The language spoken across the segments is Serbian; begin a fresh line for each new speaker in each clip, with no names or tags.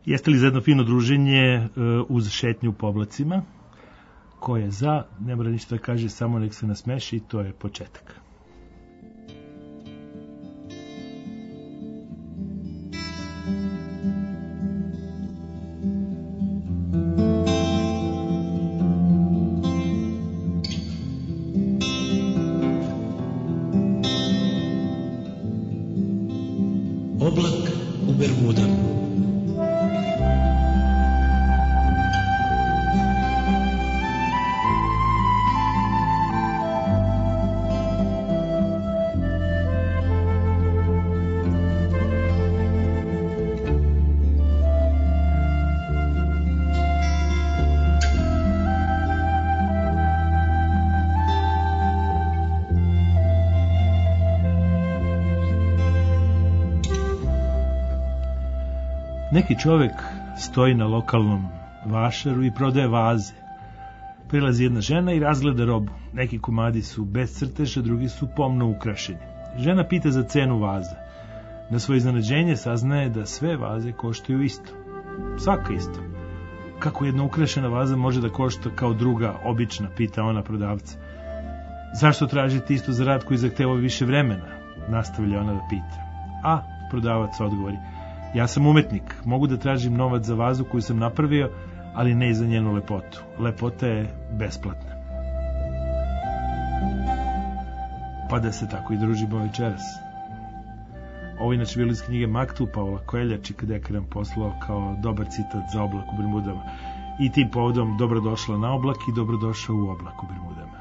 Jeste li za jedno fino druženje uz šetnju po oblacima? Ko je za, ne mora ništa da kaže, samo nek se nasmeši i to je početak.
Oblak u Bermudama.
Neki čovek stoji na lokalnom vašaru i prodaje vaze. Prilazi jedna žena i razgleda robu. Neki komadi su bez crteža, drugi su pomno ukrašeni. Žena pita za cenu vaza. Na svoje iznenađenje saznaje da sve vaze koštaju isto. Svaka isto. Kako jedna ukrašena vaza može da košta kao druga, obična, pita ona prodavca. Zašto tražite isto za rad koji zahteva više vremena? Nastavlja ona da pita. A, prodavac odgovori. Ja sam umetnik, mogu da tražim novac za vazu koju sam napravio, ali ne i za njenu lepotu. Lepota je besplatna. Pa da se tako i družimo večeras. Ovo inače bilo iz knjige Maktub Paula Coelha, čika Dekaran poslao kao dobar citat za oblak u Bermudama. I tim povodom dobrodošla na oblak i dobrodošao u oblak u Bermudama.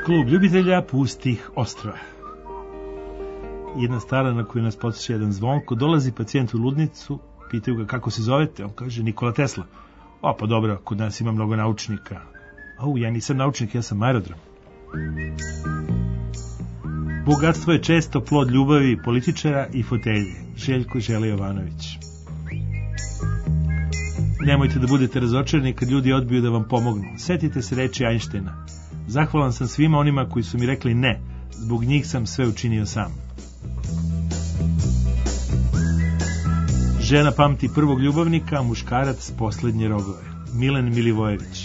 Klub ljubitelja pustih ostrva. Jedna stara na koju nas podsjeća jedan zvonko, dolazi pacijent u ludnicu, pitaju ga kako se zovete, on kaže Nikola Tesla. O, pa dobro, kod nas ima mnogo naučnika. Ja nisam naučnik, ja sam aerodrom. Bogatstvo je često plod ljubavi političara i fotelje. Željko Žele Jovanović. Nemojte da budete razočarani kad ljudi odbiju da vam pomognu. Setite se reči Einsteina. Zahvalan sam svima onima koji su mi rekli ne. Zbog njih sam sve učinio sam. Žena pamti prvog ljubavnika, a muškarac poslednje rogove. Milan Milivojević.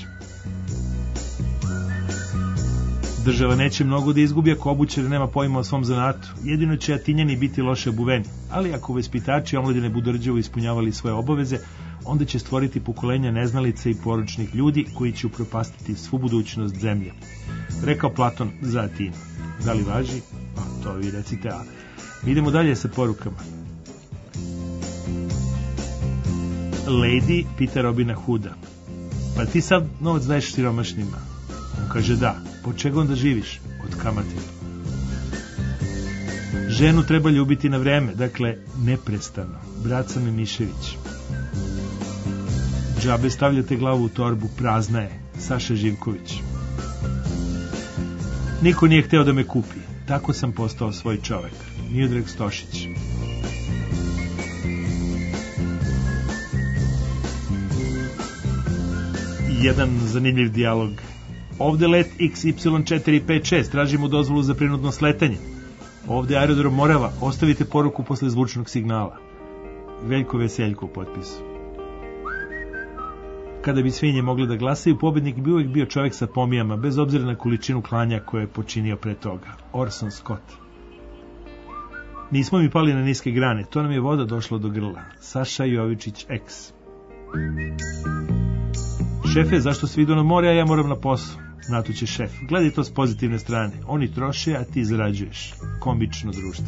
Država neće mnogo da izgubi ako obućar nema pojma o svom zanatu. Jedino će Atinjani biti loše obuveni. Ali ako vaspitači omladine budu rđavo ispunjavali svoje obaveze, onda će stvoriti pokolenja neznalica i poručnih ljudi koji će upropastiti svu budućnost zemlje. Rekao Platon za Atinu. Da li važi? Pa to vi recite, a idemo dalje sa porukama. Lady pita Robina Hooda. Pa ti sad novac daješ siromašnima? On kaže da. Po čega onda živiš? Od kamate. Ženu treba ljubiti na vreme, dakle neprestano. Braca Memišević. Džabe stavljate glavu u torbu, prazna je. Saša Živković. Niko nije hteo da me kupi. Tako sam postao svoj čovek. Miodrag Stošić. Jedan zanimljiv dijalog. Ovde let XY456, tražimo dozvolu za prinudno sletanje. Ovde aerodrom Morava, ostavite poruku posle zvučnog signala. Veljko Veseljko u potpisu. Kada bi svinje mogle da glasaju, pobednik bi uvijek bio čovjek sa pomijama, bez obzira na količinu klanja koje je počinio pre toga. Orson Scott. Nismo mi pali na niske grane, to nam je voda došla do grla. Saša Jovičić X. Šefe, zašto svi idu na more, a ja moram na posao? Natuće šef. Gledaj to s pozitivne strane. Oni troše, a ti zarađuješ. Komično društvo.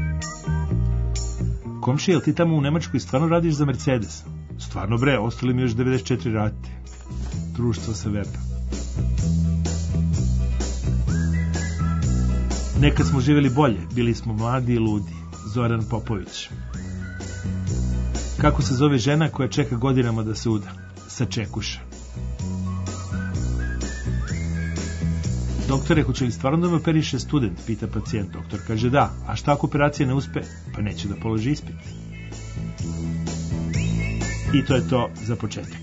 Komšija, jel ti tamo u Nemačkoj stvarno radiš za Mercedes? Stvarno bre, ostali mi još 94 rate. Društvo sa weba. Nekad smo živjeli bolje, bili smo mladi i ludi. Zoran Popović. Kako se zove žena koja čeka godinama da se uda? Sačekuša. Doktore, hoće li stvarno da me operiše student? Pita pacijent. Doktor kaže da. A šta ako operacija ne uspe? Pa neće da položi ispit. I to je to za početak.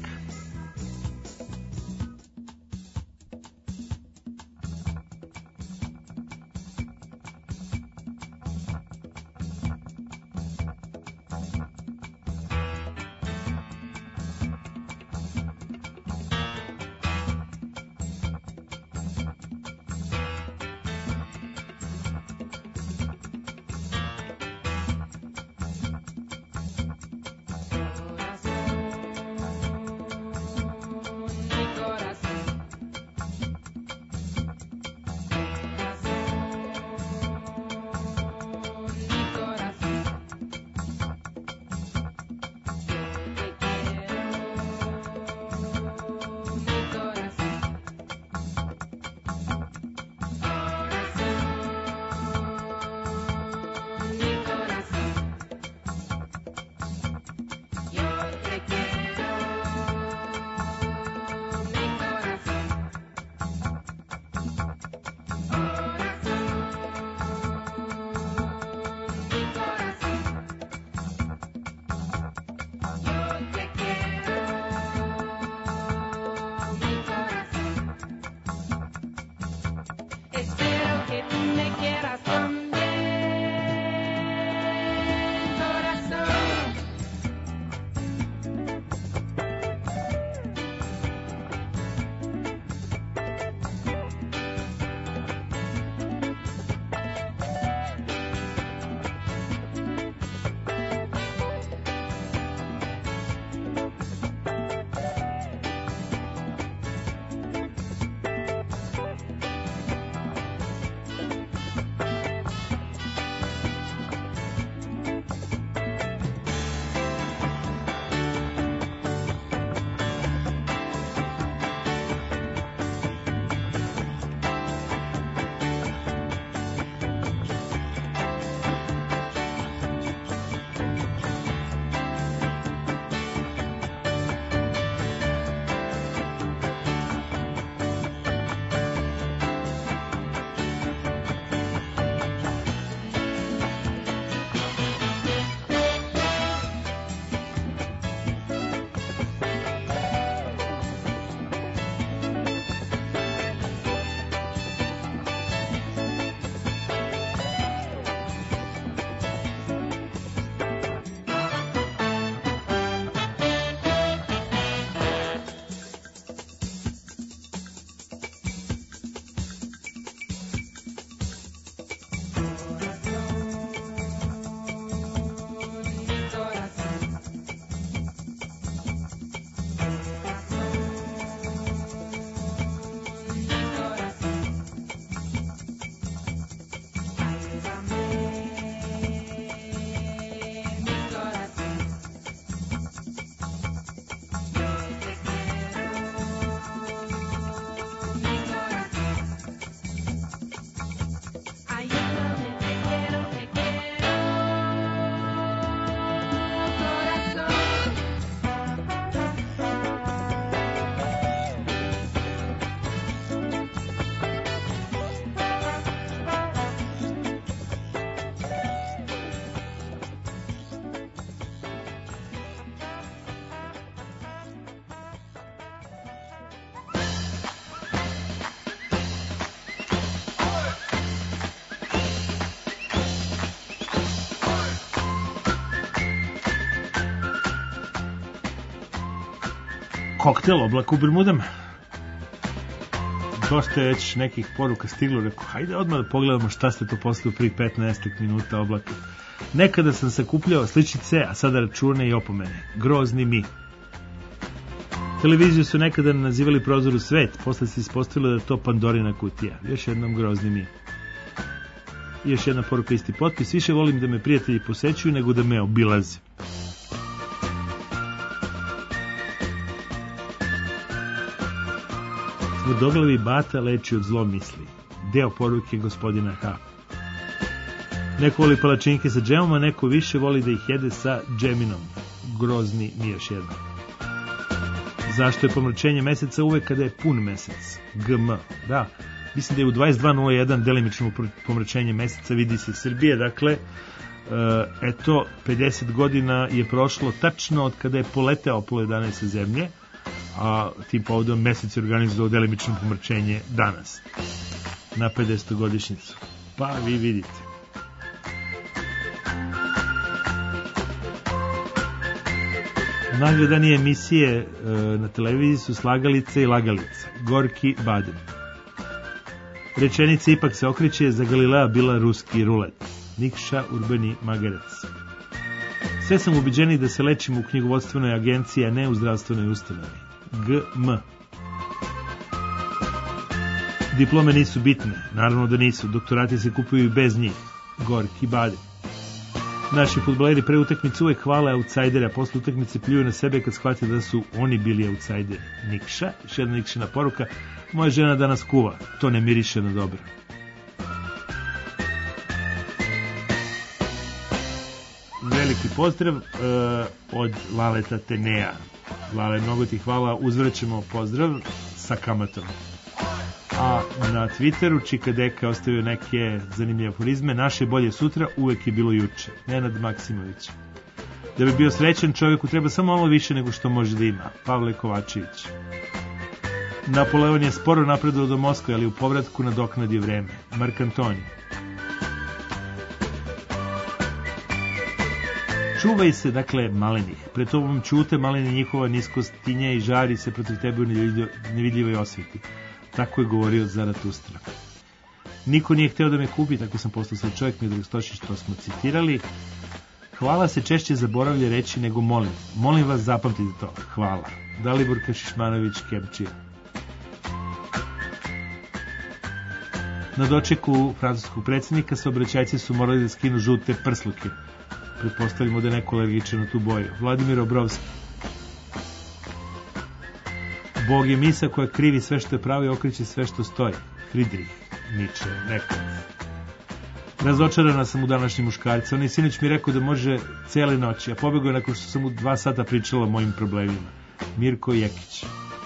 Koktel oblaka u Bermudama. Dosta je već nekih poruka stiglo, rekao, hajde odmah da pogledamo šta ste to poslali pri 15 minuta oblaka. Nekada sam sakupljao sličice, a sada račune i opomene. Grozni mi. Televiziju su nekada nazivali prozor u svet, posle se ispostavilo da je to Pandorina kutija. Još jednom grozni mi. I još jedna poruka, isti potpis. Više volim da me prijatelji posećuju nego da me obilaze. Tvrdoglavi bata leči od zlomisli. Deo poruke gospodina H. Neko voli palačinke sa džemom, a neko više voli da ih jede sa džeminom. Grozni mi još jedno. Zašto je pomračenje meseca uvek kada je pun mesec? GM. Da, mislim da je u 22.01 delimično pomračenje meseca, vidi se Srbije, dakle, eto, 50 godina je prošlo tačno od kada je poleteo Apollo 11 sa zemlje, a tim povodom mesec je organizovao delimično pomračenje danas, na 50. godišnjicu. Pa vi vidite. Najgledanije emisije na televiziji su Slagalica i Lagalica, Gorki Badem. Rečenica ipak se okreće, za Galilea bila ruski rulet. Nikša Urbani Magarac. Sve sam ubeđeni da se lečim u knjigovodstvenoj agenciji, a ne u zdravstvenoj ustanovi. GM. Diplome nisu bitne, naravno da nisu, doktorati se kupuju i bez njih. Gorki Badem. Naši fudbaleri pre utakmice uvek hvale autsajdere, a posle utakmice pljuju na sebe kad shvate da su oni bili autsajderi. Nikša, još jedna Nikšina poruka, moja žena danas kuva, to ne miriše na dobro. Veliki pozdrav od Laleta Tenea. Lale, mnogo ti hvala, uzvraćamo pozdrav sa kamatom. A na Twitteru Čikadeka ostavio neke zanimljive aforizme. Naše bolje sutra uvek je bilo juče. Nenad Maksimović. Da bi bio srećan, čovjeku treba samo malo više nego što može da ima. Pavle Kovačević. Napoleon je sporo napredovao do Moskve, ali u povratku nadoknadio vreme. Mark Antoni. Čuvaj se, dakle, malenih. Pred tobom ćute malene njihova niskost tinja i žari se protiv tebe u nevidljivoj osveti. Tako je govorio Zaratustra. Niko nije hteo da me kupi, tako sam postao sad čovjek, Miodrag Stošić, to smo citirali. Hvala se češće zaboravlja reći nego molim. Molim vas, zapamtite to. Hvala. Dalibor Kašišmanović, Kepčija. Na dočeku francuskog predsjednika saobraćajci su morali da skinu žute prsluke. Pretpostavimo da je neko alergičan na tu boju. Vladimir Obrovski. Bog je misa koja krivi sve što je pravo i okreće sve što stoji. Friedrich Nietzsche, nekad. Razočarana sam u današnji muškarca. On je sinoć mi rekao da može cijele noći, a pobegao je nakon što sam mu 2 sata pričala o mojim problemima. Mirko Jekić.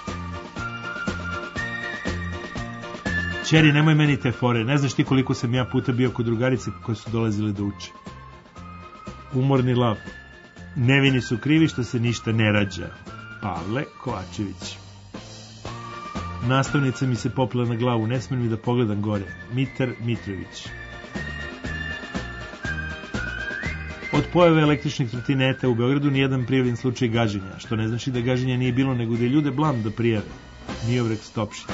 Čeri, nemoj meni te fore. Ne znaš ti koliko sam ja puta bio kod drugarice koje su dolazile da uče. Umorni lav. Nevini su krivi što se ništa ne rađa. Pavle Kovačević. Nastavnica mi se popila na glavu, ne smijem mi da pogledam gore. Mitar Mitrović. Od pojave električnih trotineta u Beogradu nijedan prijavljen slučaj gaženja, što ne znači da gaženja nije bilo, nego da je ljude blam da prijave. Miodrag Stopšić.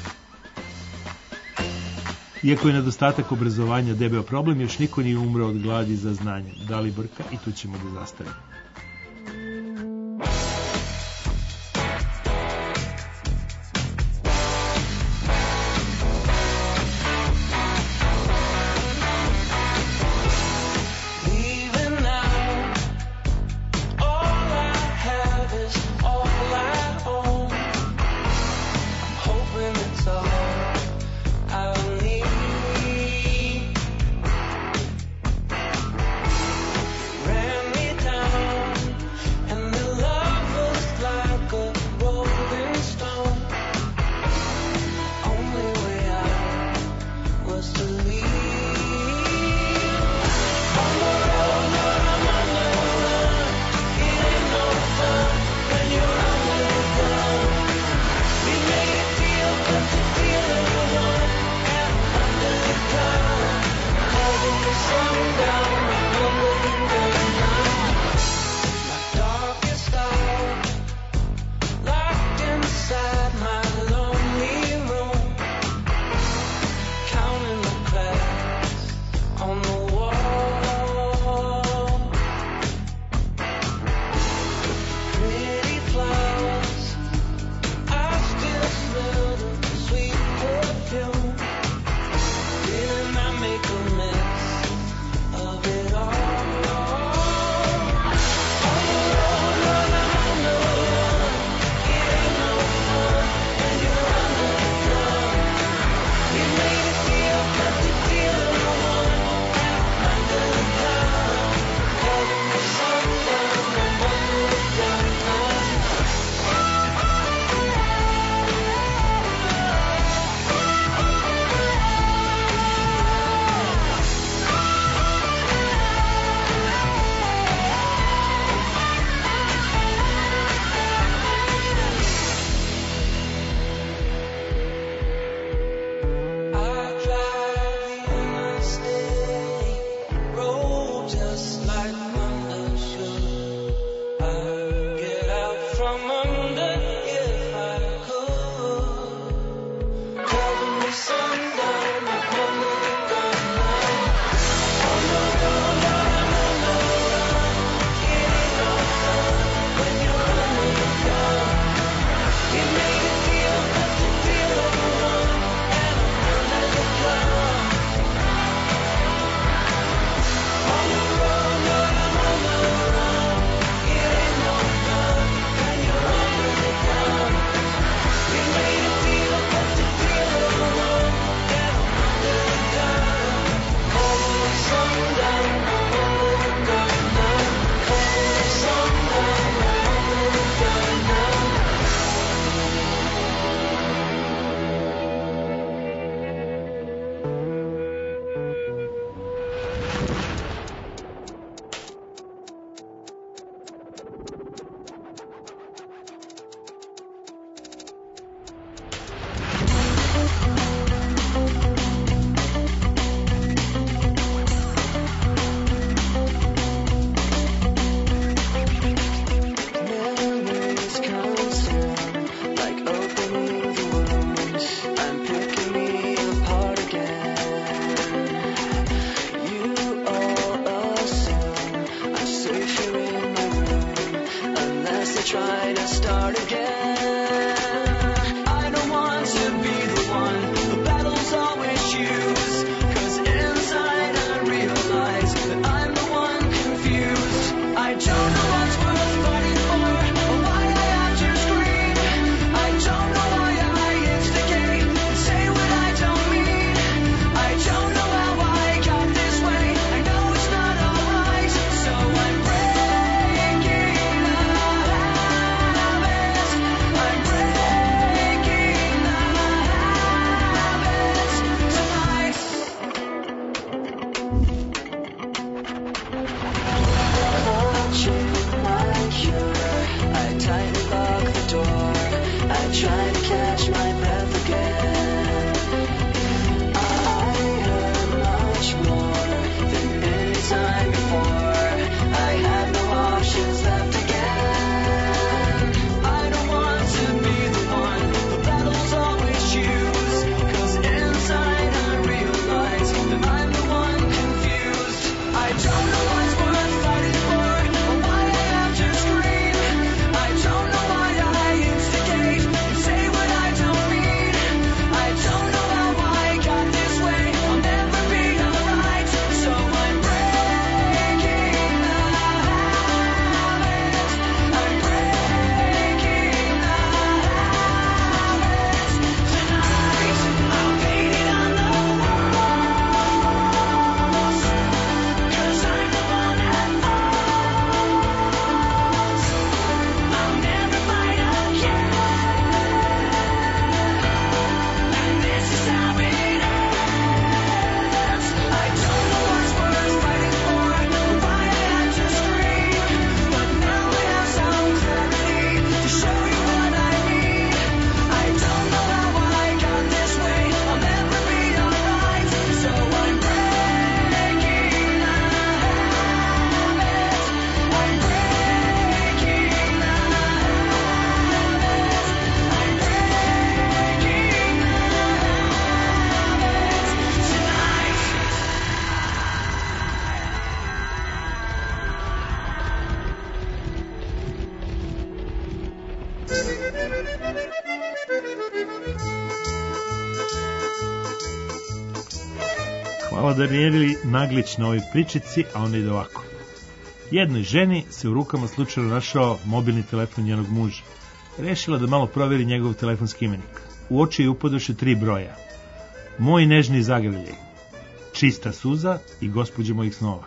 Iako je nedostatak obrazovanja debeo problem, još niko nije umreo od gladi za znanje. Daliborka, i tu ćemo da zastavimo.
Ran me down.
Hvala Danijeli Naglić na ovoj pričici, a onda ide ovako. Jednoj ženi se u rukama slučajno našao mobilni telefon njenog muža. Rešila da malo proveri njegov telefonski imenik. U oči je upadoše 3 broja. Moj nežni zagrljaj, čista suza i gospođa mojih snova.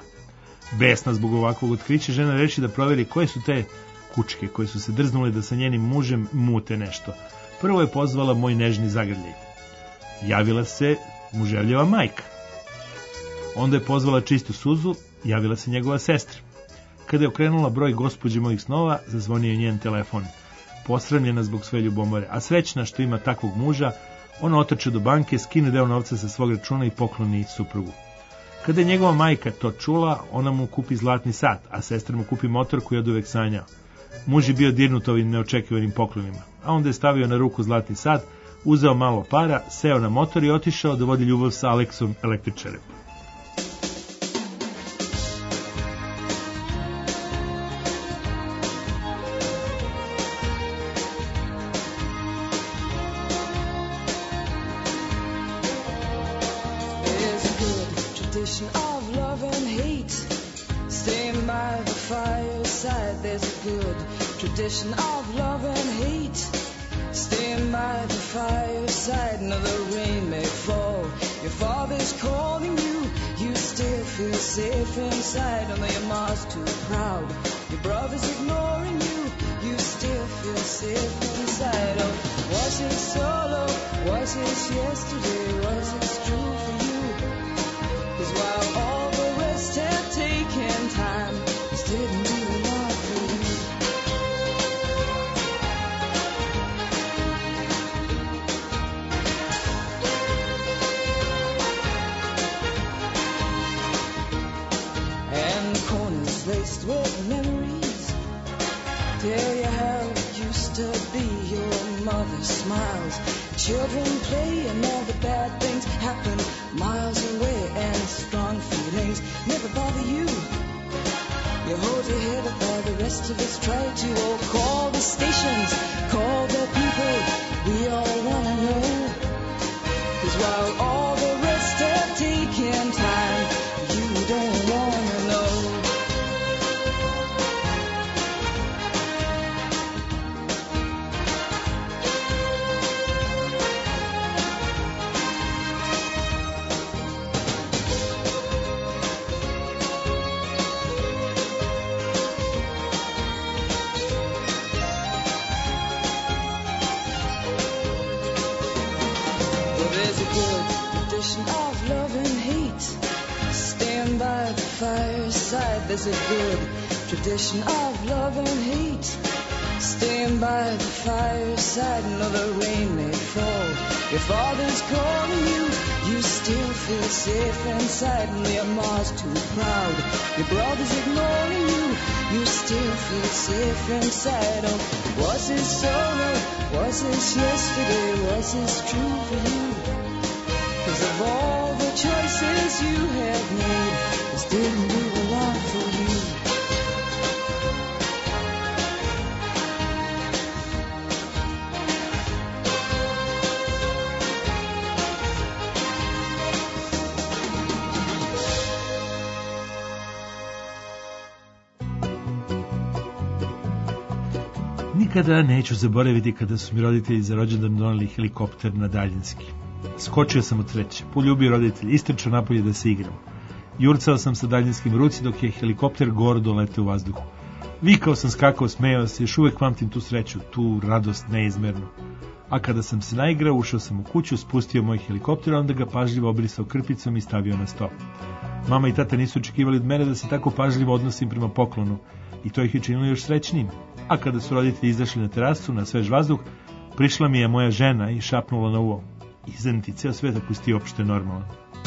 Besna zbog ovakvog otkrića, žena reši da proveri koje su te kučke koje su se drznule da sa njenim mužem mute nešto. Prvo je pozvala moj nežni zagrljaj. Javila se muževljeva majka. Onda je pozvala čistu suzu, javila se njegova sestra. Kada je okrenula broj gospođe mojih snova, zazvonio je njen telefon. Posramljena zbog svoje ljubomore, a srećna što ima takvog muža, ona otrče do banke, skine deo novca sa svog računa i pokloni suprugu. Kada je njegova majka to čula, ona mu kupi zlatni sat, a sestra mu kupi motor koji je oduvek sanjao. Muž je bio dirnut ovim neočekivanim poklonima, a onda je stavio na ruku zlatni sat, uzeo malo para, seo na motor i otišao da vodi ljubav sa Aleksom električarem.
Tradition of love and hate. Staying by the fireside, now the rain may fall. Your father's calling you, you still feel safe inside. And your mom's too proud, your brother's ignoring you, you still feel safe inside. Oh, was it solo? Was it yesterday? Was it true for you? 'Cause while all the rest had taken time, this didn't do a lot for you. Laced with memories, tell you how it used to be. Your mother smiles, children play, and all the bad things happen miles away. And strong feelings never bother you. You hold your head up while the rest of us try to. Oh, call the stations, call the people, we all wanna know. 'Cause while all the rest have taken time, you don't wanna know. There's a good tradition of love and hate. staying by the fireside, another rain may fall. Your father's calling you, you still feel safe inside, and your mom's too proud. Your brother's ignoring you, you still feel safe inside. Oh, was this sorrow? Was this yesterday? Was this true for you? 'Cause of all the choices you have made, this didn't do a lot for you.
Nikada neću zaboraviti kada su mi roditelji za rođendan doneli helikopter na daljinski. Skočio sam od sreće, poljubio roditelj, istrčao napolje da se igram. Jurcao sam sa daljinskim u ruci dok je helikopter gordo leteo u vazduhu. Vikao sam, skakao, smejao se, još uvek pamtim tu sreću, tu radost neizmernu. A kada sam se naigrao, ušao sam u kuću, spustio moj helikopter, onda ga pažljivo obrisao krpicom i stavio na sto. Mama i tata nisu očekivali od mene da se tako pažljivo odnosim prema poklonu, i to ih je činilo još srećnijim. A kada su roditelji izašli na terasu, na svež vazduh, prišla mi je moja žena i šapnula na uvo: "Izan ti ceo svet ako si ti opšte normalan."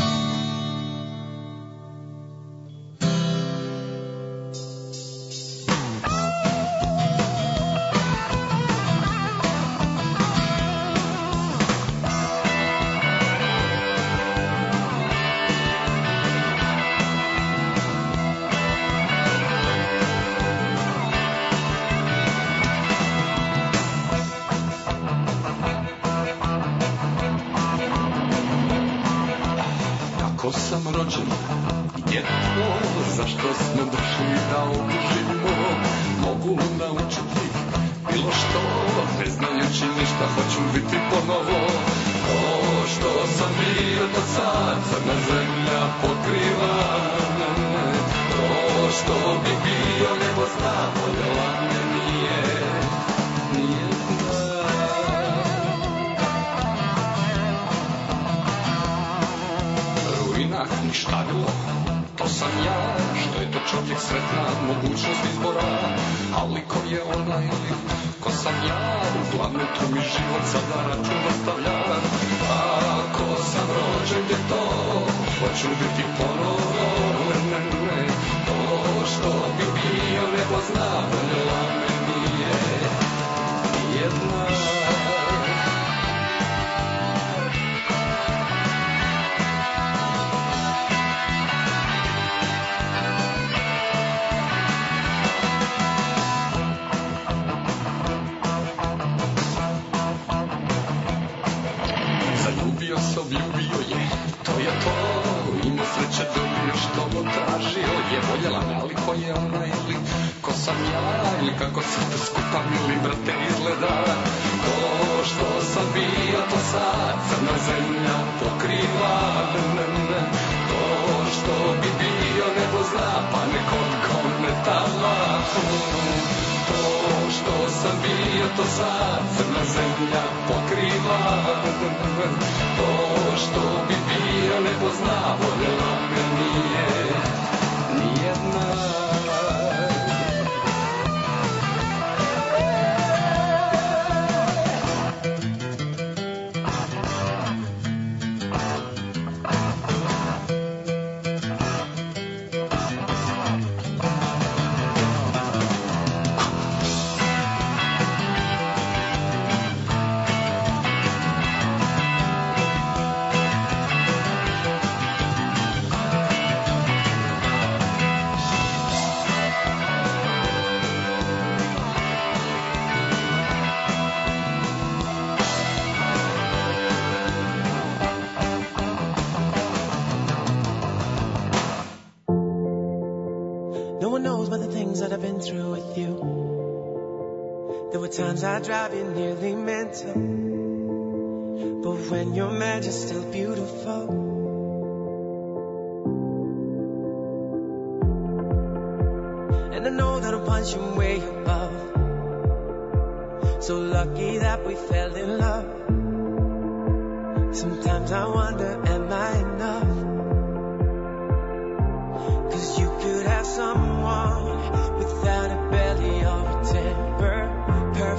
Kako sam rođen, djetko, zašto smo došli da odužimo? Mogu naučiti bilo što, ne znajući ništa, hoću biti ponovo. To što sam bio do sad, crna zemlja pokriva. To što bi bio nebo zna, voljela me nije. Ništa bilo, to sam ja, što je to čovjek sretna, mogućnost izbora, ali ko je ona ili ko sam ja, uglavnom to mi život sada račun ostavlja. Ako sam rođen gdje to, hoću biti ponovo, ne, to što bi bio nebo zna, voljela me nije jedna. Ljubio je, to je to, imao sreće dobio što go tražio je, voljela me, ali ko je ona ili ko sam ja, ili kako se to skupa mili brate izgleda. To što sam bio, to sad crna zemlja pokriva. To što bi bio nebo zna, pa nekog konetala. To što sam bio, to sad crna zemlja pokriva. To što bi bio nebo zna, voljela me nije nijedna.
I drive you nearly mental, but when you're mad, you're still beautiful. And I know that I'm punching way above, so lucky that we fell in love. Sometimes I wonder, am I enough? 'Cause you could have someone without a belly or a temper.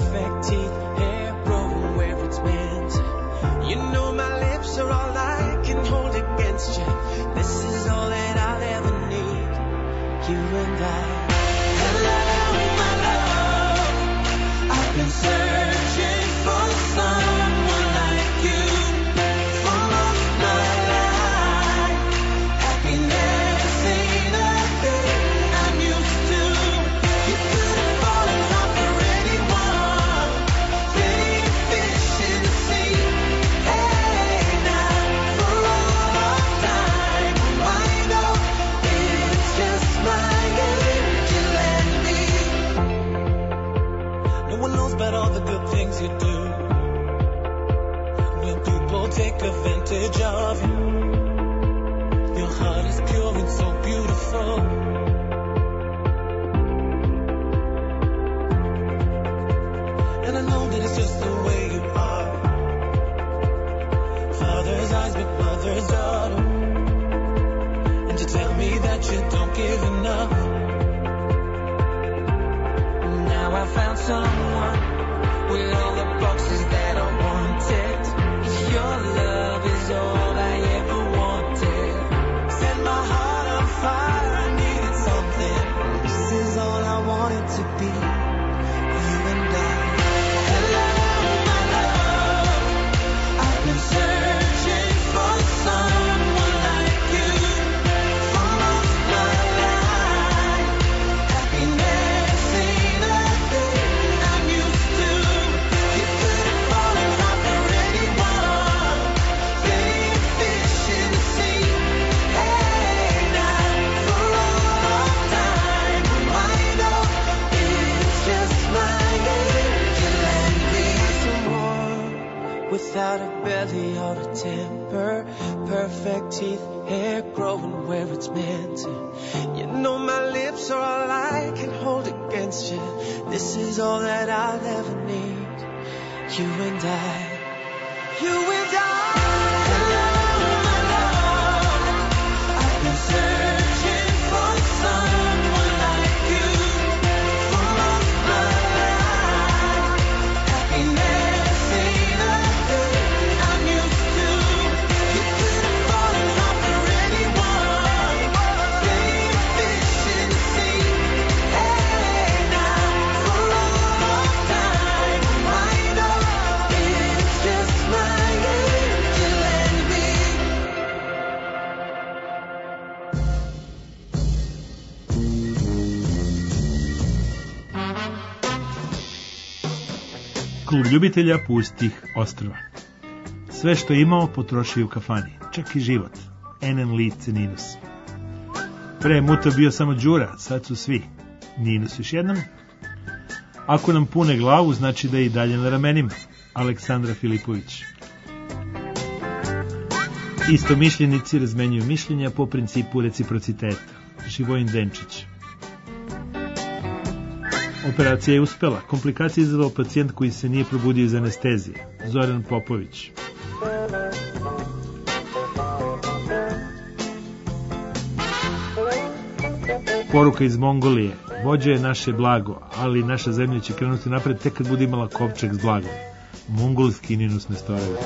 take advantage of you. Your heart is pure and so beautiful. And I know that it's just the way you are. Father's eyes but mother's daughter. And you tell me that you don't give enough. Now I found someone with all the boxes that I wanted. Your love is all I ever wanted. Set my heart on fire, I needed something. This is all I wanted to be, you and I. Hello, my love. I've been searching for someone like you for most of my life. Happiness ain't a thing I'm used to. You couldn't fall in love for anyone. Playing fish in the sea. Hey, now for all of time, remind of it's just my angel and me. Someone without a belly or a temper, perfect teeth, hair growing where it's meant to. You know my lips are all I can hold against you. This is all that I'll ever need. You and I. You and I. Hello, my love. I've been searching for someone like you for most of my life. Happiness ain't a thing I'm used to. You couldn't fall in love for anyone. Playing fish in the sea. Hey, now for all of time, remind of it's just my angel and me.
Klub ljubitelja pustih ostrva. Sve što je imao potrošio u kafani, čak i život. Enen lice Ninus. Pre je Muta bio samo Đura, sad su svi. Ninus još jednom. Ako nam pune glavu, znači da je i dalje na ramenima. Aleksandra Filipović. Isto mišljenici razmenjuju mišljenja po principu reciprociteta. Živojin Denčić. Operacija je uspela. Komplikacije je izazvao pacijent koji se nije probudio iz anestezije. Zoran Popović. Poruka iz Mongolije. Vođa je naše blago, ali naša zemlja će krenuti napred tek kad bude imala kovčeg s blagom. Mongolski Ninus Nestorović.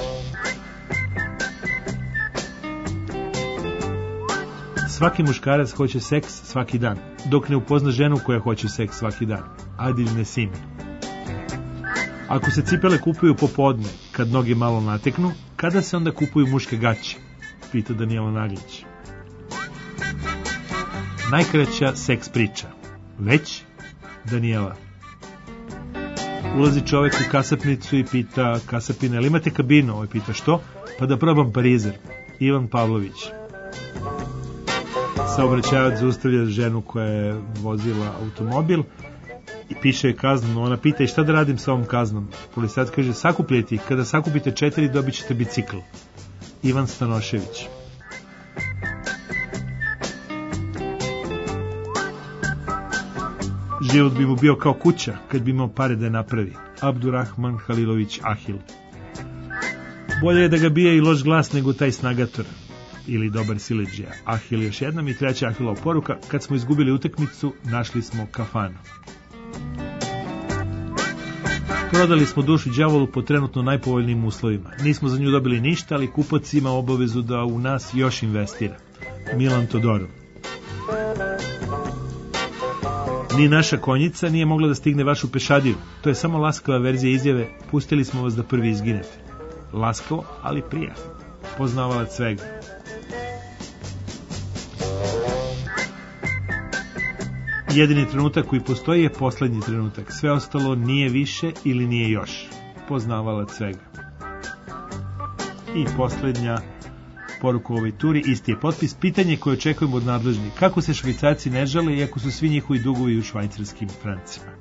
Svaki muškarac hoće seks svaki dan, dok ne upozna ženu koja hoće seks svaki dan. Adil Nesimi. Ako se cipele kupuju popodne, kad noge malo nateknu, kada se onda kupuju muške gaće? Pita Danijela Naglić. Najkraća seks priča. Već? Danijela. Ulazi čovek u kasapnicu i pita kasapina, ali imate kabinu? Ovaj pita, što? Pa da probam parizer. Ivan Pavlović. Saobraćavac zaustavlja ženu koja je vozila automobil i piše je kaznu. Ona pita, i šta da radim sa ovom kaznom? Policajac kaže, sakupljajte ih. Kada sakupite 4, dobit ćete bicikl. Ivan Stanošević. Život bi mu bio kao kuća kad bi imao pare da je napravi. Abdurrahman Halilović Ahil. Bolje je da ga bije i loš glas nego taj snagator ili dobar siledžija. Ahil još jednom. I treća Ahilova poruka, kad smo izgubili utakmicu, našli smo kafanu. Prodali smo dušu đavolu po trenutno najpovoljnijim uslovima. Nismo za nju dobili ništa, ali kupac ima obavezu da u nas još investira. Milan Todorov. Ni naša konjica nije mogla da stigne vašu pešadiju. To je samo laskava verzija izjave, pustili smo vas da prvi izginete. Laskavo, ali prija. Poznavalac svega. Jedini trenutak koji postoji je poslednji trenutak. Sve ostalo nije više ili nije još. Poznavalac svega. I poslednja poruka u ovoj turi, isti je potpis. Pitanje koje očekujemo od nadležnih. Kako se Švajcarci ne žale, iako su svi njihovi dugovi u švajcarskim francima?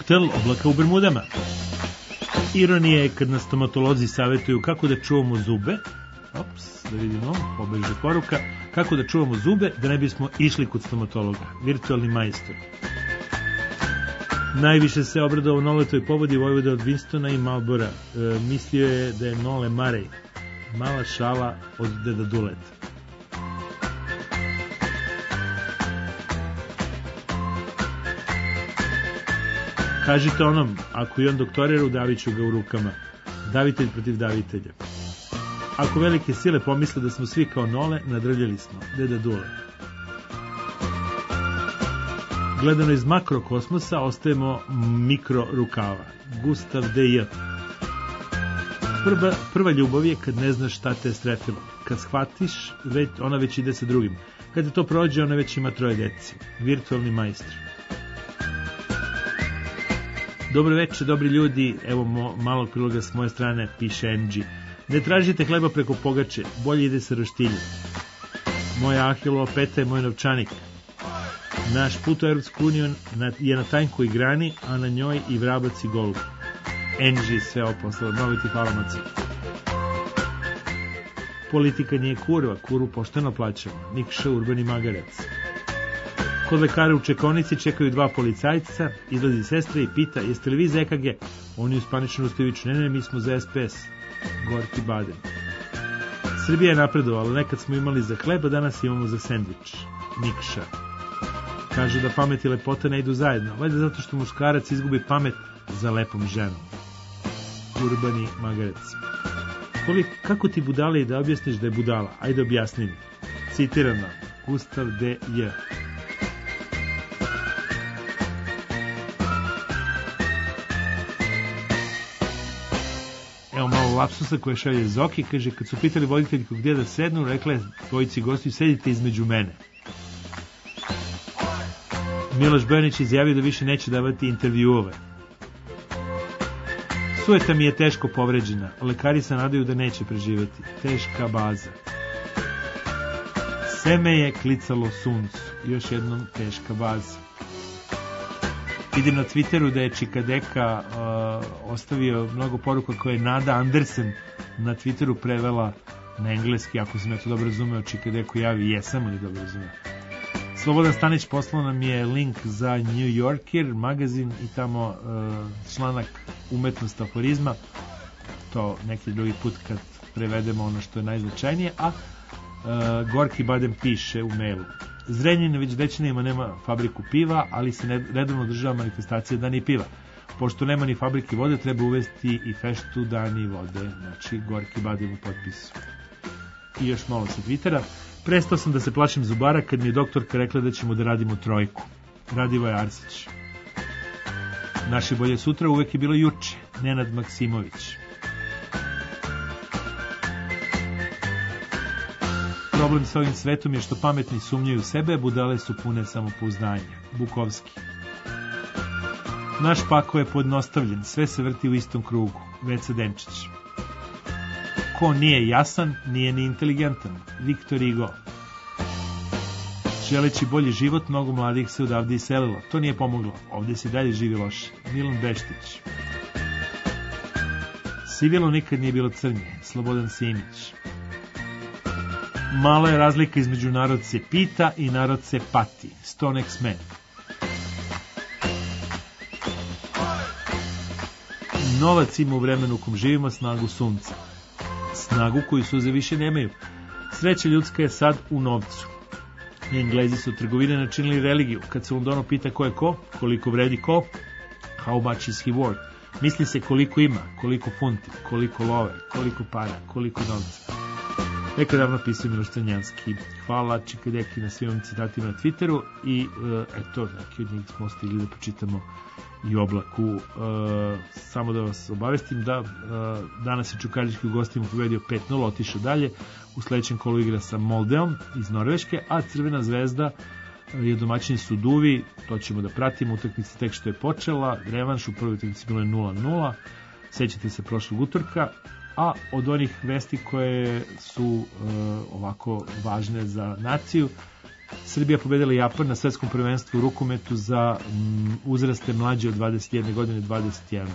Koktel oblaka u Bermudama. Ironija je kad nas stomatolozi savjetuju kako da čuvamo zube. Da vidimo, pobeže poruka. Kako da čuvamo zube da ne bismo išli kod stomatologa. Virtualni majstor. Najviše se obradovao Noletoj pobedi Vojvode od Winstona i Marlbora. Mislio je da je Nole Marej. Mala šala od deda Duleta. Kažite onom, ako i on doktorira, udavit ću ga u rukama. Davitelj protiv davitelja. Ako velike sile pomisle da smo svi kao Nole, nadrljali smo. Deda Dule. Gledano iz makrokosmosa, ostajemo mikro rukava. Gustav D.J. Prva ljubav je kad ne znaš šta te je strefilo. Kad shvatiš, ona već ide sa drugim. Kad te to prođe, ona već ima 3 deci. Virtualni majstor. Dobro večer, dobri ljudi. Evo malog priloga s moje strane, piše NG. Ne tražite hleba preko pogače, bolje ide sa roštiljem. Moja Ahilova peta je moj novčanik. Naš put u Europsku uniju je na tanjkoj grani, a na njoj i vrabac i golub. NG sve ovo poslalo. Mnogo ti hvala, maci. Politika nije kurva, kurvu pošteno plaćamo. Nikša Urbani Magarac. Kod lekara u čekonici čekaju 2 policajca, izlazi sestra i pita, jeste li vi za EKG? Oni uspanično ustaviću, ne, mi smo za SPS. Gorki Baden. Srbija je napredovala, nekad smo imali za hleb, a danas imamo za sendvič. Nikša. Kažu da pamet i lepota ne idu zajedno, valjda zato što muškarac izgubi pamet za lepom ženom. Urbani Magarac. Kako ti budala i da objasniš da je budala? Ajde objasni mi. Citirano. Gustav D.J. Evo malo lapsusa koje šalje Zoki, kaže, kad su pitali voditeljku gdje da sednu, rekla je dvojici gostiju, sedite između mene. Miloš Bojanić izjavio da više neće davati intervjuove. Sujeta mi je teško povređena, lekari se nadaju da neće preživjeti. Teška baza. Seme je klicalo suncu, još jednom teška baza. Vidim na Twitteru da je Čikadeka ostavio mnogo poruka koje je Nada Andersen na Twitteru prevela na engleski, ako sam ja to dobro razumeo. Čikadeku javi, jesam li dobro razumeo. Slobodan Stanić poslao nam je link za New Yorker magazin i tamo članak umetnost aforizma, to neki drugi put kad prevedemo ono što je najznačajnije, a Gorki Baden piše u mailu. Zrenjanin već decenijama nema fabriku piva, ali se redovno održava manifestacija Dani piva. Pošto nema ni fabrike vode, treba uvesti i feštu Dani vode. Znači, Gorki Baden u potpisu. I još malo sa Twittera. Prestao sam da se plašim zubara kad mi je doktorka rekla da ćemo da radimo 3. Radivoje Arsić. Naše bolje sutra uvek je bilo juče. Nenad Maksimović. Problem sa ovim svetom je što pametni sumnjaju u sebe, budale su pune samopouzdanja. Bukovski. Naš pako je pojednostavljen, sve se vrti u istom krugu. Veca Denčić. Ko nije jasan, nije ni inteligentan. Viktor Igo. Želeći bolji život, mnogo mladih se odavde iselilo. To nije pomoglo. Ovdje se dalje živi loše. Milan Beštić. Sivilo nikad nije bilo crnje. Slobodan Simić. Mala je razlika između narod se pita i narod se pati. Stone X-Men. Novac ima u vremenu u kom živimo snagu sunca. Snagu koju suze više nemaju. Sreća ljudska je sad u novcu. Englezi su trgovine načinili religiju. Kad se u Londonu pita ko je ko, koliko vredi ko, how much is he worth, misli se koliko ima, koliko funti, koliko love, koliko para, koliko novca. Nekad davno pisao Miloš Crnjanski. Hvala Čikadeki na svim citatima na Twitteru i eto, neki od njih smo stigli da počitamo i Oblaku. Samo da vas obavestim da danas je Čukarički u gostima pobedio 5-0, otišao dalje. U sledećem kolu igra sa Moldeom iz Norveške, a Crvena zvezda je domaćin Suduvi, to ćemo da pratimo, utakmica tek što je počela, revanš u prvoj utakmici bilo je 0-0, sećate se prošlog utorka, a od onih vesti koje su ovako važne za naciju, Srbija pobedila Japan na svetskom prvenstvu u rukometu za uzraste mlađe od 21 godine, 21-19.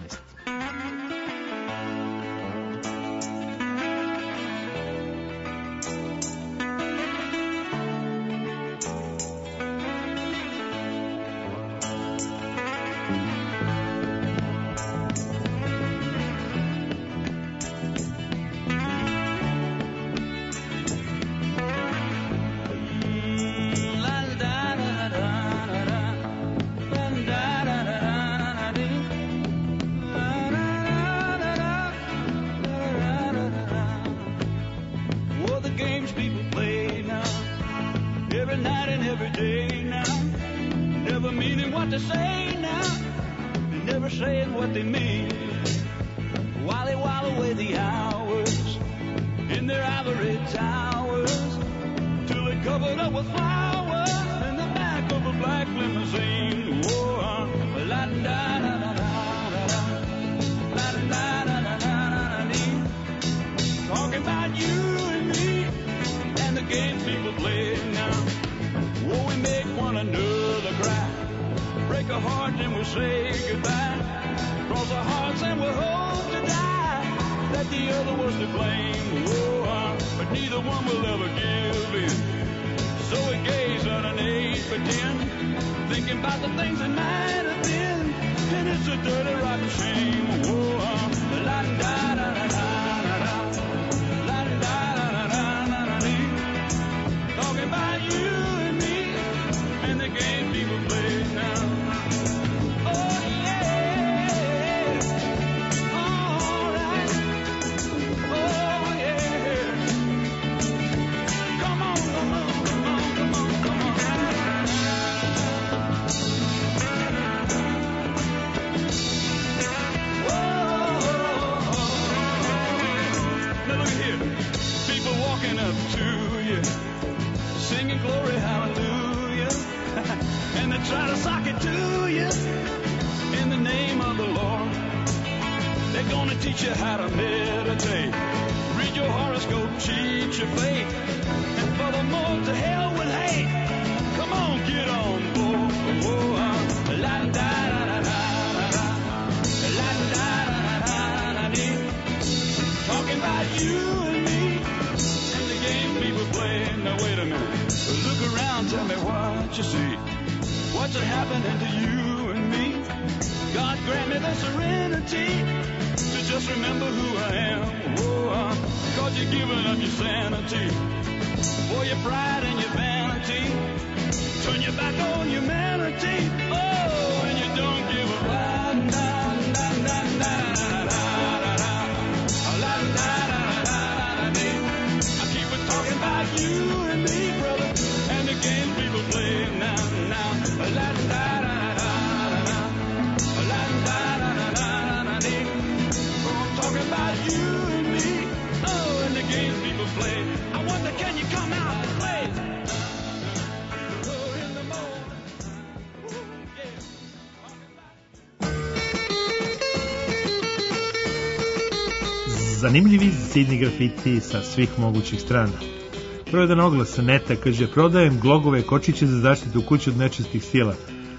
Zanimljivi sidni grafiti sa svih mogućih strana. Prvo jedan oglas sa neta, kaže: prodajem glogove kočiće za zaštitu kuće od nečistih sila.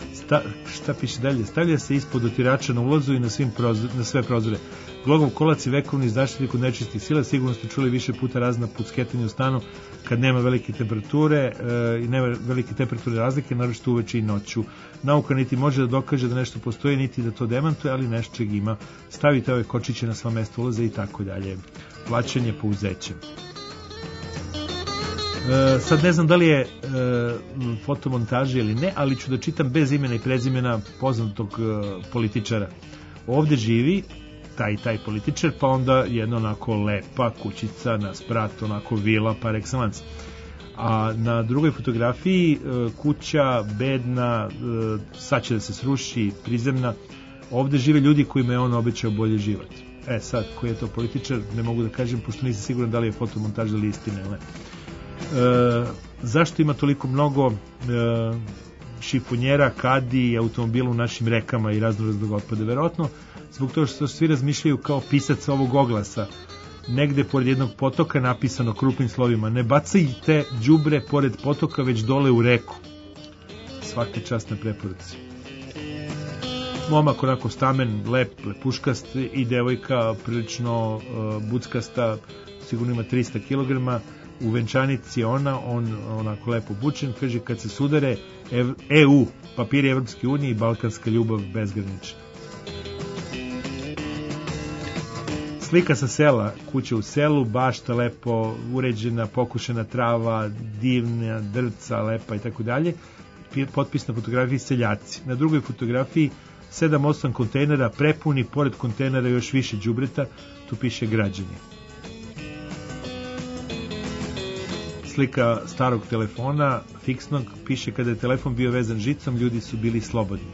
Šta piše dalje? Stavlja se ispod otirača na ulazu i na sve prozore. Glogov kolac je vekovni zaštitnik od nečistih sila. Sigurno ste čuli više puta razna pucketanja u stanu kad nema velike temperature i nema velike temperature razlike, naročito uveče i noću. Nauka niti može da dokaže da nešto postoji, niti da to demantuje, ali nečeg ima. Stavite ove kočiće na sva mesta ulaza i tako dalje. Plaćanje po uzećem. Sad ne znam da li je fotomontaža ili ne, ali ću da čitam bez imena i prezimena poznatog političara. Ovde živi taj političar, pa onda jedna onako lepa kućica na sprat, onako vila par excellence. A na drugoj fotografiji kuća bedna, sad će da se sruši, prizemna. Ovde žive ljudi kojima je on obećao bolji život. Sad, koji je to političar, ne mogu da kažem, pošto nisam siguran da li je fotomontaža ili istina ili ne. Zašto ima toliko mnogo šifonjera, kadi i automobila u našim rekama i raznoraznog otpada? Verovatno zbog toga što svi razmišljaju kao pisac ovog oglasa. negde pored jednog potoka napisano krupnim slovima: ne bacajte đubre pored potoka, već dole u reku. Svaka čast na preporuci. Momak onako stamen, lep, lepuškast, i devojka prilično buckasta, sigurno ima 300 kg, u venčanici on onako lepo obučen, kaže kad se sudare EU, papiri Evropske unije i balkanska ljubav bezgranična. Slika sa sela, kuća u selu, bašta lepo uređena, pokušena trava, divna drvca, lepa i tako dalje. Potpis na fotografiji seljaci. Na drugoj fotografiji 7-8 kontejnera prepuni, pored kontejnera još više đubreta, tu piše građani. Slika starog telefona, fiksnog, piše kada je telefon bio vezan žicom, ljudi su bili slobodni.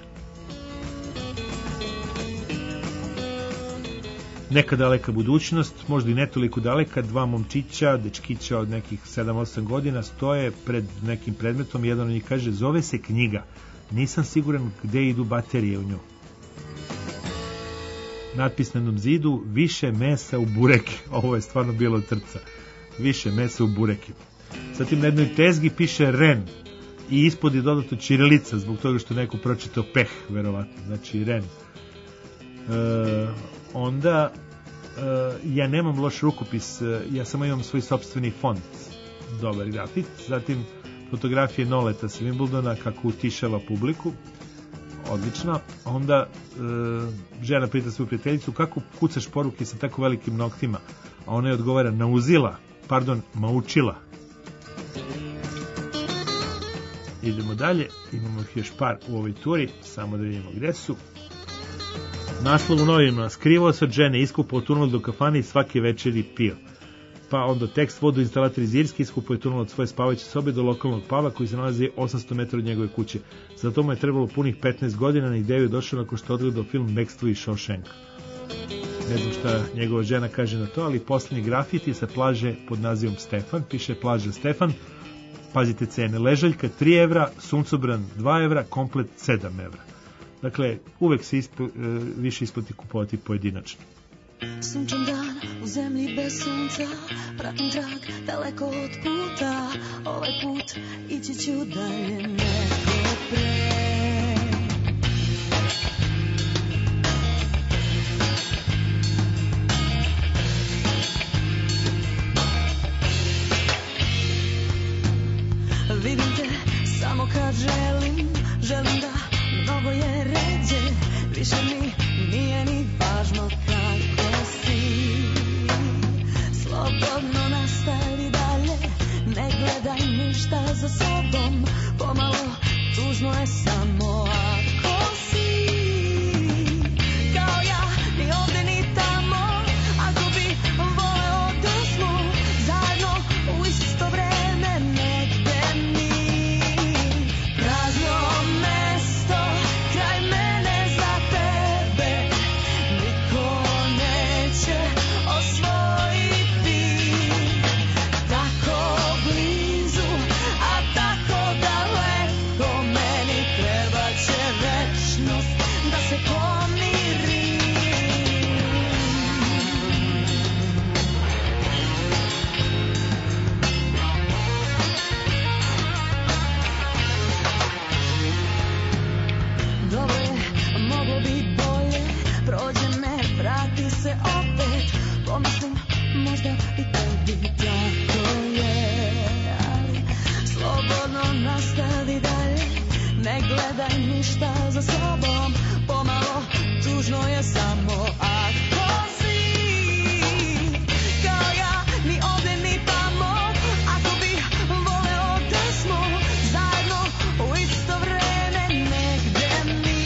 Neka daleka budućnost, možda i ne toliko daleka, dva momčića, dečkića od nekih 7-8 godina stoje pred nekim predmetom, jedan od njih kaže: zove se knjiga, nisam siguran gde idu baterije u nju. Natpis na jednom zidu: više mesa u bureke. Ovo je stvarno bilo od srca. Više mesa u bureke. Zatim na jednoj tezgi piše Ren i ispod je dodato ćirilica zbog toga što neko pročitao peh, verovatno, znači Ren. Onda ja nemam loš rukopis, ja samo imam svoj sopstveni font, dobar grafit. Zatim fotografije Noleta sa Wimbledona kako utišava publiku, odlično. Onda žena pita svoju prijateljicu: kako kucaš poruke sa tako velikim noktima? A ona je odgovara: maučila. Idemo dalje, imamo ih još par u ovoj turi, samo da vidimo gde su. Naslov u novinama: skrivao se od žene, iskupao tunel do kafane i svake večeri pio. Pa onda tekst: vodoinstalator iz Irske iskupao je tunel od svoje spavajuće sobe do lokalnog paba koji se nalazi 800 metara od njegove kuće. Zato mu je trebalo punih 15 godina, na ideju je došao nakon što odgledao film Bekstvo iz Shawshanka. Ne znam šta njegova žena kaže na to, ali posljednji grafit je sa plaže pod nazivom Stefan, piše plaža Stefan. Pazite cene: ležaljka 3 evra, suncobran 2 evra, komplet 7 evra. Dakle, uvek se više isplati kupovati pojedinačno.
Sunčan dan u zemlji bez sunca, pratim trag daleko od puta, ovaj put ići ću dalje nego pre. Vidim te samo kad želim da mnogo je ređe, više mi nije ni važno kako si. Slobodno nastavi dalje, ne gledaj ništa za sobom, pomalo tužno je samo ako si. Kao ja, ni ovde ni tamo, ako bi voleo da smo zajedno u isto vreme negde mi. Prazno mesto kraj mene za tebe, niko neće osvojiti. Tako blizu, a tako daleko, meni treba će večnost da se pomiri. Dobro je, moglo bi bolje, prođe me, vrati se opet, pomislim možda i tebi tako je, ali slobodno nastavi dalje, ne gledaj ništa za sobom, pomalo tužno je samo ako si. Kao ja, ni ovde ni tamo, ako bi voleo da smo zajedno u isto vreme negde mi.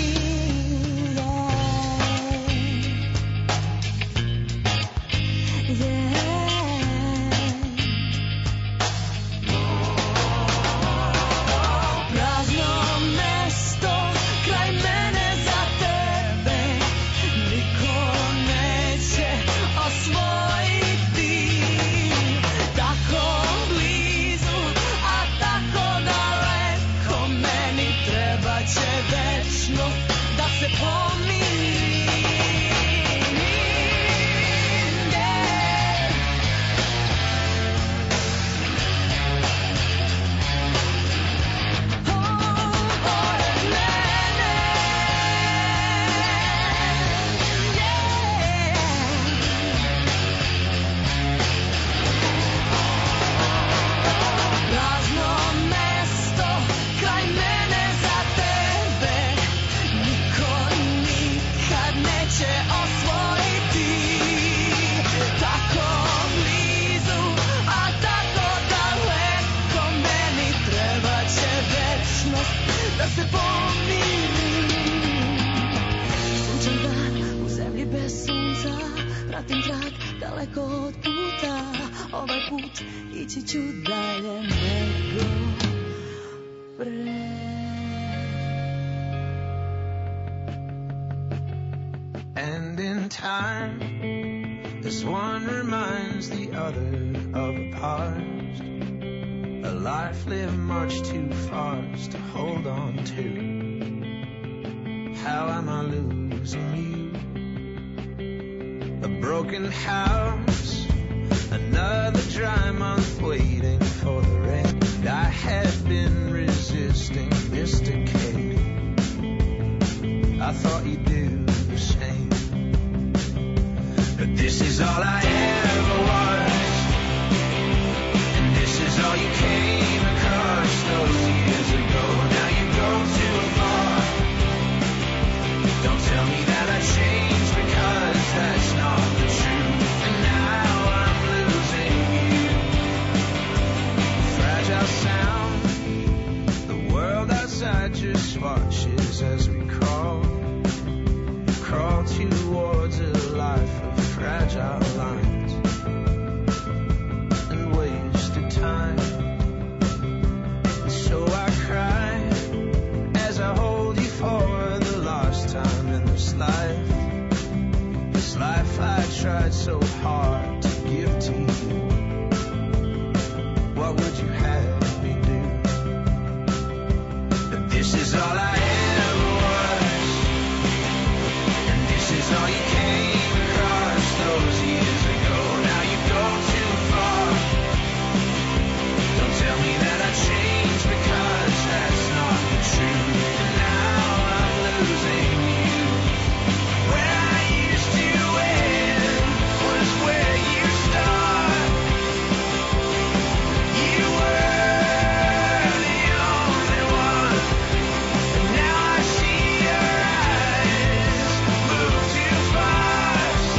Prazno mesto kraj mene za ići ću dalje nego pre.
And in time, as one reminds the other of a past, a life lived much too fast to hold on to. How am I losing you? A broken house, another dry month waiting for the rain. I had been resisting this decay. I thought you'd do the same, but this is all I ever was, and this is all you came across those years ago. Now you go too far. Don't tell me that I changed, because that's not the truth. And now I'm losing you. Fragile sound, the world outside just watches as we crawl towards a life of fragile lines and wasted time. And so I cry as I hold you for the last time in this life I tried so hard to give to you. What would you have me do? But this is all I ever was, and this is all you came across those years ago. Now you go too far. Don't tell me that I changed, because that's not the truth. And now I'm losing you. Where I used to end was where you start. You were the only one, and now I see your eyes move too fast.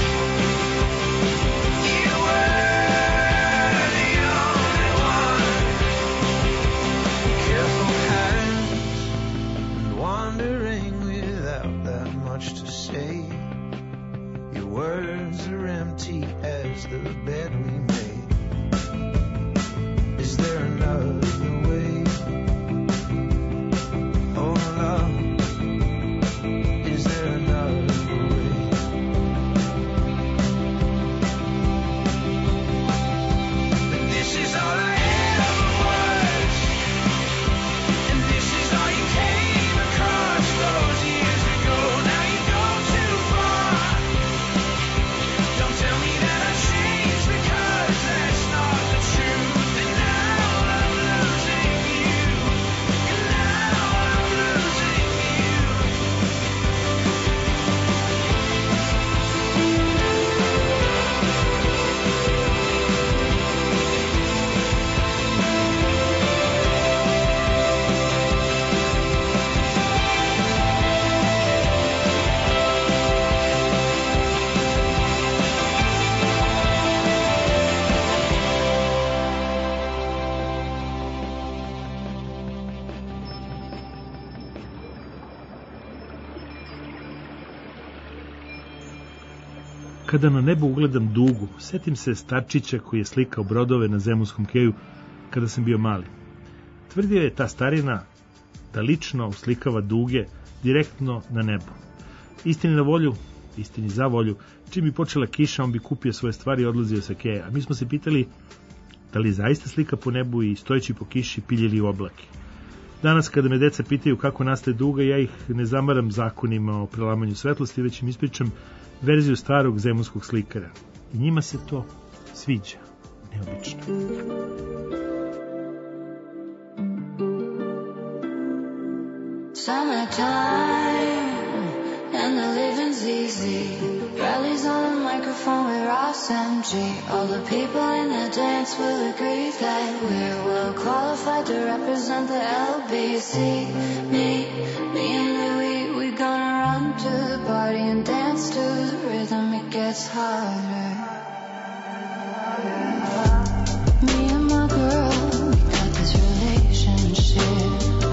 You were the only one. Careful hands and wandering without that much to say. Your words are empty as the bed we made. Is there another way? Oh love, is there another way? But this is all I ever was, and this is all you came across those years ago. Now you go too far. Don't tell me that I changed, because that's not the truth. And now I'm losing you. And now I'm losing you.
Kada na nebu ugledam dugu, setim se starčića koji je slikao brodove na zemunskom keju kada sam bio mali. Tvrdio je ta starina da lično uslikava duge direktno na nebu. Istini na volju, istini za volju, čim bi počela kiša, on bi kupio svoje stvari i odlazio sa keja. A mi smo se pitali da li zaista slika po nebu i stojeći po kiši piljili u oblake. Danas kada me deca pitaju kako nastaje duga, ja ih ne zamaram zakonima o prelamanju svetlosti, već im ispričam verziju starog zemunskog slikara. I njima se to sviđa. Neobično.
Summertime and the living's easy. Rallies on the microphone with Ross MG. All the people in the dance will agree that we're well qualified to represent the LBC. Me and Louis, we gonna run to the party and dance to the rhythm. It gets harder. Me and my girl, we got this relationship.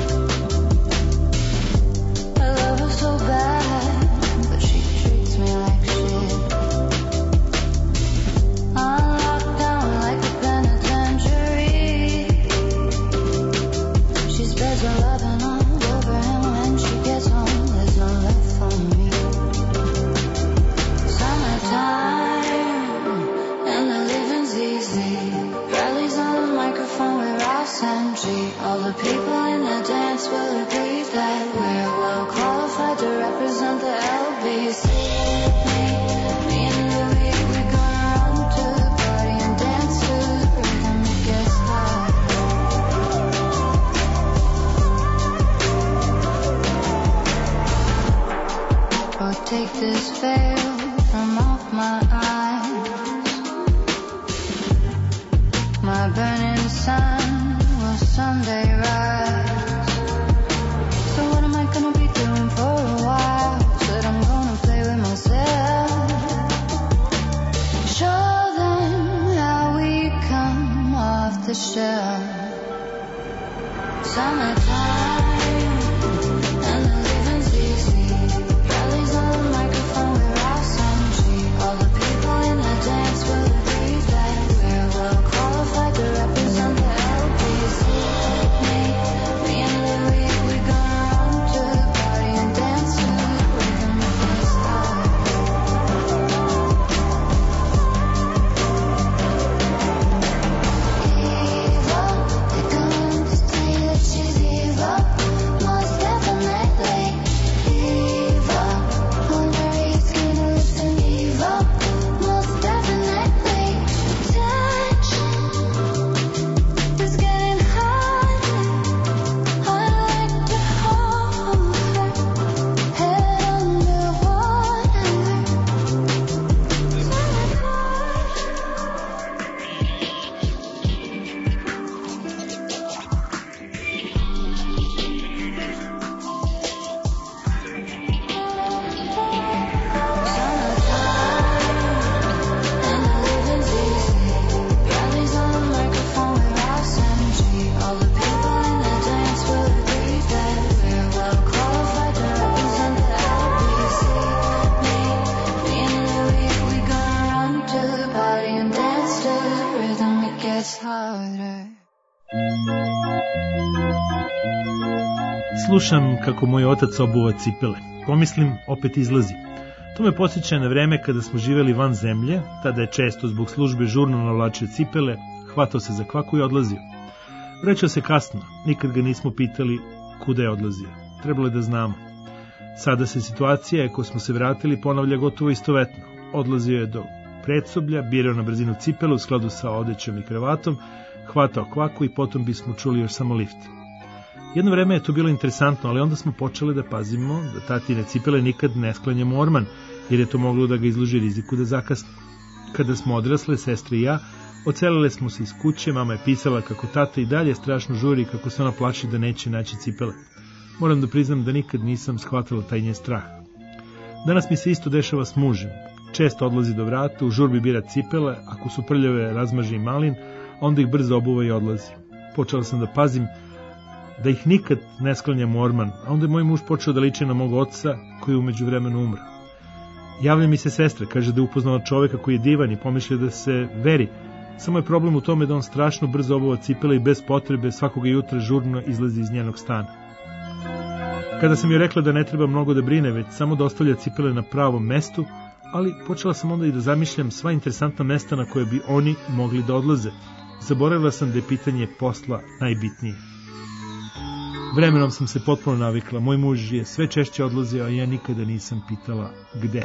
I love her so bad, but she treats me like shit. I'm locked down like a penitentiary. All the people in the dance will agree that we're well qualified to represent the LBC. Me and Louis, we're gonna run to the party and dance to the rhythm. It gets hot. Oh, take this veil from off my eyes. My burning sun will someday rise. So what am I gonna be doing for a while? Said I'm gonna play with myself. Show them how we come off the shelf. Summertime and the living's easy. Rallies on the microphone with Ross MG. All the people in the dance will agree that we're well qualified to represent the LBC. Me and Louis, we gonna run to the party and dance to the rhythm of the stars. Evil, they're going to tell you that she's evil. Most definitely evil. Wonder it's gonna listen evil. Most definitely tension is getting harder. I'd like to hold her head underwater. And the living's easy. Rallies on the microphone with Ross MG. All the people in the dance will agree that we're well qualified to represent the LBC. Me and Louis, we gonna run to the party and dance to the rhythm. It gets harder.
Slušam kako moj otac obuva cipele. Pomislim, opet izlazi. To me podsjeća na vreme kada smo živeli van zemlje, tada je često zbog službe žurno navlačio cipele, hvatao se za kvaku i odlazio. Vraćao se kasno, nikad ga nismo pitali kuda je odlazio. Trebalo je da znamo. Sada se situacija, ako smo se vratili, ponavlja gotovo istovetno. Odlazio je do predsoblja, birao na brzinu cipele u skladu sa odećom i kravatom, hvatao kvaku i potom bismo čuli još samo lift. Jedno vreme je to bilo interesantno, ali onda smo počeli da pazimo da tatine cipele nikad ne sklanjamo orman, jer je to moglo da ga izloži riziku da zakasni. Kada smo odrasle, sestre i ja, ocelile smo se iz kuće, mama je pisala kako tata i dalje strašno žuri, kako se ona plaši da neće naći cipele. Moram da priznam da nikad nisam shvatila taj njen strah. Danas mi se isto dešava s mužem. Često odlazi do vrata, u žurbi bira cipele, ako su prljave razmaže i malin, onda ih brzo obuva i odlazi. Počela sam da pazim da ih nikad ne sklanjam u orman, a onda je moj muž počeo da liči na mog oca koji je umeđu vremenu umro. Javlja mi se sestra, kaže da je upoznala čoveka koji je divan i pomišlja da se veri. Samo je problem u tome da on strašno brzo obuva cipele i bez potrebe svakoga jutra žurno izlazi iz njenog stana. Kada sam joj rekla da ne treba mnogo da brine, već samo da ostavlja cipele na pravom mestu, ali počela sam onda i da zamišljam sva interesantna mesta na koje bi oni mogli da odlaze. Zaboravila sam da je pitanje posla najbitnije. Vremenom sam se potpuno navikla. Moj muž je sve češće odlazio, a ja nikada nisam pitala gde.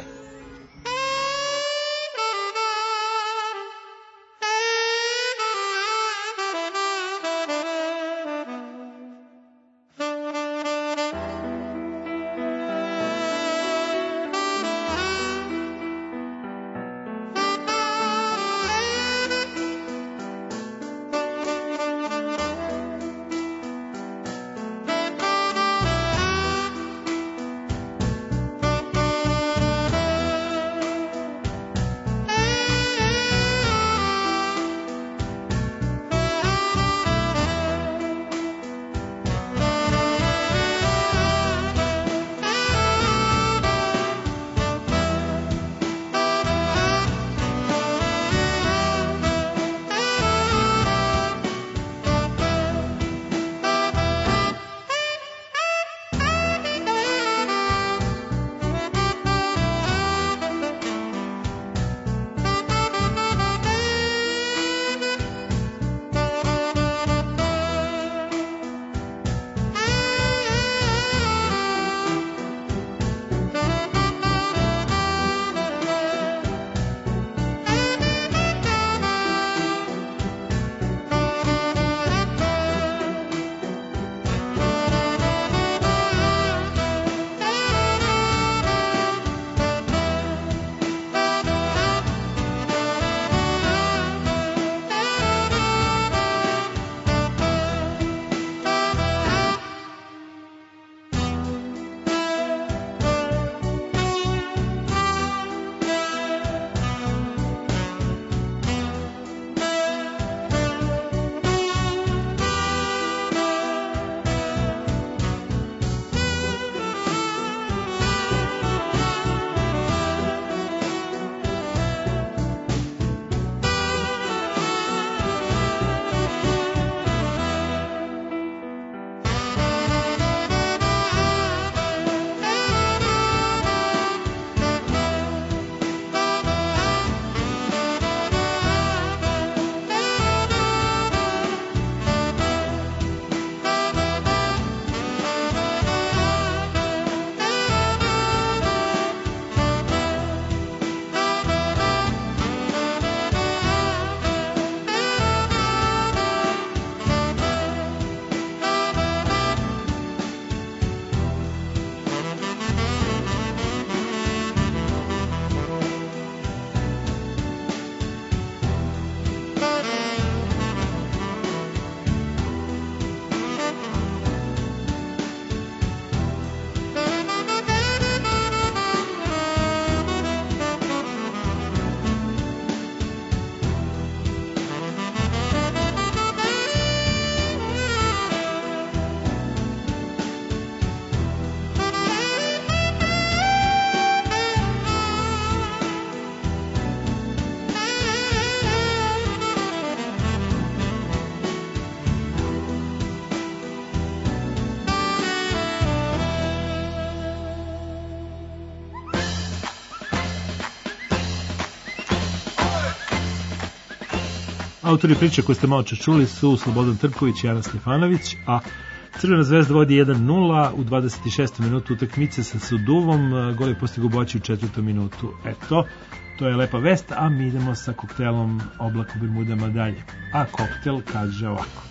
Autori priče koje ste malo čuli su Slobodan Trković i Ana Stefanović, a Crvena zvezda vodi 1-0 u 26. minutu utakmice sa Suduvom, gol je postigao Boći u 4. minutu. Eto, to je lepa vest, a mi idemo sa koktelom Oblak u Bermudama dalje. A koktel kaže ovako.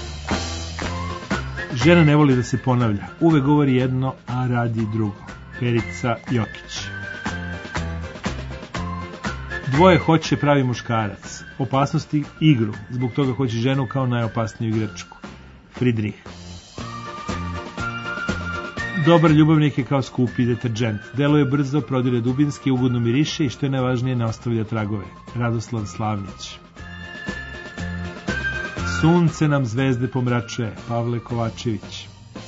Žena ne voli da se ponavlja, uvek govori jedno, a radi drugo. Perica Jokić. Dvoje hoće pravi muškarac, opasnosti igru, zbog toga hoće ženu kao najopasniju igračku. Friedrich. Dobar ljubavnik je kao skupi deterđent. Deluje brzo, prodire dubinski, ugodno miriše i što je najvažnije ne ostavlja tragove. Radoslav Slavnić. Sunce nam zvezde pomračuje. Pavle Kovačević.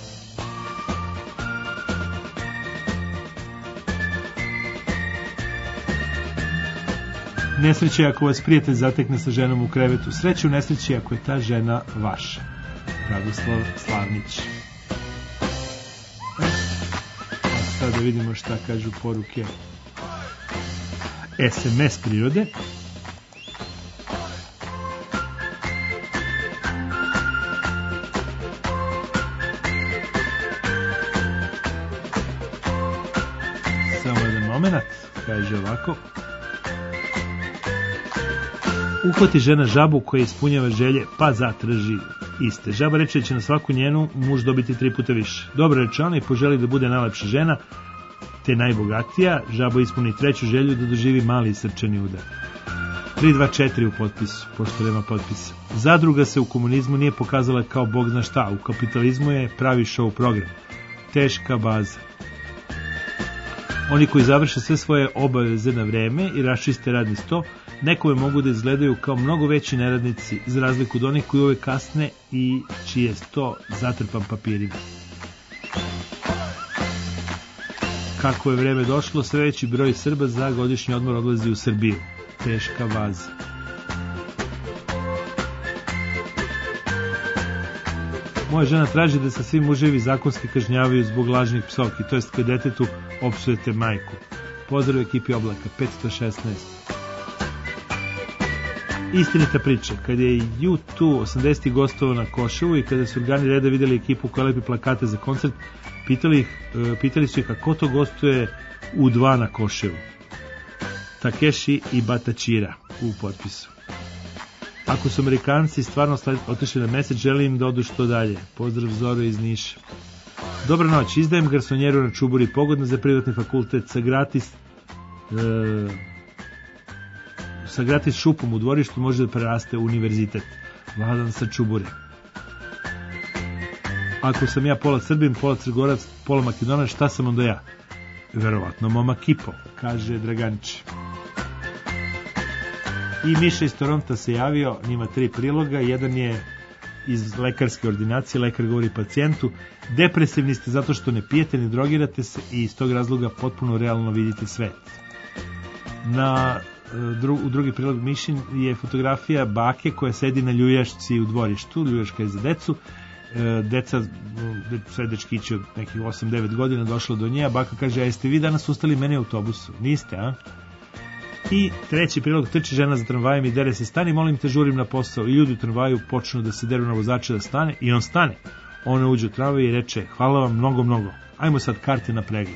Nesreće ako vas prijatelj zatekne sa ženom u krevetu. Sreće u nesreći ako je ta žena vaša. Radoslav Slavnić. Sada da vidimo šta kažu poruke. SMS prirode. Samo jedan moment, kaže ovako. Uhvati žena žabu koja ispunjava želje, pa zatraži iste. Žaba reče da će na svaku njenu muž dobiti 3 puta više. Dobro reče ona i poželi da bude najlepša žena, te najbogatija. Žaba ispuni 3. želju da doživi mali srčani udar. 324 u potpisu, pošto nema potpisa. Zadruga se u komunizmu nije pokazala kao bog zna šta, u kapitalizmu je pravi show program. Teška baza. Oni koji završe sve svoje obaveze na vreme i raščiste radni sto, nekome mogu da izgledaju kao mnogo veći neradnici, za razliku od onih koji uvek kasne i čiji je sto zatrpan papirima. Kako je vreme došlo, sve veći broj Srba za godišnji odmor odlazi u Srbiju. Teška vaza. Moja žena traži da se svi muževi zakonski kažnjavaju zbog lažnih psovki, to jest kad detetu opsujete majku. Pozdrav ekipi Oblaka, 516. Istinita priča, kada je U2 80. gostovao na Koševu i kada su organi reda videli ekipu koja lepi plakate za koncert, pitali su ih kako to gostuje U2 na Koševu. Takeshi i Batačira u potpisu. Ako su Amerikanci stvarno otišli na mesec, želim da odu što dalje. Pozdrav Zoro iz Niša. Dobra noć, izdajem garsonjeru na Čuburi, pogodna za privatni fakultet sa gratis šupom u dvorištu može da preraste u univerzitet. Vladan sa Čubure. Ako sam ja pola Srbin, pola Crgorac, pola Makedonac, šta sam onda ja? Verovatno Moma Kipo, kaže Draganić. I Miša iz Toronta se javio, njima 3 priloga, jedan je iz lekarske ordinacije, lekar govori pacijentu, depresivni ste zato što ne pijete, ne drogirate se i iz tog razloga potpuno realno vidite svet. U drugi prilog Mišin je fotografija bake koja sedi na ljuljašci u dvorištu, ljuljaška je za decu, deca, sve dečkići od nekih 8-9 godina došlo do nje, a baka kaže, a jeste vi danas ustali mene u autobusu? Niste, a? I treći prilog, trči žena za tramvajem i dere se, stani, molim te, žurim na posao. I ljudi u tramvaju počnu da se deru na vozača da stane i on stane. Ona uđe u tramvaj i reče, hvala vam mnogo, mnogo. Ajmo sad karte na pregled.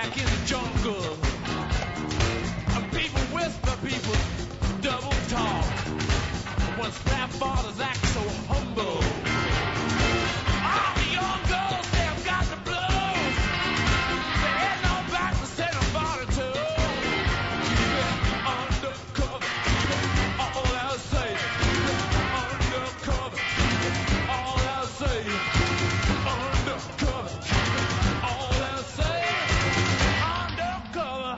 back in the jungle. People whisper, people double talk. Once their fathers act so humble. All the young girls, they've got the blues. They ain't no back to send a body to. Keep it undercover. All they'll say. Undercover. All they'll say. Undercover. All they'll say. Undercover.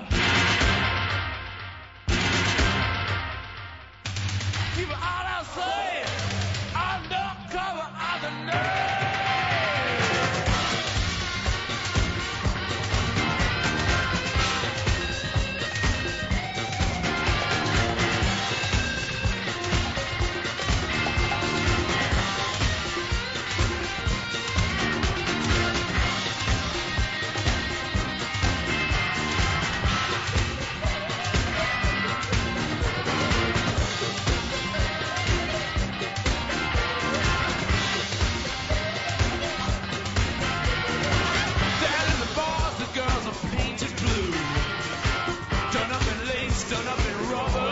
Keep it all they'll say. Undercover are the nerds. Down in the bars, the girls are painted blue. Done up in lace, done up in rubber.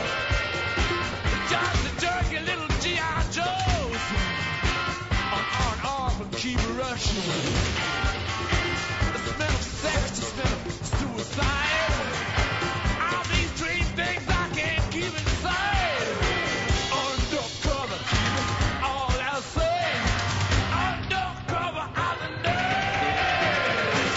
Just the jerky little G.I. Joes. On arm and keep rushing. The smell of sex, the smell of suicide. All these dream things I can't keep inside. Undercover, all I'll say. Undercover, I'm the nerds.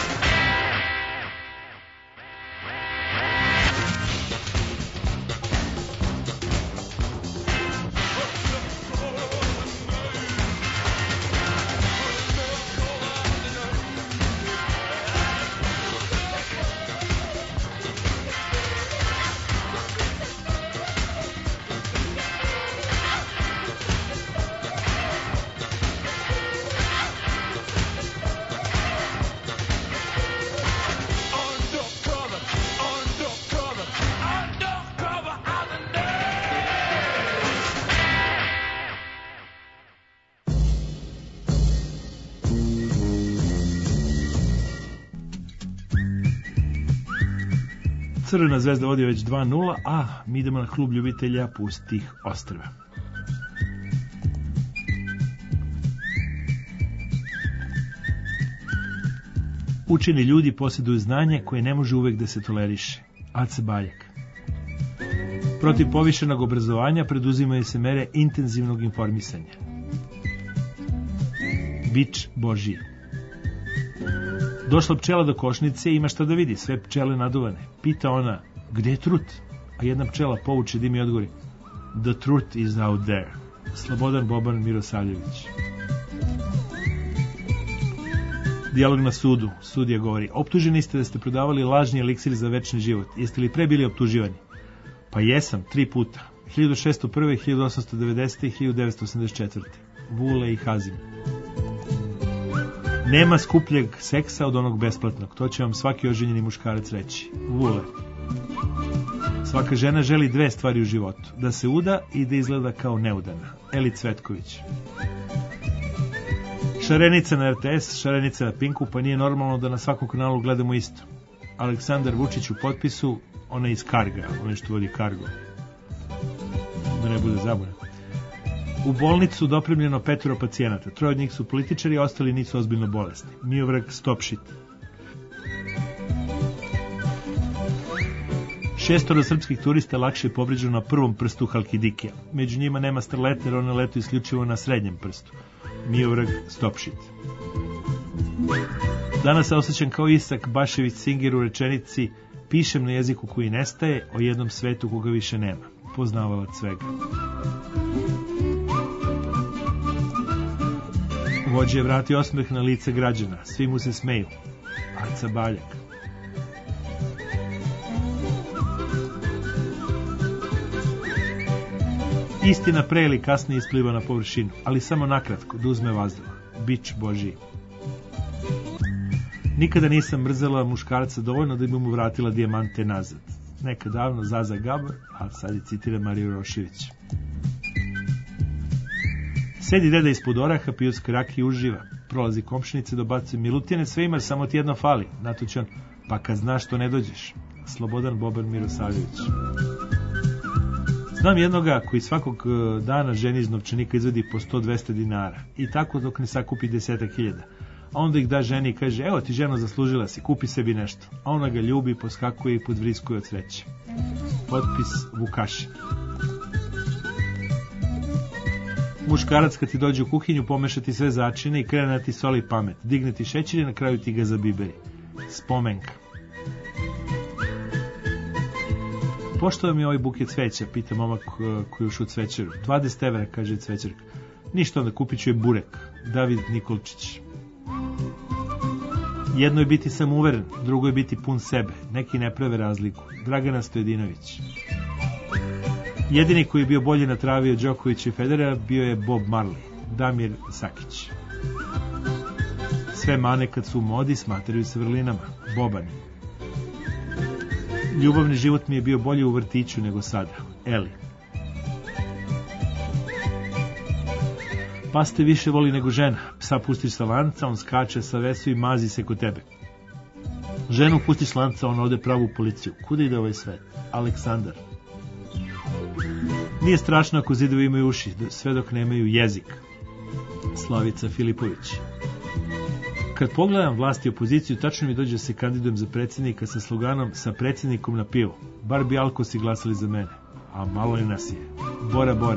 Undercover, undercover, undercover, I'm the
Crvena zvezda vodi već 2:0, a mi idemo na klub ljubitelja pustih ostrva. Učeni ljudi posjeduju znanje koje ne može uvek da se toleriše. Aca Baljak. Protiv povišenog obrazovanja preduzimaju se mere intenzivnog informisanja. Bič Božije. Došla pčela do košnice i ima šta da vidi, sve pčele naduvane. Pita ona, gde je trut? A jedna pčela povuče dim i odgovori, the truth is out there. Slobodan Boban Mirosavljević. Dijalog na sudu. Sudija govori, optuženi ste da ste prodavali lažni eliksir za večni život. Jeste li pre bili optuživani? Pa jesam, 3 puta. 1601, 1890 i 1984. Vule i Hazim. Nema skupljeg seksa od onog besplatnog. To će vam svaki oženjeni muškarac reći. Vule. Svaka žena želi 2 stvari u životu. Da se uda i da izgleda kao neudana. Eli Cvetković. Šarenica na RTS, šarenica na Pinku, pa nije normalno da na svakom kanalu gledamo isto. Aleksandar Vučić u potpisu, ona iz Karga, ona što vodi Kargo. Da ne bude zabune. U bolnicu dopremljeno 5 pacijenata. 3 od njih su političari, ostali nisu ozbiljno bolesni. Miovrag stop shit. 6 srpskih turista lakše je povređeno na prvom prstu Halkidikija. Među njima nema starlete, jer one letu isključivo na srednjem prstu. Miovrag stop shit. Danas se osjećam kao Isak Bašević Singer u rečenici pišem na jeziku koji nestaje o jednom svetu koga više nema. Poznavalac svega. Vođa je vratio osmeh na lice građana. Svi mu se smeju. Aca Baljak. Istina pre ili kasnije ispliva na površinu, ali samo nakratko, da uzme vazduh. Bič Božiji. Nikada nisam mrzela muškarca dovoljno da bi mu vratila dijamante nazad. Nekad davno Zaza Gabor, a sad je citira Mariju Rošević. Sedi deda ispod oraha, pijutske rakije uživa. Prolazi komšinice, dobacuje Milutine, sve ima, samo ti jedno fali. Na to će on, Pa kad znaš što ne dođeš. Slobodan Boban Mirosavljević. Znam jednoga koji svakog dana ženi iz novčanika izvedi po 100-200 dinara. I tako dok ne sakupi 10.000. A onda ih da ženi i kaže, evo ti ženo, zaslužila si, kupi sebi nešto. A ona ga ljubi, poskakuje i podvriskuje od sreće. Potpis Vukašin. Muškarac kad ti dođe u kuhinju pomeša ti sve začine i krene da ti soli pamet. Digne ti šećer i na kraju ti ga zabiberi. Spomenka. Pošto vam je ovaj buket cveća, pita momak koji ušao u cvećeru. 20 evra, kaže cvećerka. Ništa, onda kupit ću je burek. David Nikolčić. Jedno je biti samouveren, drugo je biti pun sebe. Neki ne prave razliku. Dragana Stojedinović. Jedini koji je bio bolje na travi od Đokovića i Federera bio je Bob Marley. Damir Sakić. Sve mane kad su u modi smatraju se vrlinama. Boban. Ljubavni život mi je bio bolje u vrtiću nego sada. Eli. Pas te više voli nego žena. Psa pustiš sa lanca, on skače sa vesu i mazi se kod tebe. Ženu pustiš s lanca, on ode pravo u policiju. Kuda ide ovaj svet? Aleksandar. Nije strašno ako zidovi imaju uši, sve dok nemaju jezik. Slavica Filipović. Kad pogledam vlast i opoziciju, tačno mi dođe da se kandidujem za predsjednika sa sloganom sa predsjednikom na pivo. Bar bi alkosi glasali za mene. A malo li nas je. Bora, Bora.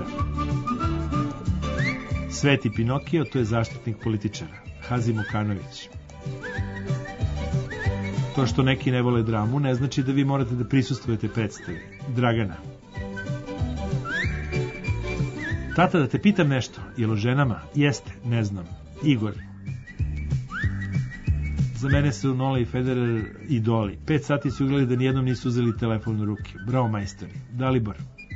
Sveti Pinokio, to je zaštitnik političara. Hazim Okanović. To što neki ne vole dramu ne znači da vi morate da prisustvujete predstavi. Dragana. Tata, da te pitam nešto. Jel o ženama? Jeste, ne znam. Igor. Za mene su Nola i Federer idoli. 5 sati su igrali da nijednom nisu uzeli telefon u ruke. Bravo, majstori. Dalibor.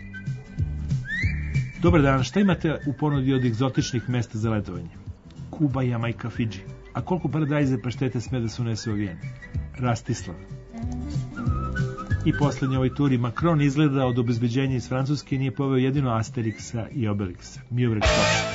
Dobar dan, šta imate u ponudi od egzotičnih mesta za letovanje? Kuba, Jamajka, Fidži. A koliko paradajze paštete sme da se unese u avijen? Rastislav. I poslednje ovoj turi, Macron izgleda od obezbeđenja iz Francuske nije poveo jedino Asterixa i Obelixa. Miovrek Stoša.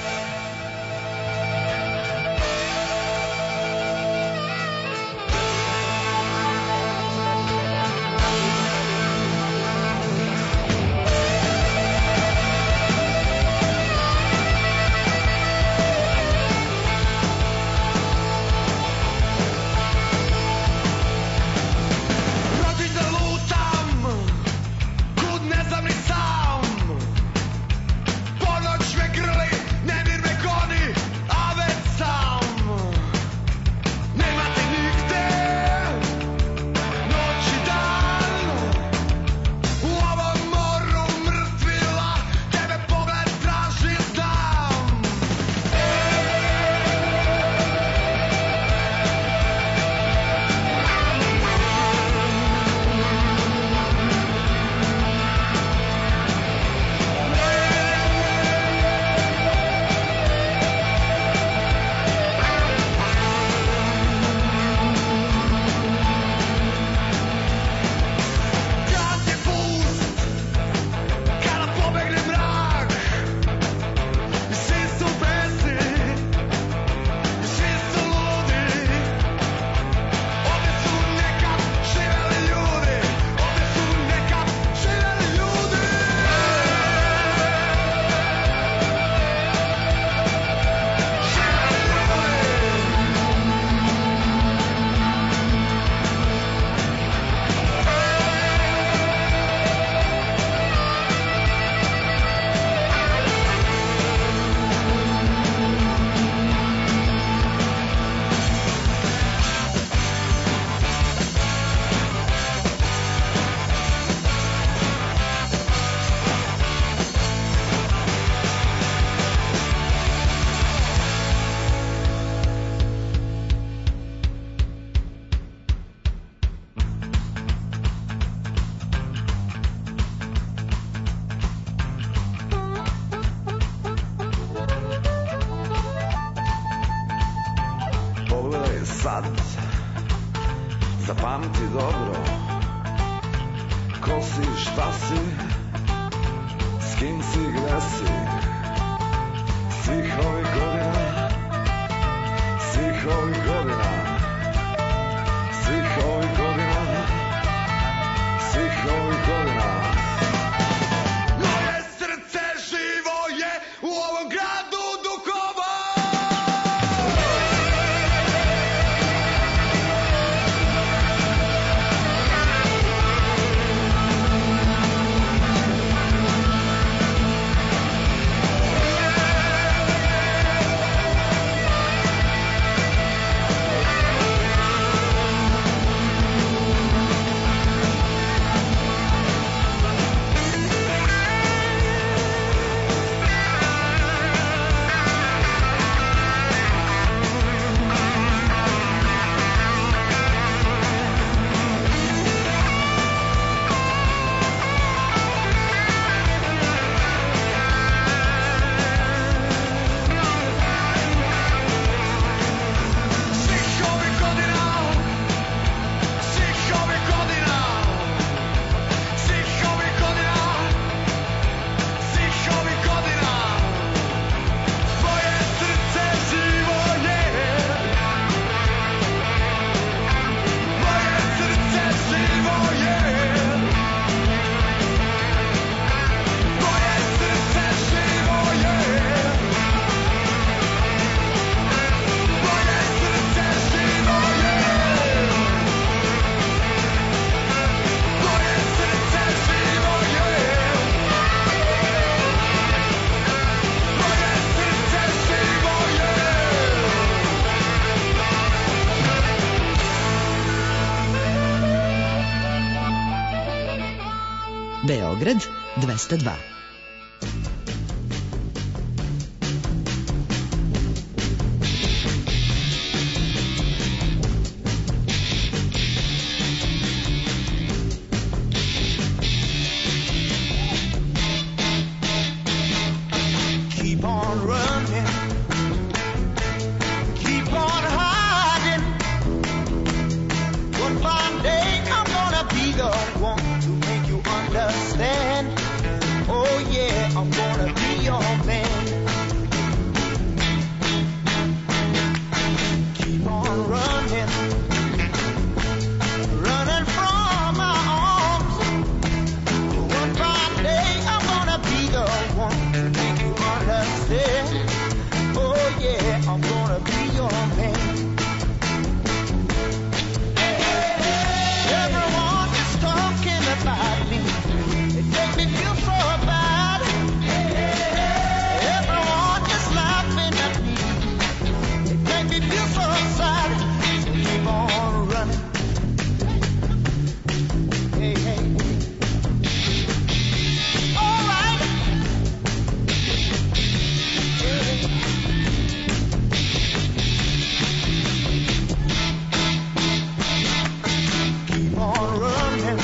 sad zapamti dobro ko si, šta si, s kim si, gde si svih ovih godina, svih ovih godina, svih ovih godina.
Beograd 202.
Keep on running, keep on hiding. One fine day I'm gonna be the one to make you understand. Oh yeah, I'm gonna be your man. Keep on running, running from my arms. One fine day I'm gonna be the one to make you understand. Oh yeah, I'm gonna be your man. Everyone is talking about me. It makes me feel so bad. Everyone is laughing at me. It makes me feel so sad. So keep on running. Hey, hey. All right. Keep on running,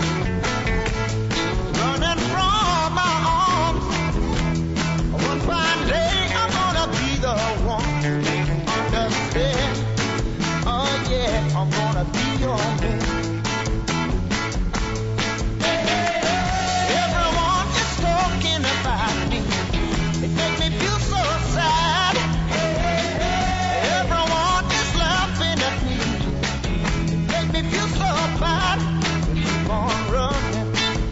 running from my arms. One fine day I'm gonna be the one to make you understand. Oh yeah, I'm gonna be your man. Everyone is talking about me. It makes me feel so sad. Everyone is laughing at me. It makes me feel so bad. Keep on running,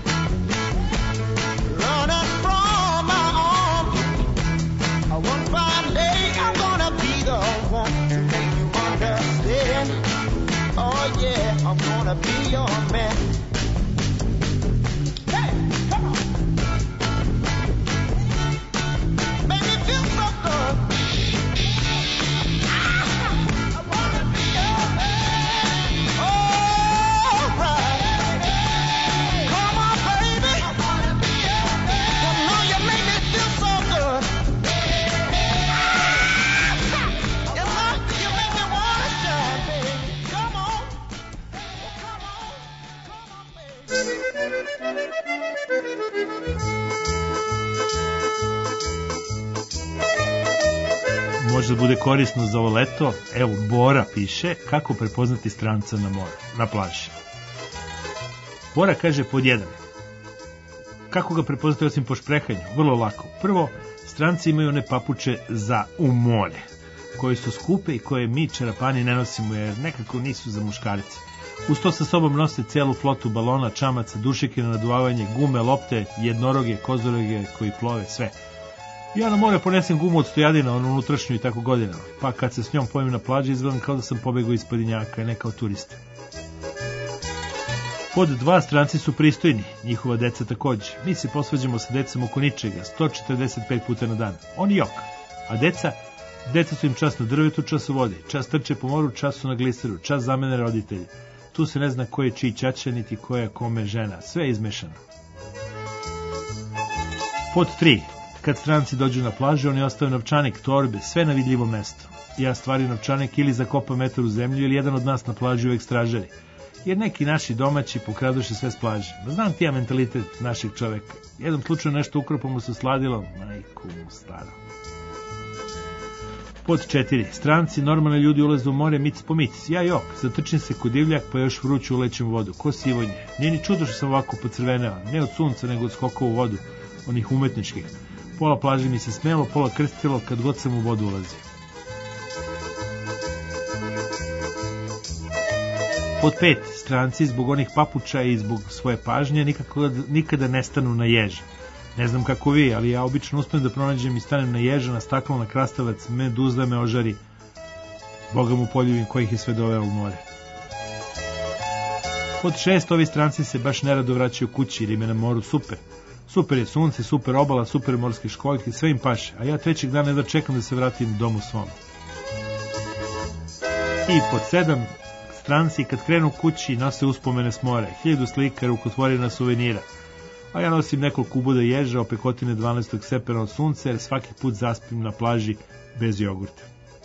running from my arms. One fine day I'm gonna be the one to make you understand. Oh yeah, I'm gonna be your man. Hey, come on. Make me feel so good. I wanna be your man. All right. Come on, baby. I wanna be your man. You know you make me feel so good. You know you make me wanna shine, baby. Come on. Come on. Come on, baby.
Možda bude korisno za ovo leto. Evo, Bora piše kako prepoznati stranca na moru, na plaži. Bora kaže pod 1. Kako ga prepoznati osim po šprehanju? Vrlo lako. Prvo, stranci imaju one papuče za u more, koje su skupe i koje mi čarapani ne nosimo jer nekako nisu za muškarce. Uz to sa sobom nose cijelu flotu balona, čamaca, dušike na naduvavanje, gume, lopte, jednoroge, kozoroge koji plove, sve. Ja na more ponesem gumu od stojadina, onu unutrašnju i tako godinama, pa kad se s njom pojavim na plaži izgledam kao da sam pobegao iz padinjaka, ne kao turista. Pod 2, stranci su pristojni, njihova deca također. Mi se posvađamo sa decom oko ničega, 145 puta na dan. Oni jok. A deca su im čas na drvetu, čas u vodi, čas trče po moru, čas su na gliseru, čas zamene roditelji. Tu se ne zna ko je čiji ćaća, niti ko je kome žena, sve je izmešano. Pod 3. Kad stranci dođu na plažu, oni ostave novčanik, torbe, sve na vidljivo mesto. Ja stvari novčanik ili zakopam metar u zemlju ili jedan od nas na plaži uvek stražari. Jer neki naši domaći pokraduše sve s plaže. Znam ti ja mentalitet naših čoveka. Jednom slučaju nešto ukropo mu se sladilo, majku mu staro. Pod 4. Stranci, normalni ljudi ulaze u more mic po mic. Ja jok, zatrčim se kod divljak pa još vruću ulećem u vodu. Ko sivonje. Nije ni čudo što sam ovako pocrveneo. Ne od sunca nego od skoka u vodu. Onih umetničkih. Pola plaže mi se smelo, pola krstilo kad god sam u vodu ulazio. Pod 5. Stranci zbog onih papuča i zbog svoje pažnje nikada ne stanu na ježa. Ne znam kako vi, ali ja obično uspem da pronađem i stanem na ježa, na staklo, na krastavac, meduzda me ožari. Boga mu poljubim kojih je sve doveo u more. Pod 6. Ovi stranci se baš nerado vraćaju kući jer im je na moru super. Super je sunce, super obala, super morske školjke, sve im paše, a ja trećeg dana jedva čekam da se vratim domu svom. I pod 7. Stranci kad krenu kući nose uspomene s mora, 1000 slika, rukotvorina, suvenira. A ja nosim nekoliko uboda ježa, opekotine 12. stepena od sunca, jer svaki put zaspim na plaži bez jogurta.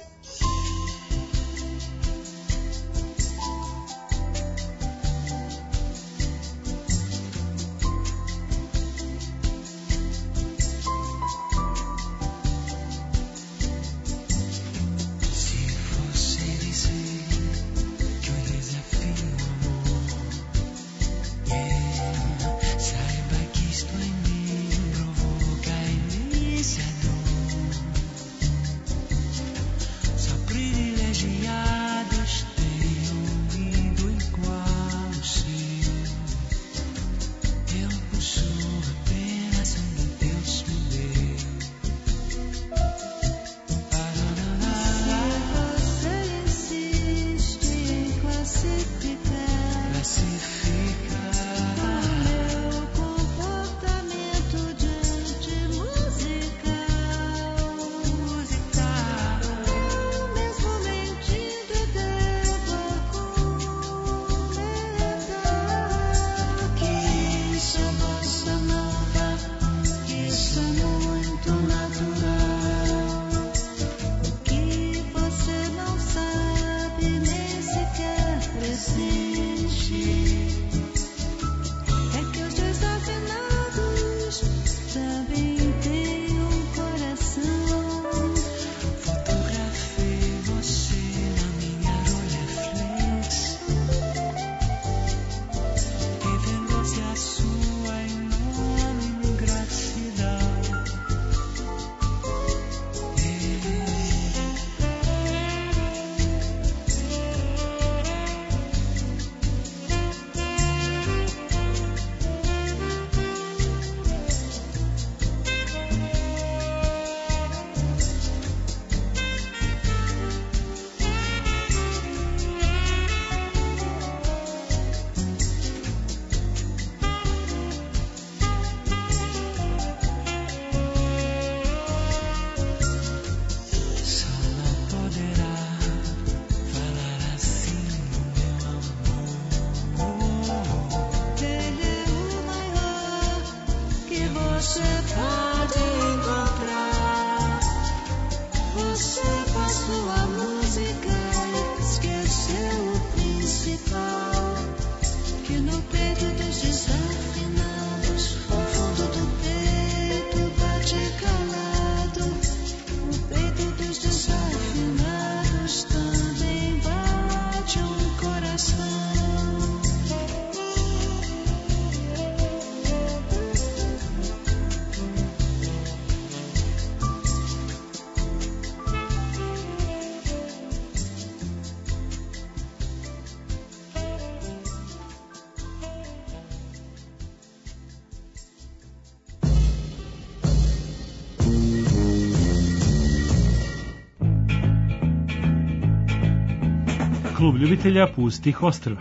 Klub ljubitelja pustih ostrva.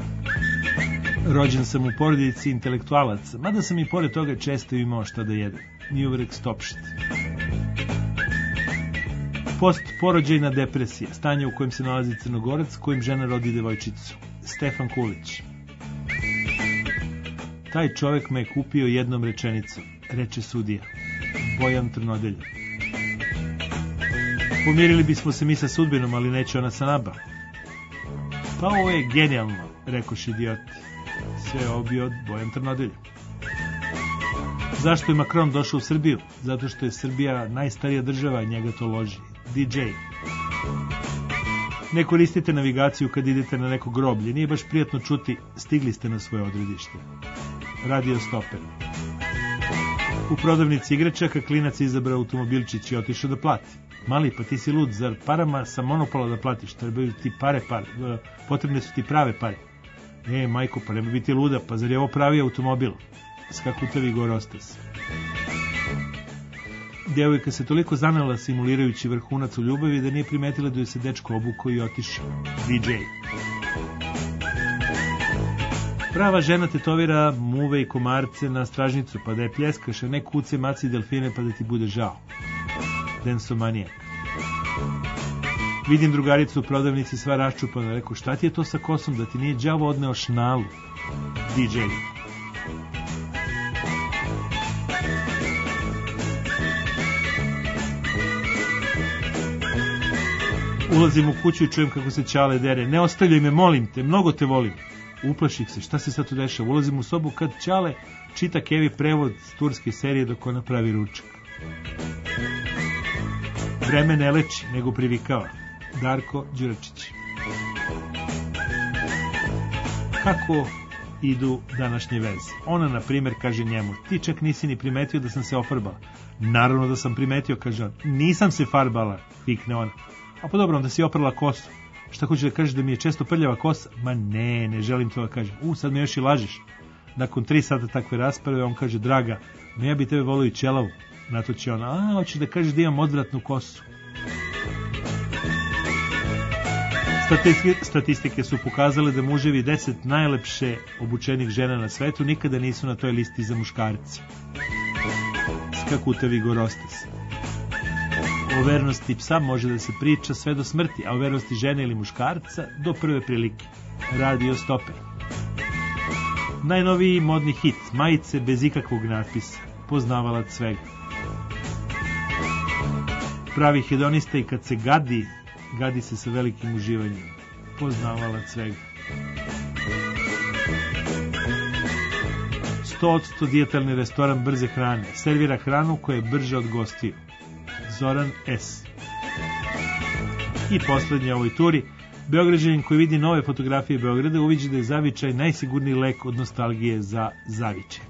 Rođen sam u porodici intelektualaca, mada sam i pored toga često imao šta da jedem. Nije uvek stopšt. Postporođajna depresija, stanje u kojem se nalazi Crnogorac, kojim žena rodi devojčicu. Stefan Kulić. Taj čovek me je kupio jednom rečenicom, reče sudija. Bojan Trnodelj. Pomirili bismo se mi sa sudbinom, ali neće ona sa naba. Pa ovo je genijalno, rekoš idioti. Sve ovo bio Bojan Trnodelj. Zašto je Macron došao u Srbiju? Zato što je Srbija najstarija država, a njega to loži. DJ. Ne koristite navigaciju kad idete na neko groblje. Nije baš prijatno čuti, stigli ste na svoje odredište. Radio Stoper. U prodavnici igračaka klinac je izabrao automobilčić i otišao da plati. Mali, pa ti si lud, zar parama sa monopola da platiš? Trebaju ti potrebne su ti prave pare. Majko, pa nema biti luda, pa zar je ovo pravi automobil? Skakutavi Gorostas. Djevojka se toliko zanela simulirajući vrhunac u ljubavi da nije primetila da joj se dečko obukao i otišao. DJ. Prava žena tetovira muve i komarce na stražnicu, pa da je pljeskaš, a ne kuce, maci i delfine, pa da ti bude žao. Densomanijak. Vidim drugaricu u prodavnici sva raščupana, rekao, šta ti je to sa kosom, da ti nije đavo odneo šnalu? DJ. Ulazim u kuću i čujem kako se Ćale dere. Ne ostavljaj me, molim te, mnogo te volim. Uplaših se, šta se sad tu dešava? Ulazim u sobu kad Ćale čita Kevi prevod s turske serije dok ona pravi ručak. Vreme ne leči, nego privikava. Darko Đuračić. Kako idu današnje veze? Ona, na primjer, kaže njemu: ti čak nisi ni primetio da sam se ofarbala. Naravno da sam primetio, kaže on. Nisam se farbala, vikne ona. A pa dobro, onda si oprala kosu. Šta hoćeš da kažeš, da mi je često prljava kosa? Ma ne želim to da kažem. Sad me još i lažeš. Nakon 3 sata takve rasprave on kaže: draga, no ja bi tebe volio i ćelavu. Na to će ona: hoćeš da kažeš da imam odvratnu kosu. Statistike su pokazale da muževi 10 najlepše obučenih žena na svetu nikada nisu na toj listi za muškarci. Skakutavi gorostes. O vernosti psa može da se priča sve do smrti, a o vernosti žene ili muškarca do prve prilike. Radio Stoper. Najnoviji modni hit, majice bez ikakvog natpisa, poznavalac svega. Pravi hedonista i kad se gadi se sa velikim uživanjem, poznavalac svega. 100% dijetalni restoran brze hrane, servira hranu koja je brže od gostiju. Zoran S. I poslednji u ovoj turi, Beograđanin koji vidi nove fotografije Beograda uviđa da je zavičaj najsigurniji lek od nostalgije za zavičaj.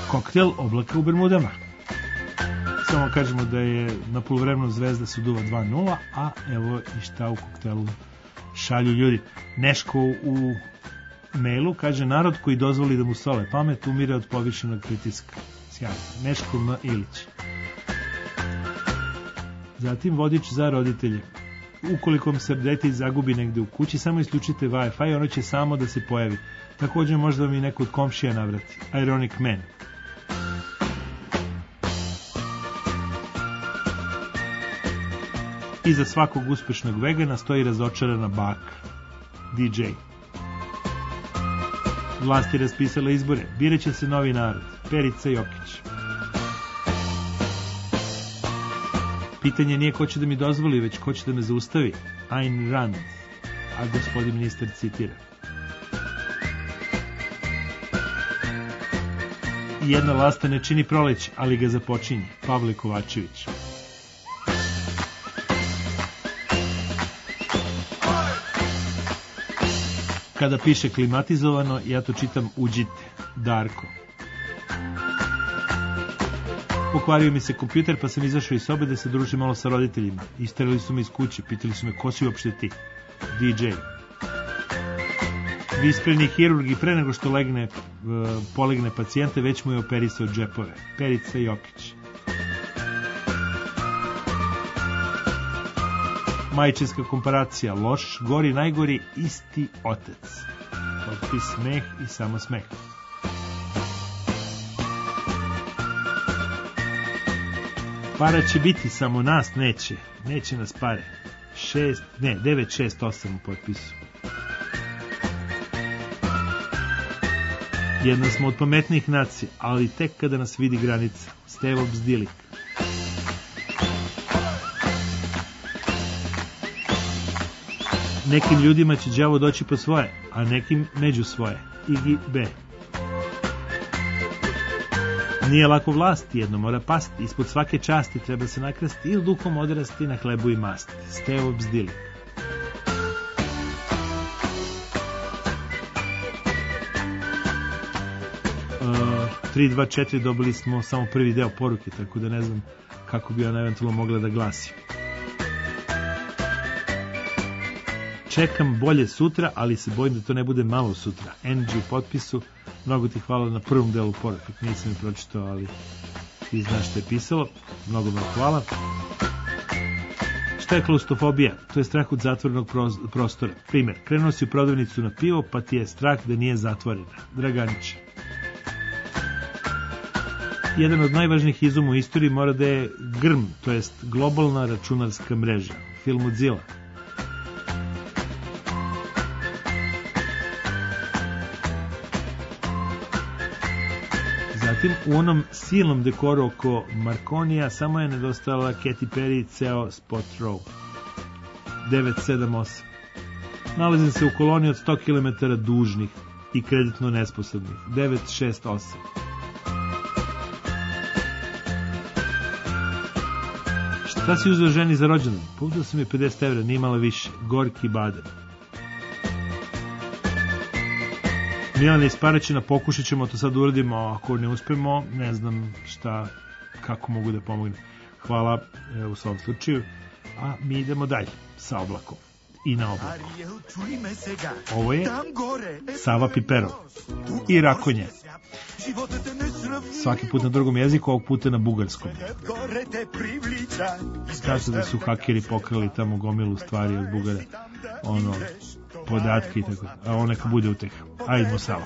koktel Oblaka u Bermudama. Samo kažemo da je na poluvremenu Zvezda se duva 2:0, a evo i šta u koktelu šalju ljudi. Neško u mailu kaže: narod koji dozvoli da mu sole pamet umire od povišenog pritiska. Sjajno. Neško M. Ilić. Zatim vodič za roditelje. Ukoliko vam se dete zagubi negde u kući, samo isključite Wi-Fi i ono će samo da se pojavi. Također možda vam i neko od komšija navrati. Ironic Man. Iza svakog uspešnog vegana stoji razočarana baka. DJ. Vlast je raspisala izbore. Biraće se novi narod. Perica Jokić. Pitanje nije ko će da mi dozvoli, već ko će da me zaustavi. Ayn Rand. A gospodin ministar citira: jedna lasta ne čini proleće, ali ga započinje. Pavle Kovačević. Kada piše klimatizovano, ja to čitam uđite. Darko. Pokvario mi se kompjuter, pa sam izašao iz sobe da se družim malo sa roditeljima. Isterali su me iz kuće, pitali su me ko si uopšte ti. DJ. Vispreni hirurg i pre nego što polegne pacijente, već mu je operisao džepove. Perica Jokić. Majčinska komparacija. Loš, gori, najgori, isti otec. Potpis smeh i samo smeh. Para će biti, samo nas neće. Neće nas pare. 968 u potpisu. Jedna smo od pametnijih nacija, ali tek kada nas vidi granica. Stevo Bzdilik. Nekim ljudima će đavo doći po svoje, a nekim među svoje. Igi B. Nije lako vlasti, jedno mora pasti, ispod svake časti treba se nakrasti ili duhom odrasti na hlebu i masti. Stevo Bzdilik. Uh, 324 dobili smo samo prvi deo poruke, tako da ne znam kako bi ona eventualno mogla da glasi. Čekam bolje sutra, ali se bojim da to ne bude malo sutra. NG u potpisu. Mnogo ti hvala na prvom delu poruke. Nisam je pročitao, ali ti znaš što je pisalo. Mnogo vam hvala. Šta je klaustofobija? To je strah od zatvorenog prostora. Primer, krenuo si u prodavnicu na pivo, pa ti je strah da nije zatvorena. Draganić. Jedan od najvažnijih izuma u istoriji mora da je GRM, to jest globalna računarska mreža. Filmudzilla. Zatim, u onom silnom dekoru oko Marconija samo je nedostala Katy Perry i ceo Spot Row. 978. Nalazim se u koloni od 100 km dužnih i kreditno nesposobnih. 968. Šta si uzeo ženi za rođendan? Uzeo sam je 50 evra, nije imala više. Gorki Baden. Milana iz Paraćina, pokušat ćemo to sad uradimo, ako ne uspemo, ne znam kako mogu da pomognem. Hvala u svom slučaju, a mi idemo dalje sa oblakom i na oblaku. Ovo je Sava Piperov i Rakonje. Svaki put na drugom jeziku, ovog puta na bugarskom. Kažu da su hakeri pokrali tamo gomilu stvari od Bugara, podatke i tako, a on neka bude uteha. Ajdemo Sava.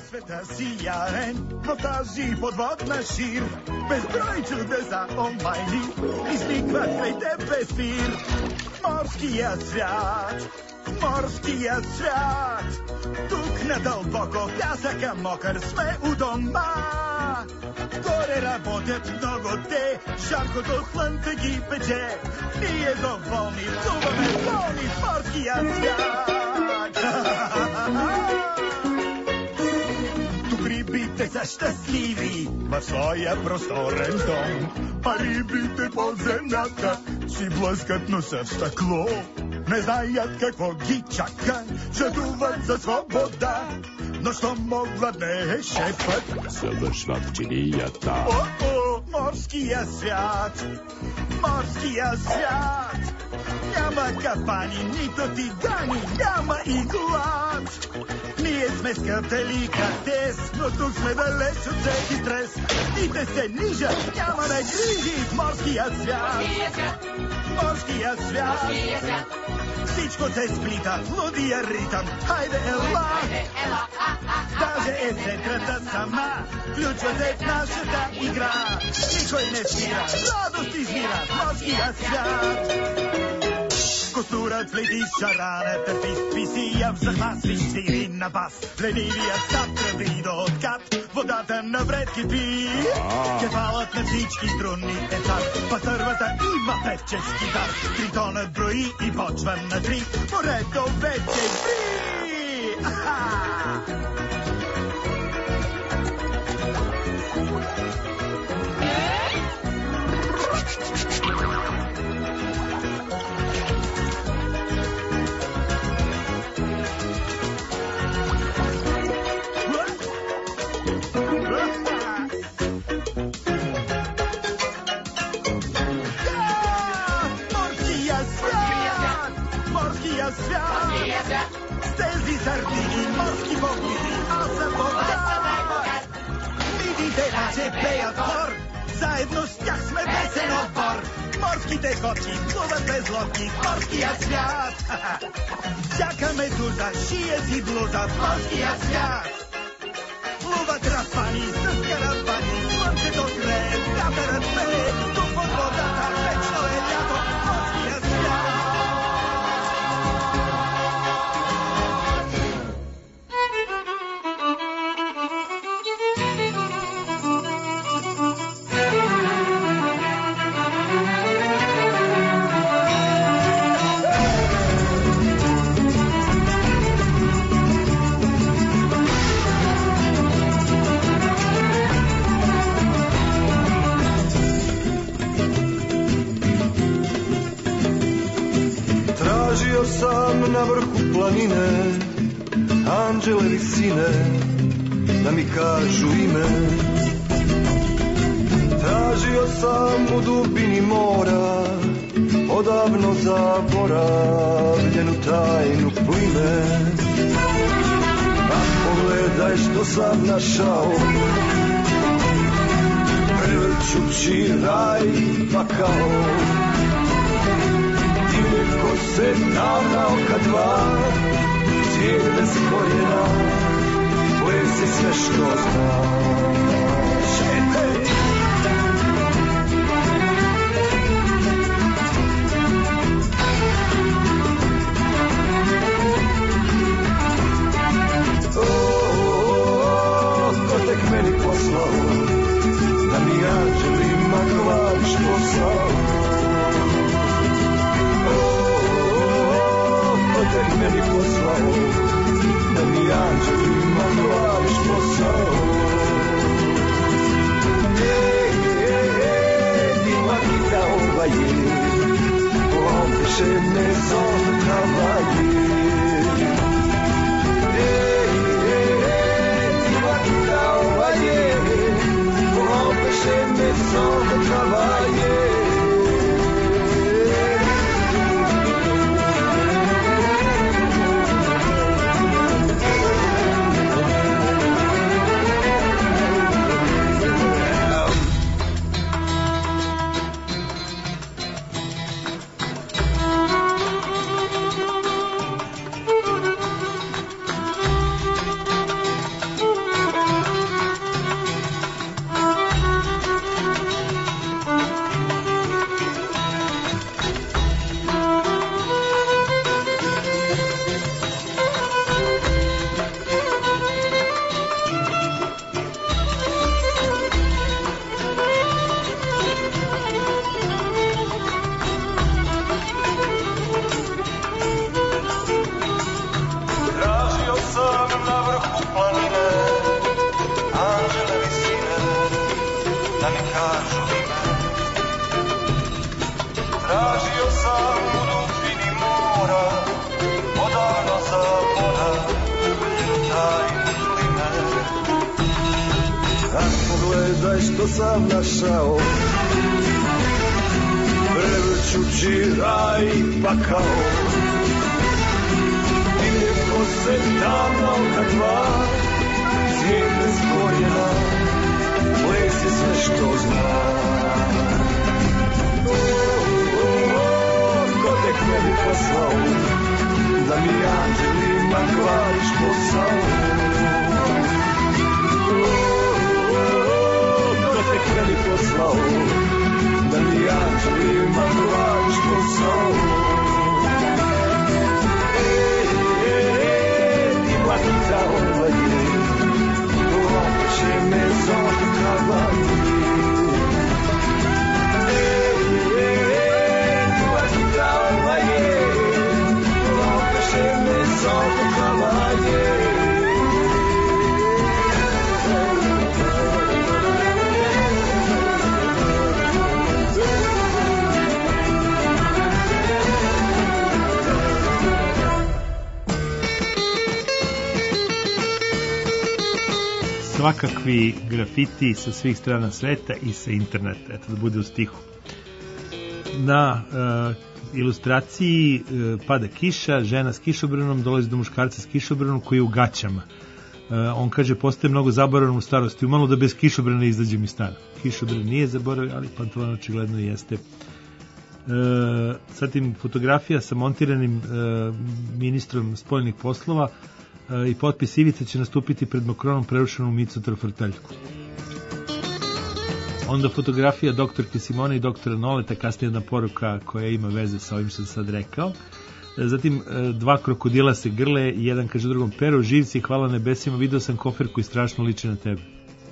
Podvodna šir, bezbroj čudesa omajni, iznikva cvejte pefir. Morski je svijet, tuk na dalboko, pjasaka mokar, sve u doma. Gore работят много те, жаркото слънце ги пече. Ние доволни, плуваме волни в морския свят. Тук рибите са щастливи в своя просторен дом, а рибите под земята си блъскат носа в стъкло. Не знаят какво ги чака, жадуват за свобода, но jedino što mogla neše put.
Završvatčinijata.
Morski je svijet, morski je svijet. Няма капани, нито тигани, няма и глад. Ние сме скъптели картес, но тук сме далеч от всеки стрес. Дите се ниже, нямаме грижи в морския свят. Морския свят. Всичко се сплита в лудия ритъм. Хайде, ела! Даже есентрата сама включва се в нашата игра. Никой не спира, радост измира в морския свят. Костурът вледи шараната ти, писия в захмасли свири на бас. Ленивият стат тръби до откат, водата навред кипи. Кефалът на всички струнни е цар, пасървата има певчески дар. Тритонът брои и почва на три, морето вече спри. Свят. С тези сардини, морски богини, аз съм богат. Видите, че пеят хор, заедно с тях сме песен отбор. Морските котки плуват без лодки в морския свят. Всяка медуза шие си блуза в морския свят. Плуват разпани с каравани, слънцето грее, вятърът пее, тук под водата вечно е лято в морския свят.
Sam na vrhu planine, anđele visine, da mi kažu ime. Tražio sam u dubini mora, odavno zaboravljenu tajnu pline. A pogledaj što sam našao, vrčući raj pakao. Ko se davna oka dva, svijet bez koljena, plesi sve što zna. Šete! Ko tek meni poslao, da mi anđelima kvač poslao. Tek meni poslao, da mi anđeli pogledaj što sam našao, prevrćući raj i pakao. Iako se tamna oka dva, svijet bez korijena, plesi sve što zna. Ko tek ne bi poslao, da mi anđelima kvariš posao. Ko tek ne bi poslao, da mi anđelima kvariš posao. Ti vatica odvaje, će me zokavati.
Svakakvi grafiti sa svih strana sveta i sa interneta, eto da bude u stihu. Na ilustraciji pada kiša, žena s kišobranom dolazi do muškarca s kišobranom koji je u gaćama. On kaže, postaje mnogo zaboravan u starosti, umalo da bez kišobrana izađem iz stana. Kišobran nije zaboravio, ali pantovan očigledno jeste. Zatim fotografija sa montiranim ministrom spoljnih poslova i potpis Ivica će nastupiti pred Makronom prerušenom Micu Trofrtaljku. Onda fotografija doktorke Simone i doktora Noleta, kasnije jedna poruka koja ima veze sa ovim što sam sad rekao. Zatim dva krokodila se grle i jedan kaže drugom, Pero, živ si, hvala nebesima, video sam kofer koji strašno liči na tebe.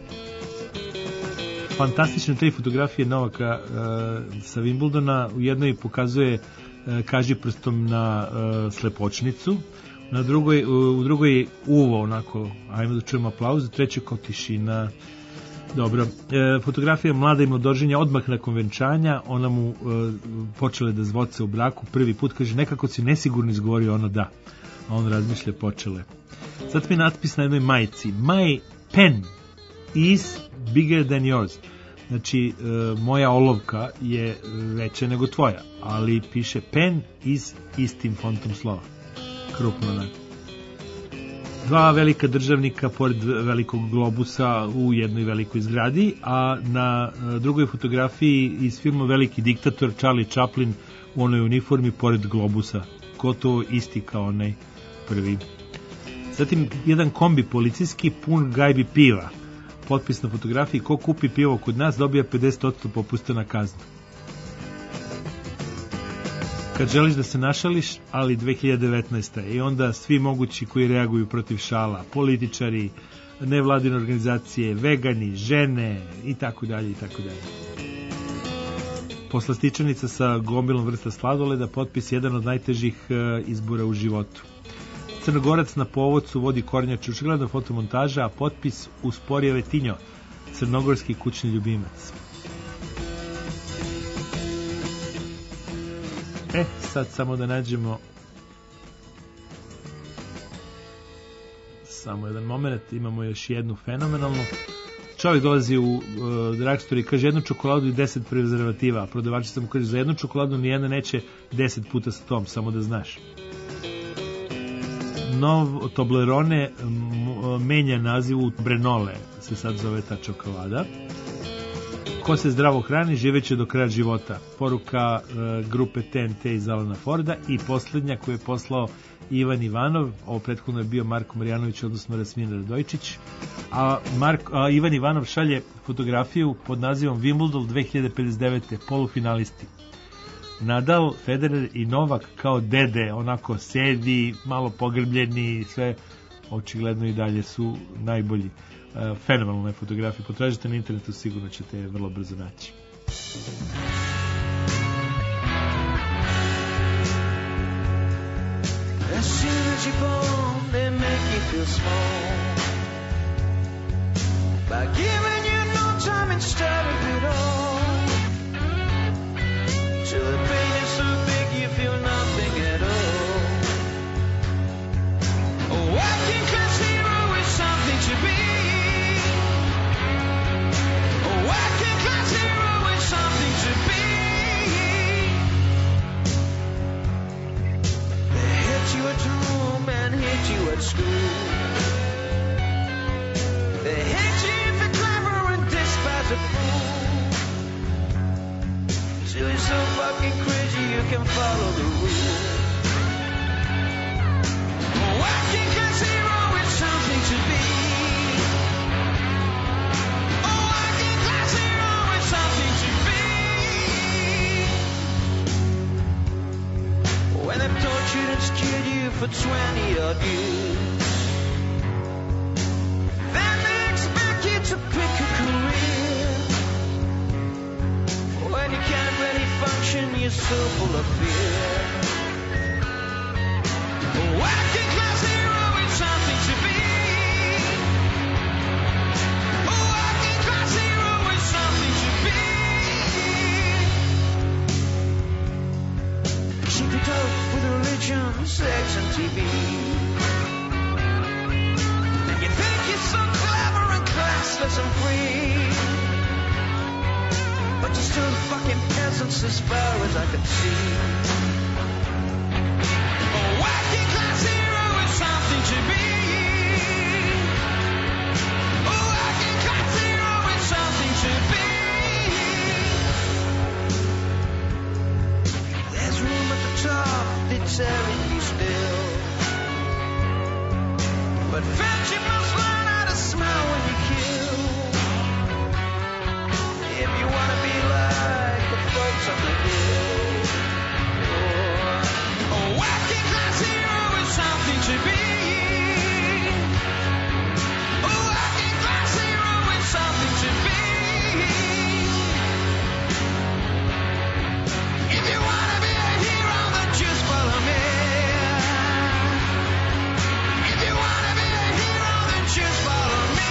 Fantastične tri fotografije Novaka sa Wimbledona. U jednoj pokazuje kaži prstom na slepočnicu, u drugoj uvo, onako, ajmo da čujemo aplauz, u trećoj kao tišina. Dobro, fotografija mlada i mladoženja odmah nakon venčanja, ona mu počela da zvoce u braku, prvi put kaže, nekako si nesigurno izgovorio ono da, a on razmišlja, počele. Sad mi je natpis na jednoj majici, my pen is bigger than yours, znači moja olovka je veća nego tvoja, ali piše pen is istim fontom slova, krupno onako. Dva velika državnika pored velikog globusa u jednoj velikoj zgradi, a na drugoj fotografiji iz filma Veliki diktator Charlie Chaplin u onoj uniformi pored globusa, gotovo isti kao onaj prvi. Zatim jedan kombi policijski pun gajbi piva, potpis na fotografiji, ko kupi pivo kod nas dobija 50% popusta na kaznu. Kad želiš da se našališ, ali 2019. I onda svi mogući koji reaguju protiv šala, političari, nevladine organizacije, vegani, žene i tako dalje i tako dalje. Poslastičanica sa gomilom vrsta sladoleda, potpis jedan od najtežih izbora u životu. Crnogorac na povodcu vodi kornjaču, očigledna fotomontaža, a potpis usporio Vetinjo, crnogorski kućni ljubimac. Sad samo da nađemo samo jedan moment, imamo još jednu fenomenalnu. Čovjek dolazi u drugstore i kaže jednu čokoladu i 10 prezervativa, a prodavačica mu kaže za jednu čokoladu nijedna neće 10 puta sa tom, samo da znaš. Nov Toblerone menja naziv u Brenole, se sad zove ta čokolada. Ko se zdravo hrani, živeće do kraja života. Poruka grupe TNT iz Alana Forda. I posljednja koju je poslao Ivan Ivanov, ovo prethodno je bio Marko Marjanović, odnosno Rasmina Radojičić, a Ivan Ivanov šalje fotografiju pod nazivom Wimbledon 2059. polufinalisti. Nadal, Federer i Novak kao dede, onako sedi, malo pogrbljeni, sve očigledno i dalje su najbolji. Fenomenalne fotografije, potražite na internetu, sigurno ćete je vrlo brzo naći.
As soon as you're born, they make you feel small by giving you no time instead of it all. Till the pain is so big you feel nothing at all. A walking class hero is something to be.
can follow the rules. Working class hero is something to be. Working class hero is something to be. When they've tortured and skewered you for 20 odd years, then they expect you to pick a career. When you can't really function, you're so full of fear. Working class hero is something to be. Working class hero is something to be. Keep it up with religion, sex and TV. You think you're so clever and classless and free, but you're still fucking peasants as far as I can see. Working class hero is something to be. Working class hero is something to be. There's room at the top, they're telling you still, but first you must learn how to smile when you kill. If you want to be like the folks on the hill. Working class hero is something to be. Working class hero is something to be. If you want to be a hero, then just follow me. If you want to be a hero, then just follow me.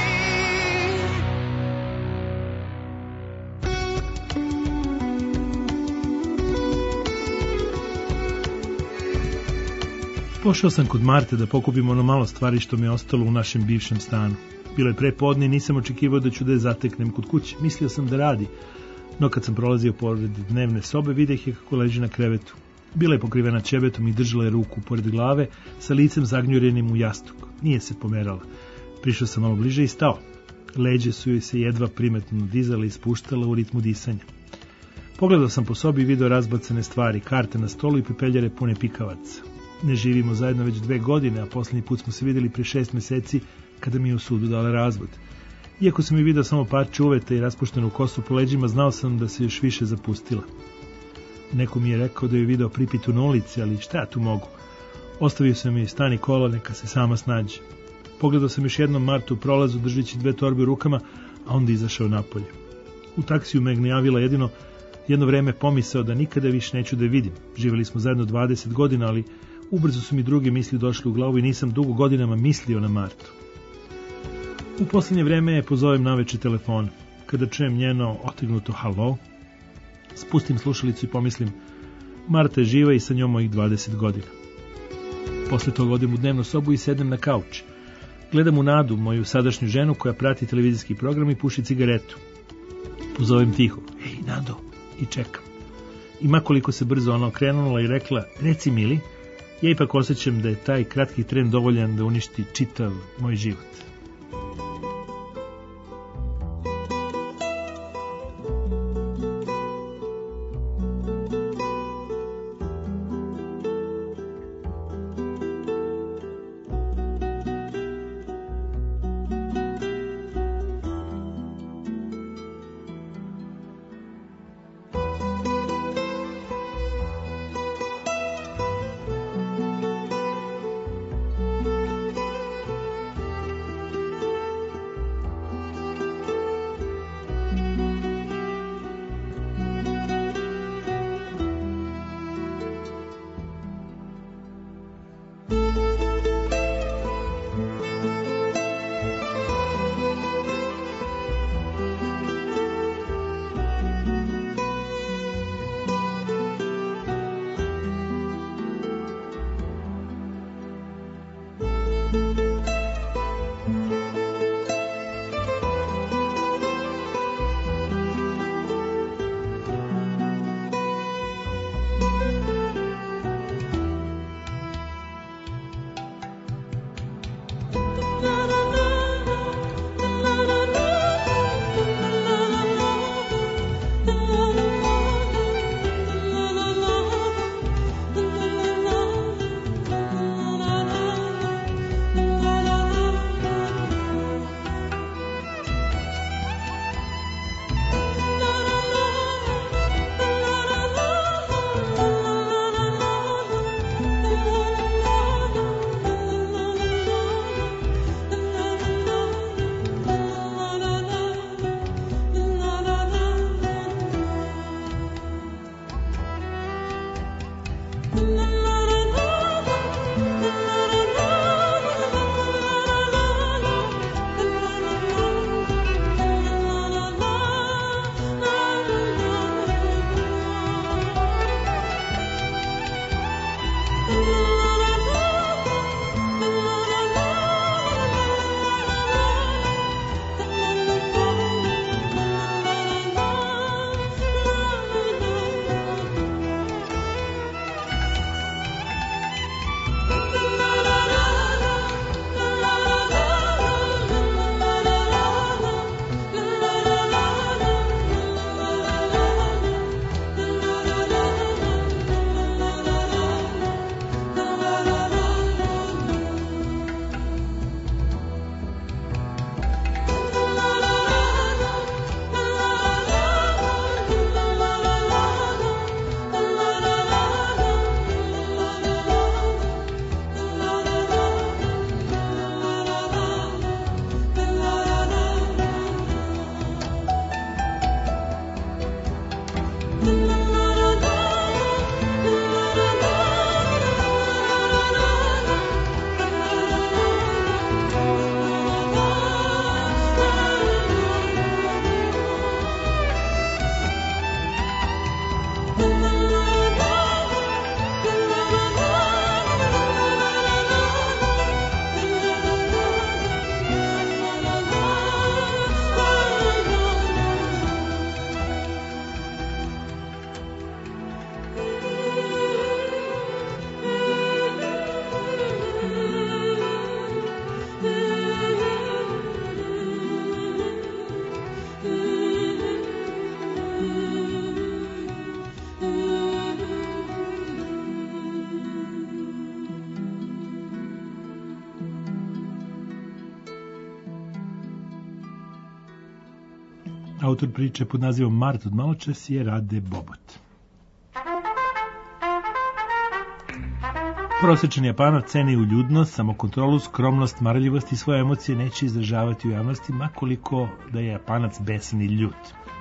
Pošao sam kod Marte da pokupim ono malo stvari što mi je ostalo u našem bivšem stanu. Bilo je prepodne i nisam očekivao da ću da je zateknem kod kuće. Mislio sam da radi, no kad sam prolazio pored dnevne sobe, videh je kako leži na krevetu. Bila je pokrivena ćebetom i držala je ruku pored glave sa licem zagnjurenim u jastuk. Nije se pomerala. Prišao sam malo bliže i stao. Leđe su joj se jedva primetno dizala i spuštala u ritmu disanja. Pogledao sam po sobi i video razbacane stvari, karte na stolu i pepeljare pune pikavaca. Ne živimo zajedno već 2 godine, a posljednji put smo se vidjeli prije 6 meseci kada mi je u sudu dala razvod. Iako sam mi vidio samo par čuveta i raspuštenu kosu po leđima, znao sam da se još više zapustila. Neko mi je rekao da je video pripitu na ulici, ali šta ja tu mogu? Ostavio sam je stan i kola, neka se sama snađe. Pogledao sam još jednom Martu u prolazu držeći 2 torbe u rukama, a onda izašao napolje. U taksiju me gnjavila jedno vreme pomisao da nikada više neću da je vidim. Živjeli smo zajedno 20 godina, ali ubrzo su mi druge misli došle u glavu i nisam dugo godinama mislio na Martu. U posljednje vreme je pozovem naveče telefon. Kada čujem njeno otegnuto halo, spustim slušalicu i pomislim, Marta je živa i sa njom mojih 20 godina. Posle toga odem u dnevnu sobu i sednem na kauč. Gledam u Nadu, moju sadašnju ženu koja prati televizijski program i puši cigaretu. Pozovem tiho, ej Nado, i čekam. I makoliko se brzo ona okrenula i rekla, reci mili, ja ipak osjećam da je taj kratki tren dovoljan da uništi čitav moj život. Autor priče pod nazivom Mart od maločas je Rade Bobot. Prosječan Japanac ceni uljudnost, samokontrolu, skromnost, marljivost i svoje emocije neće izražavati u javnosti, makoliko da je Japanac besan i ljut.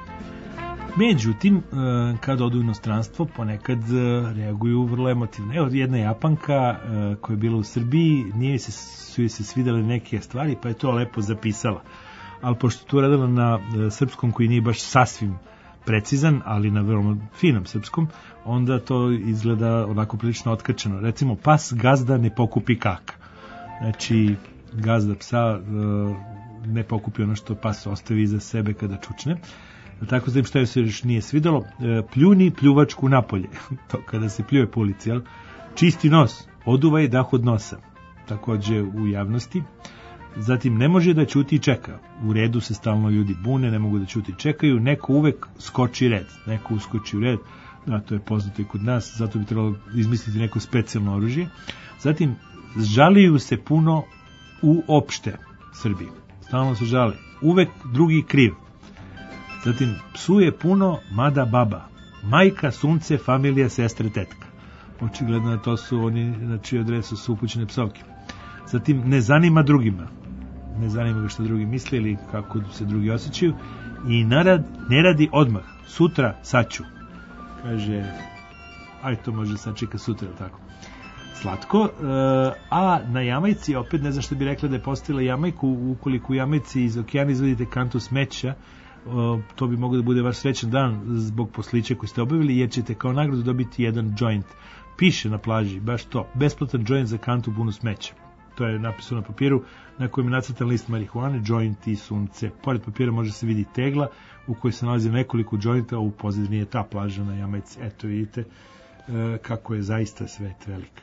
Međutim, kad odu u inostranstvo, ponekad reaguju vrlo emotivno. Evo, jedna Japanka koja je bila u Srbiji, su joj se svidjele neke stvari, pa je to lepo zapisala. Ali pošto to radila na srpskom koji nije baš sasvim precizan, ali na vrlo finom srpskom, onda to izgleda onako prilično otkačeno. Recimo, pas gazda ne pokupi kaka. Znači, gazda psa ne pokupi ono što pas ostavi iza sebe kada čučne. Tako znam šta joj se još nije svidjelo. Pljuni pljuvačku napolje. To kada se pljuje po ulici, jel? Čisti nos, oduvaj dah od nosa. Takođe u javnosti. Zatim, ne može da ćuti i čeka. U redu se stalno ljudi bune, ne mogu da ćuti i čekaju. Neko uvek skoči red. Neko uskoči u red. Da, to je poznato i kod nas, zato bi trebalo izmisliti neko specijalno oružje. Zatim, žaliju se puno u opšte Srbiji. Stalno se žale. Uvek drugi kriv. Zatim, psuje puno, mada baba. Majka, sunce, familija, sestre, tetka. Očigledno to su oni, na čiju adresu su upućene psovke. Zatim, ne zanima drugima. Ne zanima ga što drugi misle ili kako se drugi osjećaju. I ne radi odmah. Sutra, sad ću. Kaže, aj to može sačeka sutra, tako. Slatko. A na Jamajci, opet ne znam što bi rekla da je postavila Jamajku, ukoliko u Jamajci iz okeana izvodite kantu smeća, to bi moglo da bude vaš srećan dan zbog poslića koji ste obavili, jer ćete kao nagradu dobiti jedan joint. Piše na plaži, baš to, besplatan joint za kantu punu smeća. To je napisano na papiru na kojem je nacrtan list marihuane, joint i sunce. Pored papira može se vidi tegla u kojoj se nalazi nekoliko jointa, a u pozadini je ta plaža na Jamajci. Eto vidite kako je zaista svet velik.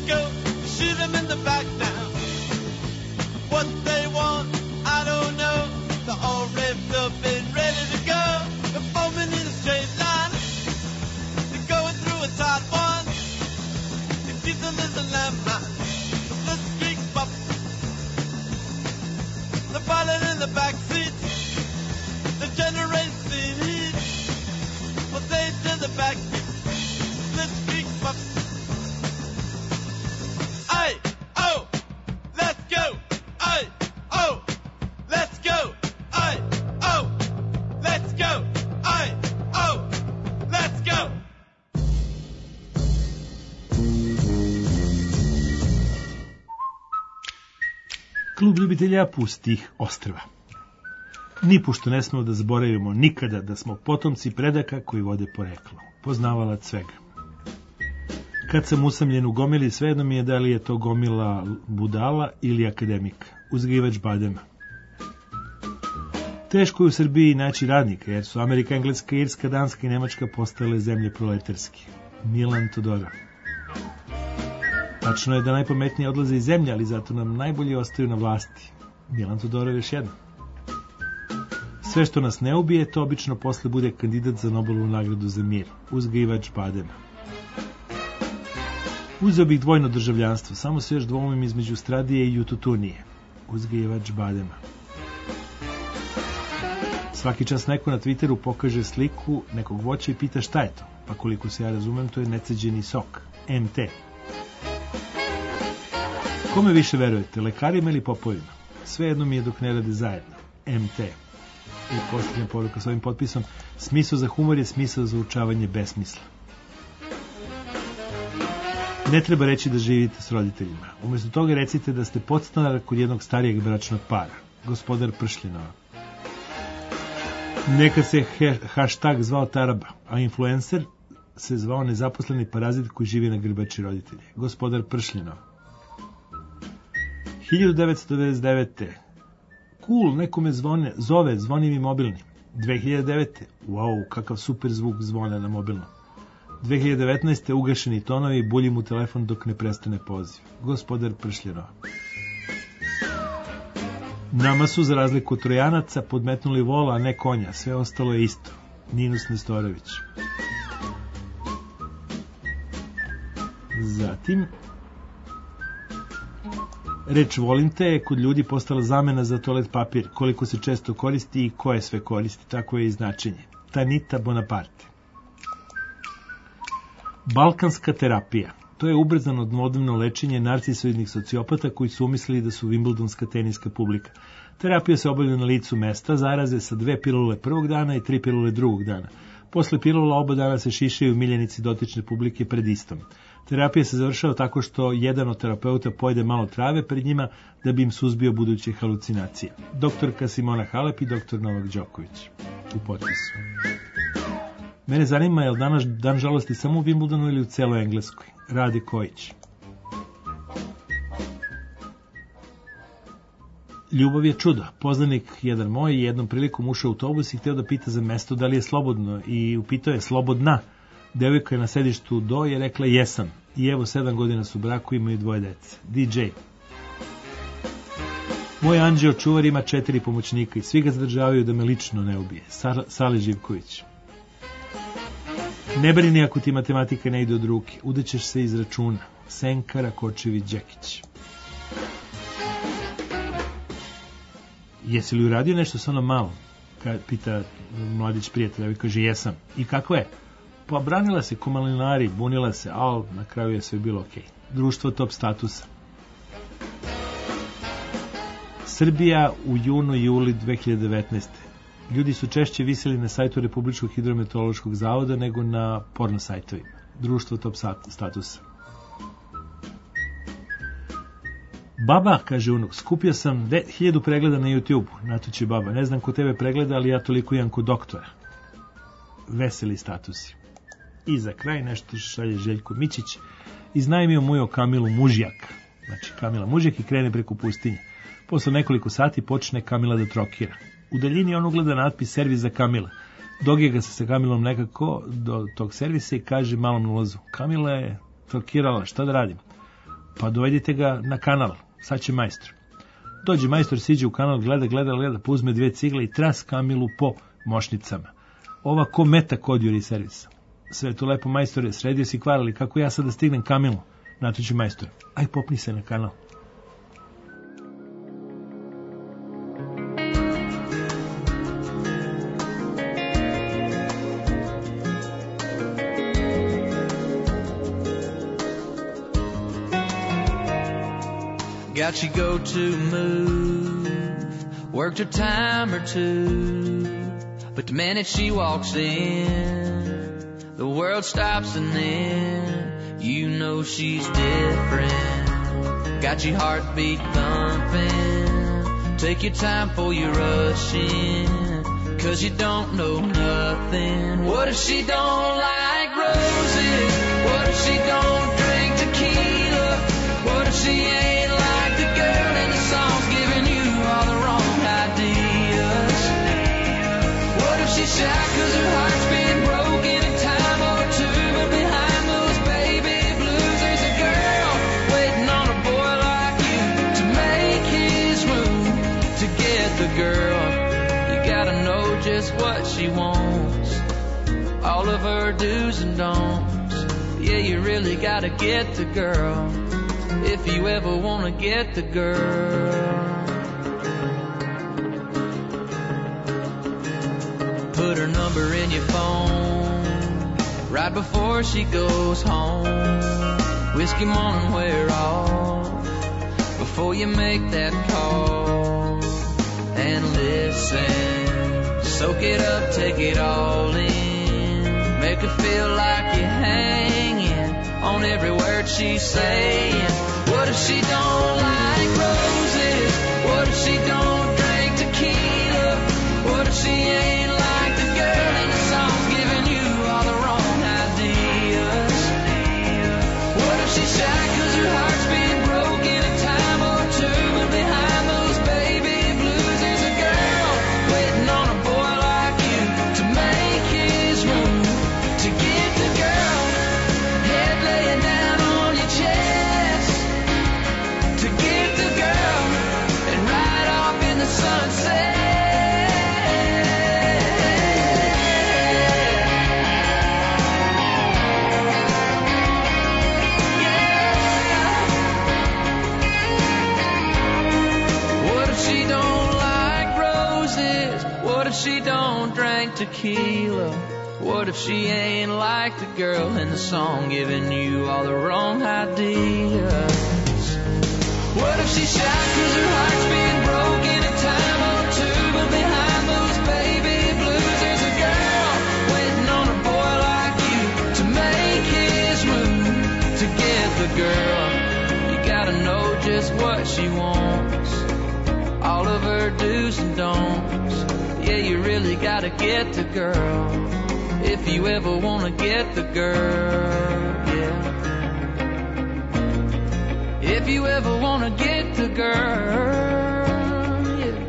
go. Shoot them in the back now. What they want, I don't know. They're all revved up and ready to go. They're foaming in a straight line. They're going through a tight one. The diesel is a landmine. The blitzkrieg pop. The pilot in the back seat. The generation heat. Well, they to the back seat. Blitzkrieg pop. Aye, oh, let's go. Aye, oh, let's go. Aye, oh, let's go. Aye, oh, let's go.
Klub ljubitelja pustih ostrva. Nipošto ne smemo da zaboravimo nikada da smo potomci predaka koji vode poreklo. Poznavalac svega. Kad sam usamljen u gomili, svejedno mi je da li je to gomila budala ili akademika, uzgajivač badema. Teško je u Srbiji naći radnika, jer su Amerika, Engleska, Irska, Danska i Nemačka postale zemlje proletarski. Milan Todorov. Tačno je da najpametnije odlaze iz zemlje, ali zato nam najbolje ostaju na vlasti. Milan Todorov još jedno. Sve što nas ne ubije, to obično posle bude kandidat za Nobelovu nagradu za mir, uzgajivač badema. Uzeo bih dvojno državljanstvo, samo se još dvomim između Stradije i Jututunije, uzgajivač badema. Svaki čas neko na Twitteru pokaže sliku nekog voća i pita šta je to, pa koliko se ja razumem, to je neceđeni sok, MT. Kome više verujete, lekarima ili popovima? Svejedno mi je dok ne rade zajedno, MT. I posljednja poruka s ovim potpisom, smisao za humor je smisao za učavanje besmisla. Ne treba reći da živite s roditeljima. Umjesto toga recite da ste podstanar kod jednog starijeg bračnog para, gospodar Pršljenova. Nekad se hashtag zvao Taraba, a influencer se zvao nezaposleni parazit koji živi na grbači roditelje, gospodar Pršljenova. 1999. Cool, neko me zvoni mi mobilni. 2009. Wow, kakav super zvuk zvona na mobilno. 2019. ugašeni tonovi, buljim u telefon dok ne prestane poziv. Gospodar Pršljenova. Nama su, za razliku od Trojanaca, podmetnuli vola, a ne konja. Sve ostalo je isto. Ninus Nestorović. Zatim, reč volim te je kod ljudi postala zamena za toalet papir. Koliko se često koristi i koje sve koristi, tako je i značenje. Tanita Bonaparte. Balkanska terapija. To je ubrzano modrno lečenje narcisoidnih sociopata koji su umislili da su Wimbledonska teniska publika. Terapija se obavlja na licu mesta, zaraze sa 2 pilule prvog dana i 3 pilule drugog dana. Posle pilula oba dana se šišaju miljenici dotične publike pred istom. Terapija se završava tako što jedan od terapeuta pojede malo trave pred njima da bi im suzbio buduće halucinacije. Doktorka Simona Halep i doktor Novak Đoković. U potpisu. Mene zanima je li danas dan žalosti samo u Wimbledonu ili u celoj Engleskoj. Rade Kojić. Ljubav je čudo. Poznanik jedan moj jednom prilikom ušao u autobus i hteo da pita za mesto da li je slobodno i upitao je slobodna. Devojka je na sedištu do je rekla jesam. I evo 7 godina su u braku, imaju 2 dece. DJ. Moj anđeo čuvar ima 4 pomoćnika i svi ga zadržavaju da me lično ne ubije. Sali Živković. Ne brini ako ti matematika ne ide od ruke. Udećeš se iz računa. Senka Rakočević-Đekić. Jesi li uradio nešto sa onom malom? Pita mladić prijatelja i kaže jesam. I kako je? Pa branila se ko malinari, bunila se, ali na kraju je sve bilo okej. Društvo top statusa. Srbija u junu i juli 2019. Ljudi su češće viseli na sajtu Republičkog hidrometeorološkog zavoda nego na porno sajtovima. Društvo top statusa. Baba, kaže unuk, skupio sam 1000 pregleda na YouTube-u. Natuće baba, ne znam ko tebe pregleda, ali ja toliko imam ko doktora. Veseli statusi. I za kraj nešto šalje Željko Mićić. Iznajmio mujo Kamilu Mužjak. Znači Kamila Mužjak i krene preko pustinje. Posle nekoliko sati počne Kamila da trokira. U daljini on ugleda natpis servis za Kamila. Dogega se sa Kamilom nekako do tog servisa i kaže malom na ulazu. Kamila je trokirala, šta da radim? Pa dovedite ga na kanal, sad će majstor. Dođe majstor, siđe u kanal, gleda, pa uzme 2 cigle i tras Kamilu po mošnicama. Ova ko meta kod juri servisa. Sve to lepo, majstore, sredio si kvar, ali kako ja sad da stignem Kamilu? Natoči majstor, aj popni se na kanal.
Got you go to move, worked her time or two, but the minute she walks in, the world stops and then you know she's different. Got your heartbeat thumping, take your time before you rush in, 'cause you don't know nothing. What if she don't like roses? What if she don't drink tequila? What if she ain't like the girl in the song's giving you all the wrong ideas? What if she's shy 'cause her heart's been broken in time or two, but behind those baby blues there's a girl waiting on a boy like you to make his move. To get the girl, you gotta know just what she wants, all of her do's and don'ts. Yeah, you really gotta get the girl if you ever wanna get the girl. Put her number in your phone right before she goes home. Whiskey morning wear off before you make that call. And listen, soak it up, take it all in, make her feel like you're hanging on every word she's saying. What if she don't like roses? What if she don't drink tequila? What if she ain't like the girl in the song's giving you all the wrong ideas? What if she's shy 'cause her heart's been broken a time or two, but behind those baby blues there's a girl waiting on a boy like you to make his move? To get the girl, head laying down on your chest. To get the girl and ride off in the sunset. She don't like roses. What if she don't drink tequila? What if she ain't like the girl in the song giving you all the wrong ideas? What if she's shy 'cause her heart's been broken a time or two, but behind those baby blues there's a girl waiting on a boy like you to make his move? To get the girl, you gotta know just what she wants, all of her do's and don'ts. Yeah, you really gotta get the girl if you ever wanna get the girl. Yeah, if you ever wanna get the girl. Yeah.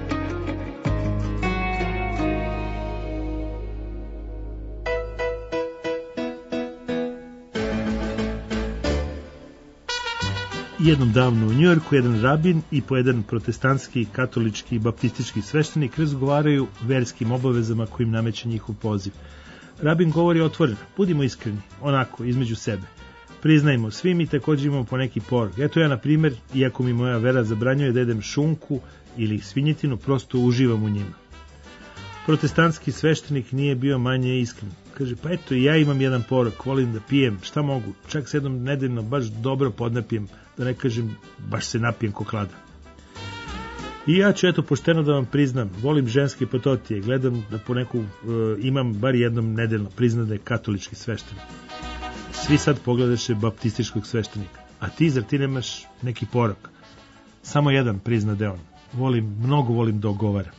Jednom davno u Njujorku jedan rabin i po jedan protestantski, katolički i baptistički sveštenik razgovaraju verskim obavezama kojim nameće njihov poziv. Rabin govori otvoreno, budimo iskreni, onako, između sebe. Priznajmo, svi mi također imamo po neki porok. Eto ja, na primjer, iako mi moja vera zabranjuje da jedem šunku ili svinjetinu, prosto uživam u njima. Protestantski sveštenik nije bio manje iskren. Kaže, pa eto, ja imam jedan porok, volim da pijem, šta mogu, čak se jednom nedeljno baš dobro podnapijem, da ne kažem, baš se napijem ko klada. I ja ću eto pošteno da vam priznam, volim ženske pototije, gledam da po neku imam bar jednom nedeljno, priznam da je katolički sveštenik. Svi sad pogledaše baptističkog sveštenika, a ti, zar ti nemaš neki porok? Samo jedan, prizna da on. Mnogo volim da ogovaram.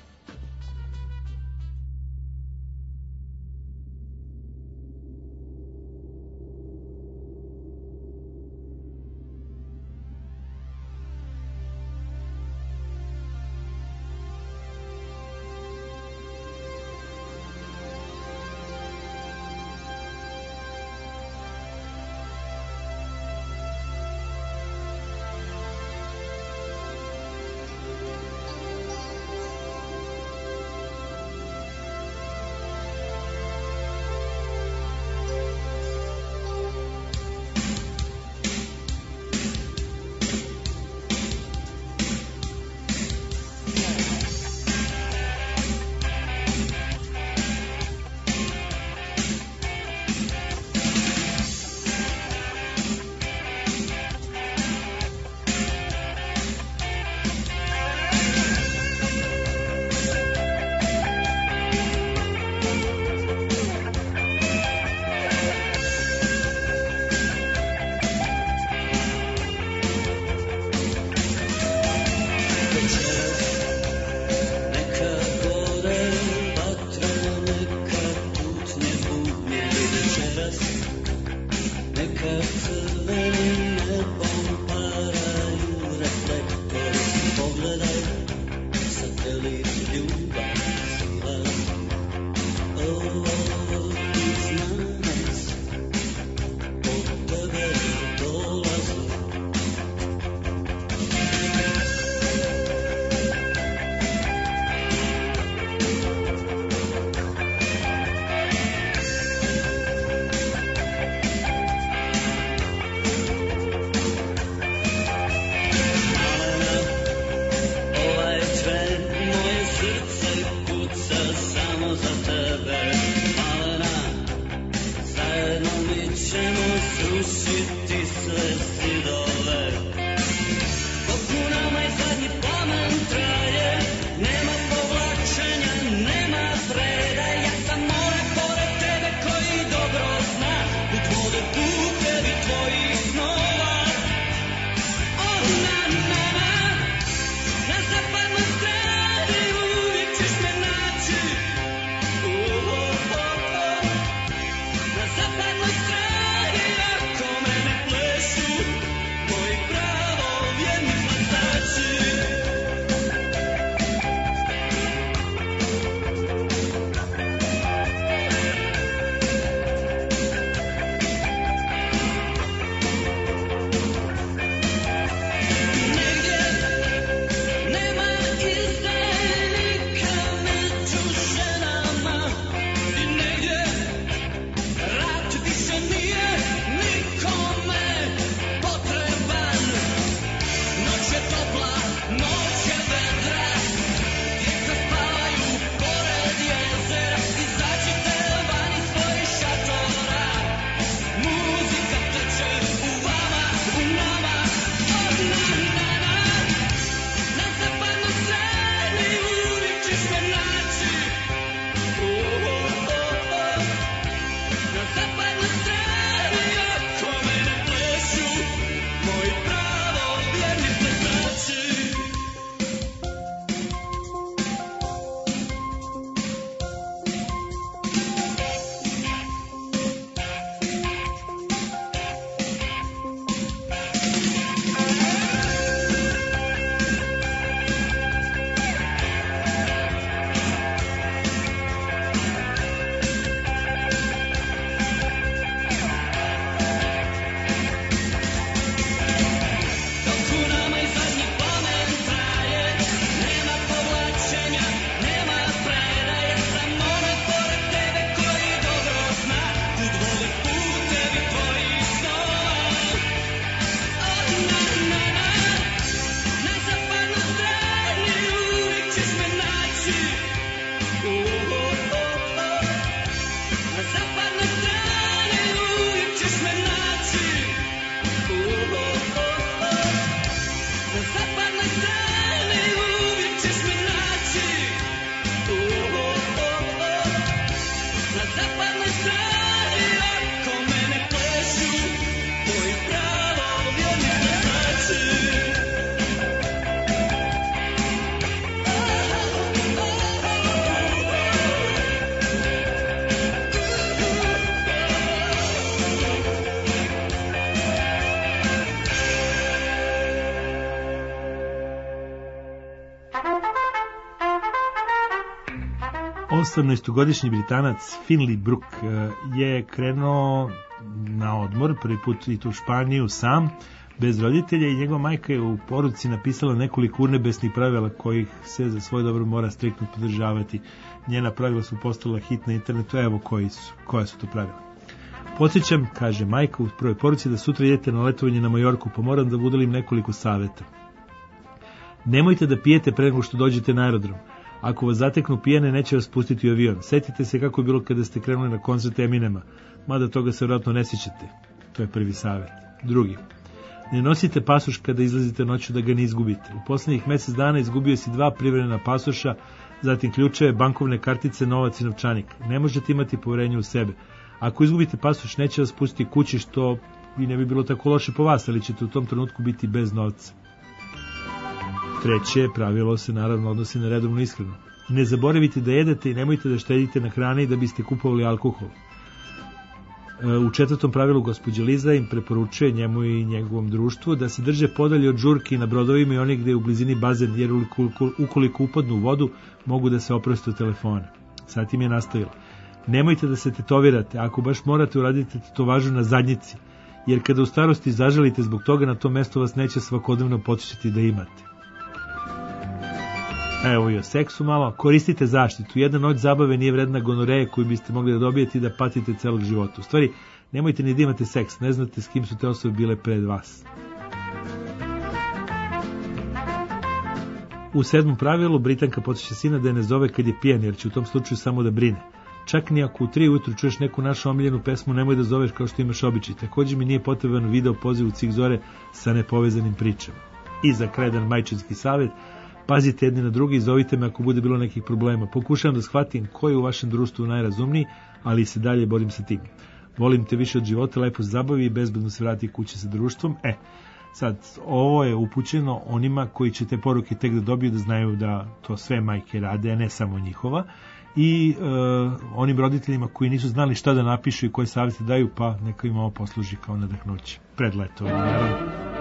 18-godišnji Britanac Finley Brook je krenuo na odmor, prvi put i tu u Španiju sam, bez roditelja, i njegova majka je u poruci napisala nekoliko urnebesnih pravila kojih se za svoj dobro mora striktno podržavati. Njena pravila su postala hit na internetu, evo koja su to pravila. Podsjećam, kaže majka u prvoj poruci, da sutra idete na letovanje na Majorku, pa moram da udelim nekoliko saveta. Nemojte da pijete pre nego što dođete na aerodrom. Ako vas zateknu pijene, neće vas pustiti u avion. Setite se kako je bilo kada ste krenuli na koncert Eminema, mada toga se vjerojatno ne sjećate. To je prvi savjet. Drugi. Ne nosite pasoš kada izlazite noću, da ga ne izgubite. U posljednjih mjesec dana izgubio si 2 privremena pasoša, zatim ključeve, bankovne kartice, novac i novčanik. Ne možete imati poverenje u sebe. Ako izgubite pasoš, neće vas pustiti kući, što i ne bi bilo tako loše po vas, ali ćete u tom trenutku biti bez novca. Treće pravilo se naravno odnosi na redovnu ishranu. Ne zaboravite da jedete i nemojte da štedite na hrani da biste kupovali alkohol. U 4. pravilu gospođa Liza im preporučuje njemu i njegovom društvu da se drže podalje od žurki na brodovima i onih gde je u blizini bazen, jer ukoliko upadnu u vodu mogu da se oproste od telefona. Sad im je nastavila: nemojte da se tetovirate, ako baš morate uradite tetovažu na zadnjici, jer kada u starosti zaželite zbog toga, na to mesto vas neće svakodnevno podsjećati da imate. Evo i o seksu malo. Koristite zaštitu. Jedna noć zabave nije vredna gonoreje koju biste mogli da dobijete i da patite celog života. U stvari, nemojte ni da imate seks, ne znate s kim su te osobe bile pred vas. U 7. pravilu Britanka podsjeća sina da je ne zove kad je pijan, jer će u tom slučaju samo da brine. Čak ni ako u 3 ujutru čuješ neku našu omiljenu pesmu, nemoj da zoveš kao što imaš običaj. Također mi nije potreban video poziv u Cik Zore sa nepovezanim pričama. I za kraj jedan majčinski savjet: pazite jedni na drugi i zovite me ako bude bilo nekih problema. Pokušavam da shvatim ko je u vašem društvu najrazumniji, ali se dalje borim sa tim. Volim te više od života, lepo se zabavi i bezbedno se vrati kući sa društvom. Sad, ovo je upućeno onima koji će te poruke tek da dobiju, da znaju da to sve majke rade, a ne samo njihova. I onim roditeljima koji nisu znali šta da napišu i koje savjete daju, pa neka im ovo posluži kao nadahnuće. Pred letovanje, naravno.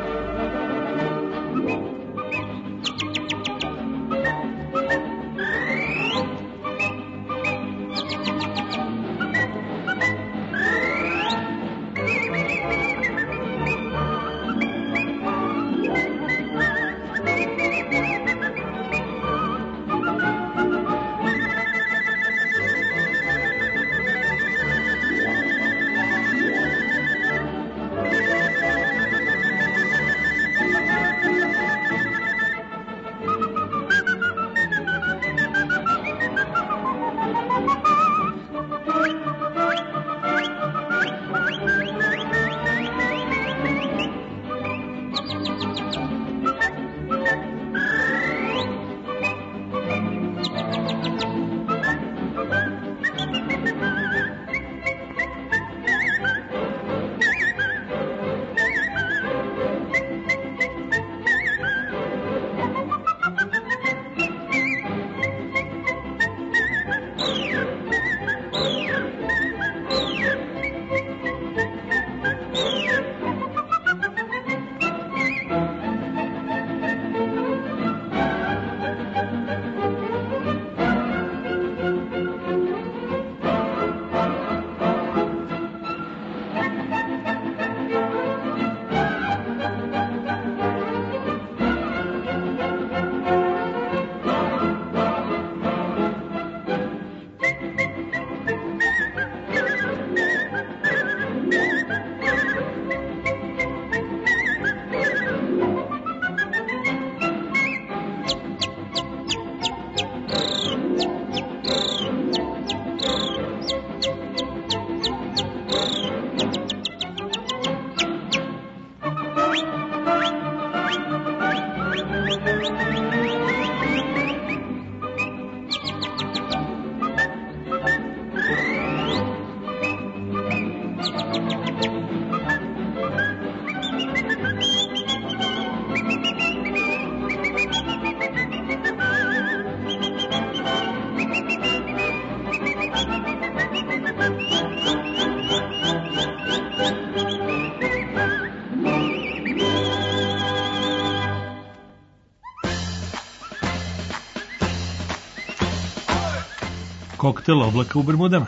Koktel oblaka u Bermudama.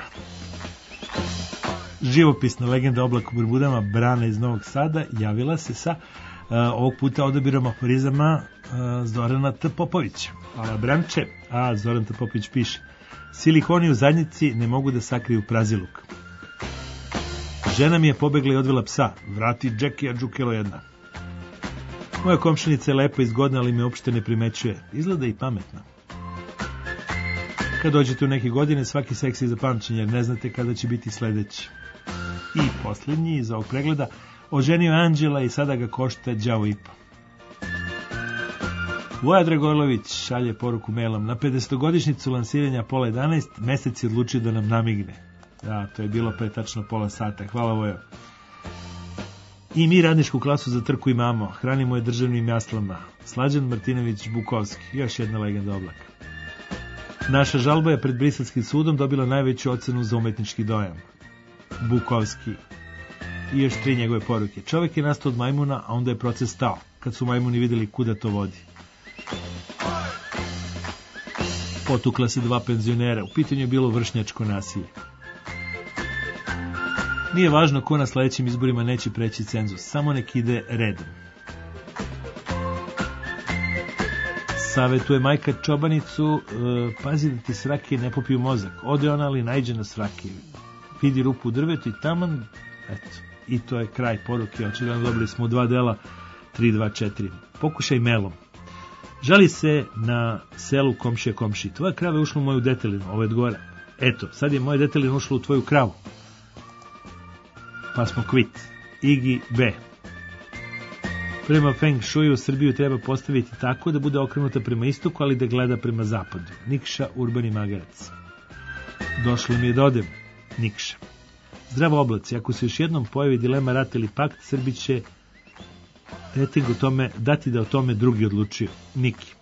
Živopisna legenda oblaka u Bermudama, Brana iz Novog Sada, javila se sa ovog puta odabirom aforizama Zorana T. Popovića. Hvala Branče, a Zoran T. Popović piše: silikoni u zadnjici ne mogu da sakriju praziluk. Žena mi je pobegla i odvela psa. Vrati Džekija Džukelo jedna. Moja komšinica je lepa i zgodna, ali me uopšte ne primećuje. Izgleda i pametna. Kad dođete u neke godine, svaki seks je za pamćenje, jer ne znate kada će biti sledeći. I posljednji iz ovog pregleda: oženio Anđela i sada ga košta đavo i po. Voja Dragojlović šalje poruku mailom: na 50-godišnjicu lansiranja Apollo 11 mesec je odlučio da nam namigne. Da, to je bilo pre tačno pola sata. Hvala Vojo. I mi radničku klasu za trku imamo. Hranimo je državnim jaslama. Slađan Martinović Bukovski, još jedna legenda oblaka. Naša žalba je pred Briselskim sudom dobila najveću ocenu za umetnički dojam. Bukovski i još 3 njegove poruke. Čovjek je nastao od majmuna, a onda je proces stao, kad su majmuni vidjeli kuda to vodi. Potukla se 2 penzionera, u pitanju je bilo vršnjačko nasilje. Nije važno ko na sledećim izborima neće preći cenzus, samo nek ide redom. Savetuje majka čobanicu, pazi da ti srake ne popiju mozak. Ode ona, ali najđe na srake. Vidi rupu u drvetu i taman, eto. I to je kraj poruke, očigledno dobili smo 2 dela, 3, 2, 4. Pokušaj melom. Žali se na selu komšija komši. Tvoja krava je ušla u moju detelinu, ovo je od gore. Eto, sad je moja detelina ušla u tvoju kravu. Pa smo kvit. Igi B. Prema Feng Shuiu Srbiju treba postaviti tako da bude okrenuta prema istoku, ali da gleda prema zapadu. Nikša, urbani magarac. Došlo mi je da odem. Nikša. Zdravo oblaci, ako se još jednom pojavi dilema rat ili pakt, Srbi će dati da o tome drugi odlučuju. Niki.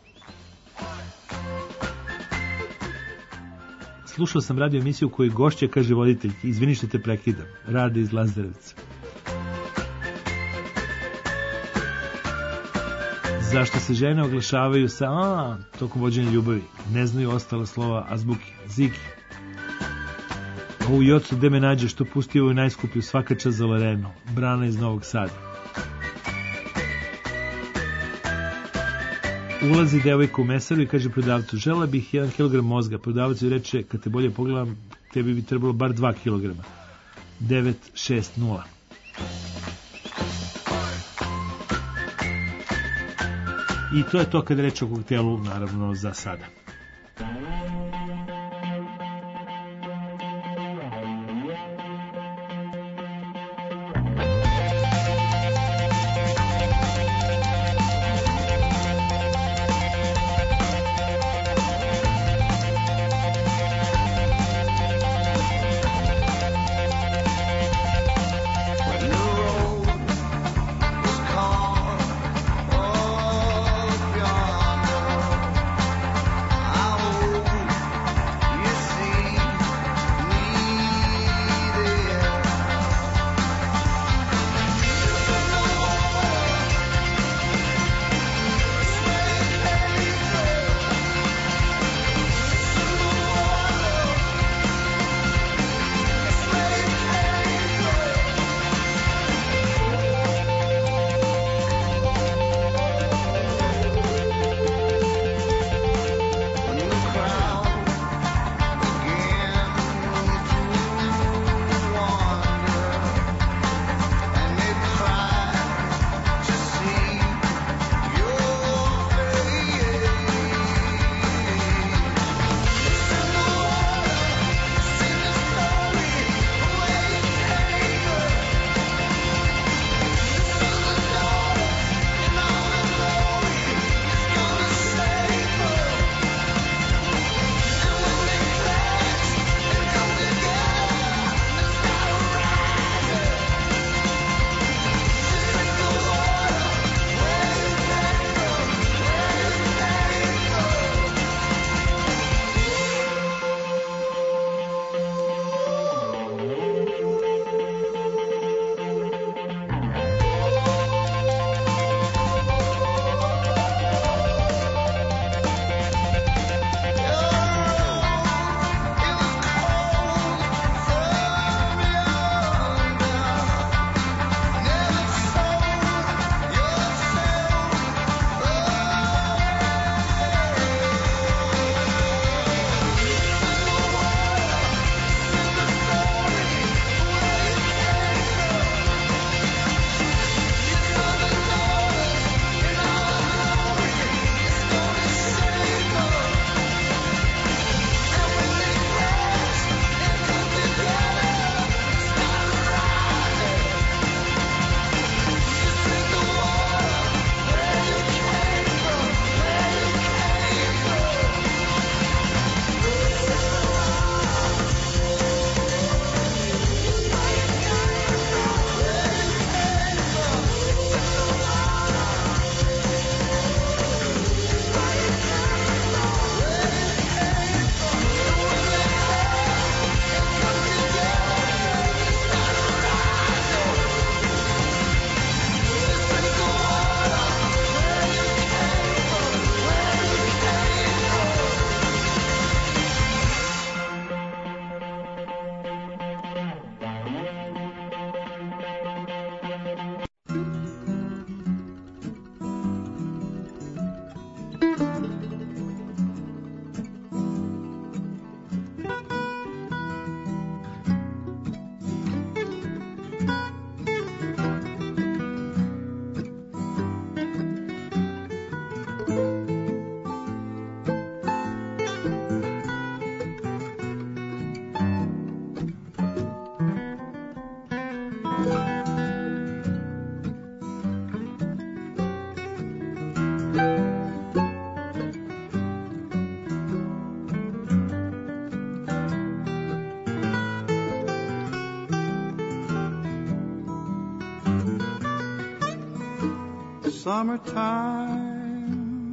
Slušao sam radio emisiju u kojoj gošća kaže voditelj, izvini što te prekidam. Rade iz Lazarevca. Zašto se žene oglašavaju sa tokom vođenja ljubavi? Ne znaju ostala slova azbuke. Ziki. U Jocu gde me nađe što pusti ovu najskuplju svaka čast za Lorenu. Brana iz Novog Sada. Ulazi devojka u mesaru i kaže prodavcu, žela bih 1 kg mozga. Prodavac joj reče, kad te bolje pogledam, tebi bi trebalo bar 2 kg. 960. I to je to kad reče o koktelu, naravno, za sada.
summertime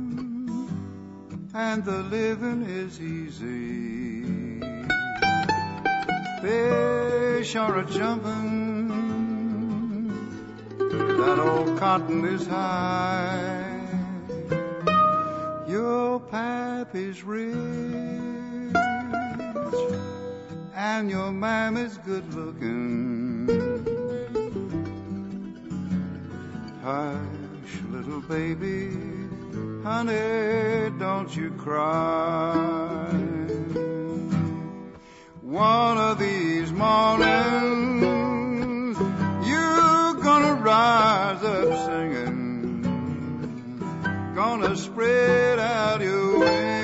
and the living is easy. Fish are a-jumping, that old cotton is high. Your pappy's rich and your mammy's good looking. Hush, little baby, honey, don't you cry. One of these mornings you're gonna rise up singing, gonna spread out your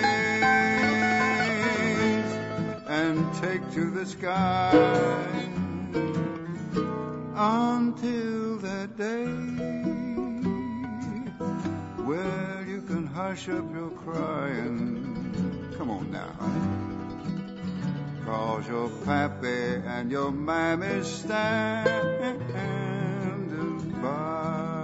wings and take to the sky until that day where you can hush up your crying. Come on now, honey. 'Cause your pappy and your mammy standing by.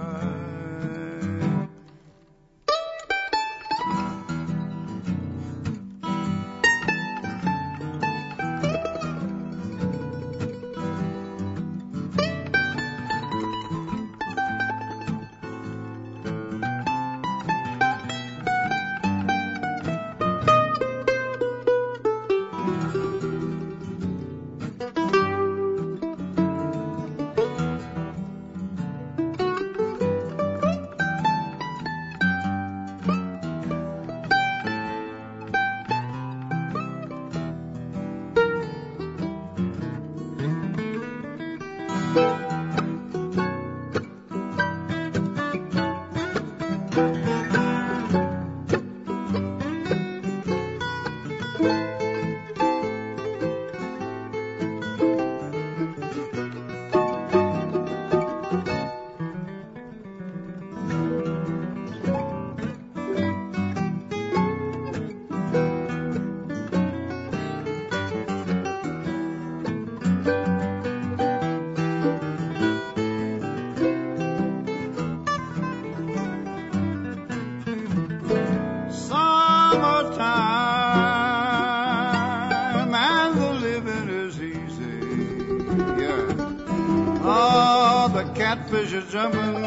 Catfish are jumping,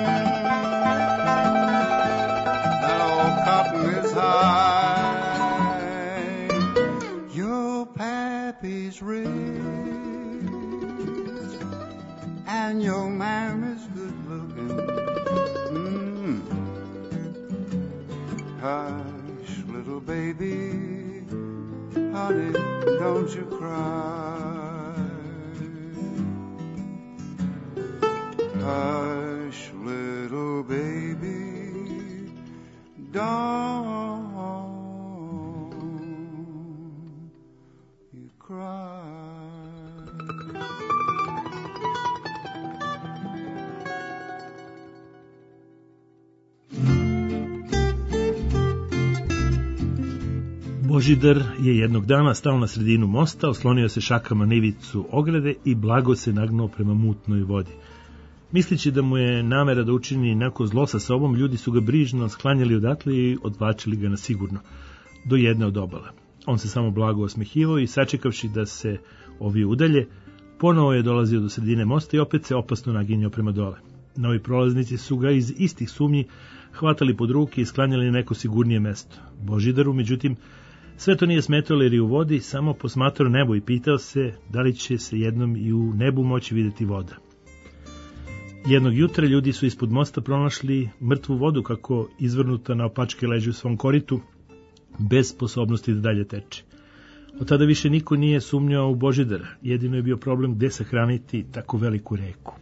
that old cotton is high. Your pappy's rich and your mammy's good looking. Hush, little baby, honey, don't you cry. Hush, little baby, don't you cry.
Božidar je jednog dana stao na sredinu mosta, oslonio se šakama na ivicu ograde i blago se nagnuo prema mutnoj vodi. Misleći da mu je namera da učini neko zlo sa sobom, ljudi su ga brižno sklanjali odatle i odvlačili ga na sigurno, do jedne od obala. On se samo blago osmehivao i sačekavši da se ovi udalje, ponovo je dolazio do sredine mosta i opet se opasno naginjao prema dole. Novi prolaznici su ga iz istih sumnji hvatali pod ruke i sklanjali na neko sigurnije mesto. Božidaru, međutim, sve to nije smetalo jer je u vodi samo posmatrao nebo i pitao se da li će se jednom i u nebu moći vidjeti voda. Jednog jutra ljudi su ispod mosta pronašli mrtvu vodu kako izvrnuta na opačke leži u svom koritu, bez sposobnosti da dalje teče. Od tada više niko nije sumnjao u Božidara, jedino je bio problem gde sahraniti tako veliku reku.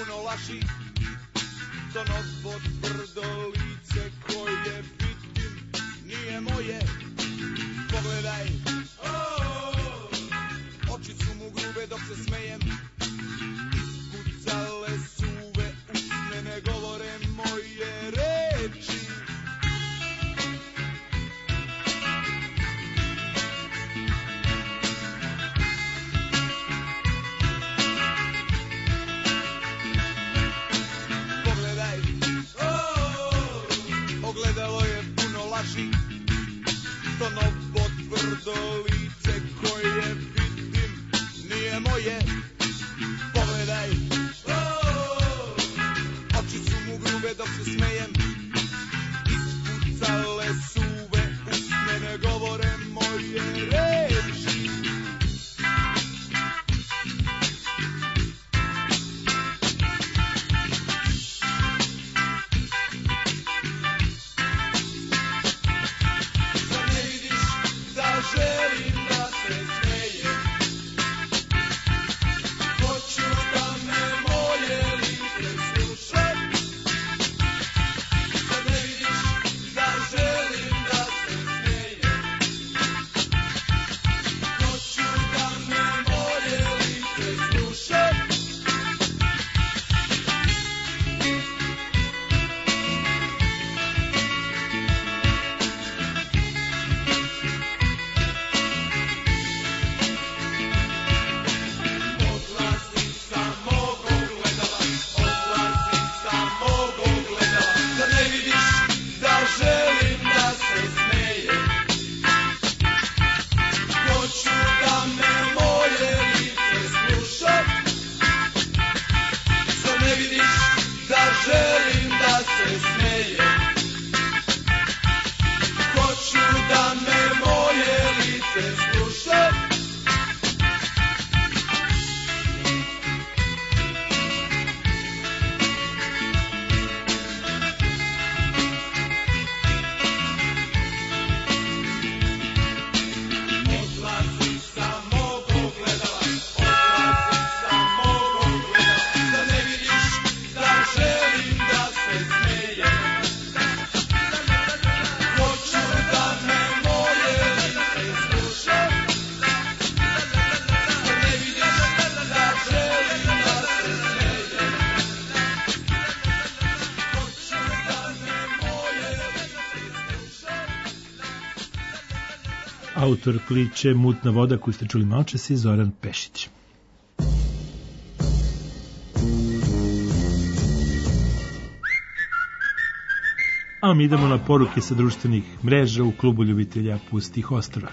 To novo tvrdo lice koje vidim tražim to novo tvrdo lice koje vidim nije moje. Pogledaj, oči su mu grube dok se smejem, ispucale suve usne, ne govore moje reči. Zar ne vidiš da želim da se smejem? Hoću da me moje lice sluša. Zar ne vidiš da želim da se smejem? Hoću da me moje lice sluša. Odlazi sa mog ogledala, odlazi sa mog ogledala. Zar ne vidiš da želim da se smejem? Hoću da me moje lice sluša. Zar ne vidiš da želim da se smejem? Hoću da me moje lice sluša. Odlazi sa mog ogledala, odlazi sa mog ogledala. Zar ne vidiš da želim da se smejem? Hoću da me moje lice sluša. Zar ne vidiš da želim da se smejem? Hoću da me moje lice sluša.
Autor priče Mutna voda koju ste čuli malčas je Zoran Pešić. A mi idemo na poruke sa društvenih mreža u klubu ljubitelja pustih ostrva.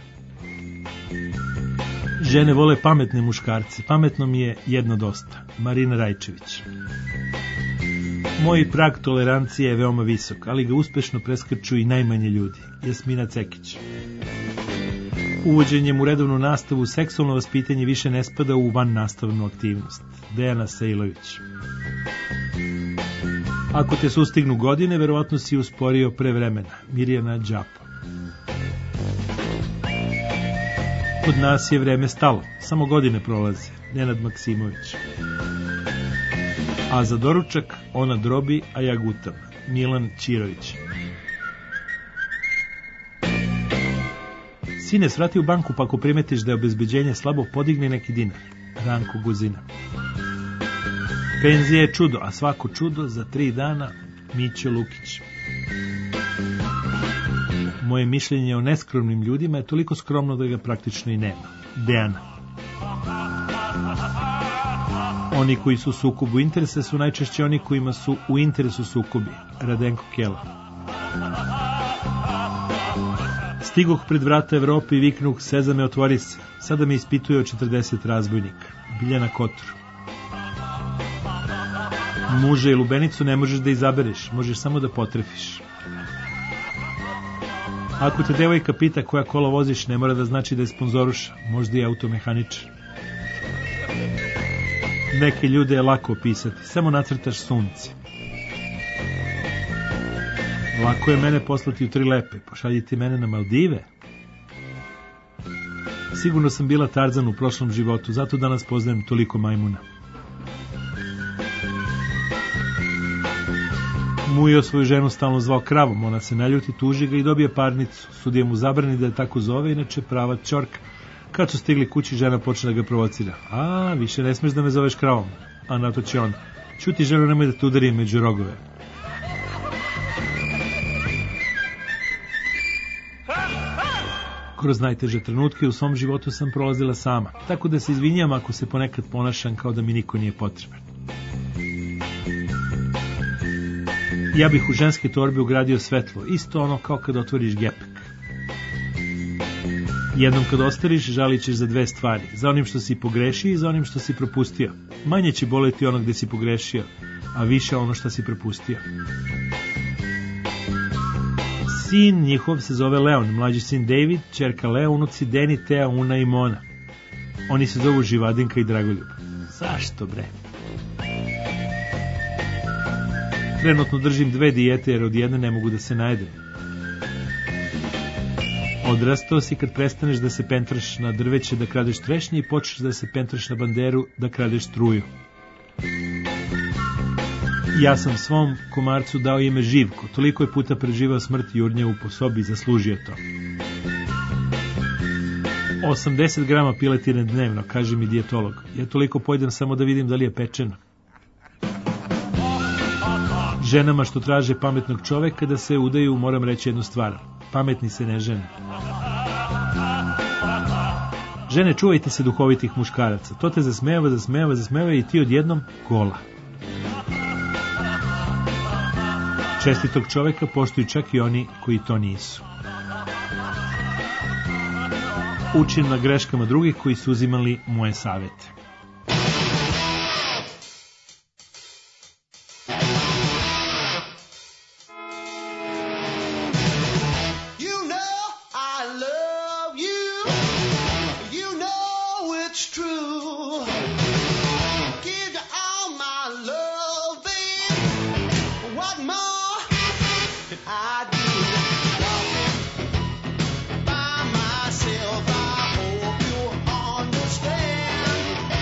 Žene vole pametne muškarce. Pametno mi je jedno dosta. Marina Rajčević. Moj prag tolerancije je veoma visok, ali ga uspešno preskrču i najmanje ljudi. Jasmina Cekić. Uvođenjem u redovnu nastavu seksualno vaspitanje više ne spada u vannastavnu aktivnost. Dejana Sejlović. Ako te sustignu godine, verovatno si usporio pre vremena. Mirjana Đapo. Kod nas je vreme stalo, samo godine prolaze. Nenad Maksimović. A za doručak ona drobi, a ja gutam. Milan Ćirović. Sine, svrati u banku pa ako primetiš da je obezbeđenje slabo, podigni neki dinar. Ranko Guzina. Penzija je čudo, a svako čudo za 3 dana. Mićo Lukić. Moje mišljenje o neskromnim ljudima je toliko skromno da ga praktično i nema. Dejana. Oni koji su u sukobu interesa su najčešće oni kojima su u interesu sukobi. Radenko Kela. Stigoh pred vrata Evrope i viknuh, Sezame, otvori se. Sada me ispituje o 40 razbojnika. Biljana Kotor. Muže i lubenicu ne možeš da izabereš, možeš samo da potrefiš. Ako te devojka pita koja kola voziš, ne mora da znači da je sponzoruša, možda i automehaničar. Neke ljude je lako opisati, samo nacrtaš sunce. Lako je mene poslati u 3 lepe, pošaljite mene na Maldive. Sigurno sam bila Tarzan u prošlom životu, zato danas poznajem toliko majmuna. Mujo svoju ženu stalno zvao kravom, ona se naljuti, tuži ga i dobije parnicu. Sudija mu zabrani da je tako zove, inače prava ćorka. Kad su stigli kući, žena počne da ga provocira. A, više ne smeš da me zoveš kravom. A na to će on. Ćuti, ženo, nemoj da te udari među rogove. Kroz najteže trenutke u svom životu sam prolazila sama, tako da se izvinjam ako se ponekad ponašam kao da mi niko nije potreban. Ja bih u ženske torbe ugradio svetlo, isto ono kao kad otvoriš gepek. Jednom kad ostariš, žalit ćeš za dve stvari, za onim što si pogrešio i za onim što si propustio. Manje će boleti ono gde si pogrešio, a više ono što si propustio. Sin njihov se zove Leon, mlađi sin David, ćerka Leo, unuci Deni, Tea, Una i Mona. Oni se zovu Živadinka i Dragoljub. Zašto bre? Trenutno držim 2 dijete jer od jedne ne mogu da se najedem. Odrastao si kad prestaneš da se pentraš na drveće da kradeš trešnje i počneš da se pentraš na banderu da kradeš struju. Ja sam svom komarcu dao ime Živko, toliko je puta preživao smrt Jurnjevu po sobi i zaslužio to. 80 grama piletine dnevno, kaže mi dijetolog. Ja toliko pojedem samo da vidim da li je pečeno. Ženama što traže pametnog čoveka da se udaju, moram reći jednu stvar. Pametni se ne žene. Žene, čuvajte se duhovitih muškaraca. To te zasmeva i ti odjednom gola. Čestitog čoveka poštuju čak i oni koji to nisu. Učim na greškama drugih koji su uzimali moje savete.
By myself, I hope you'll understand.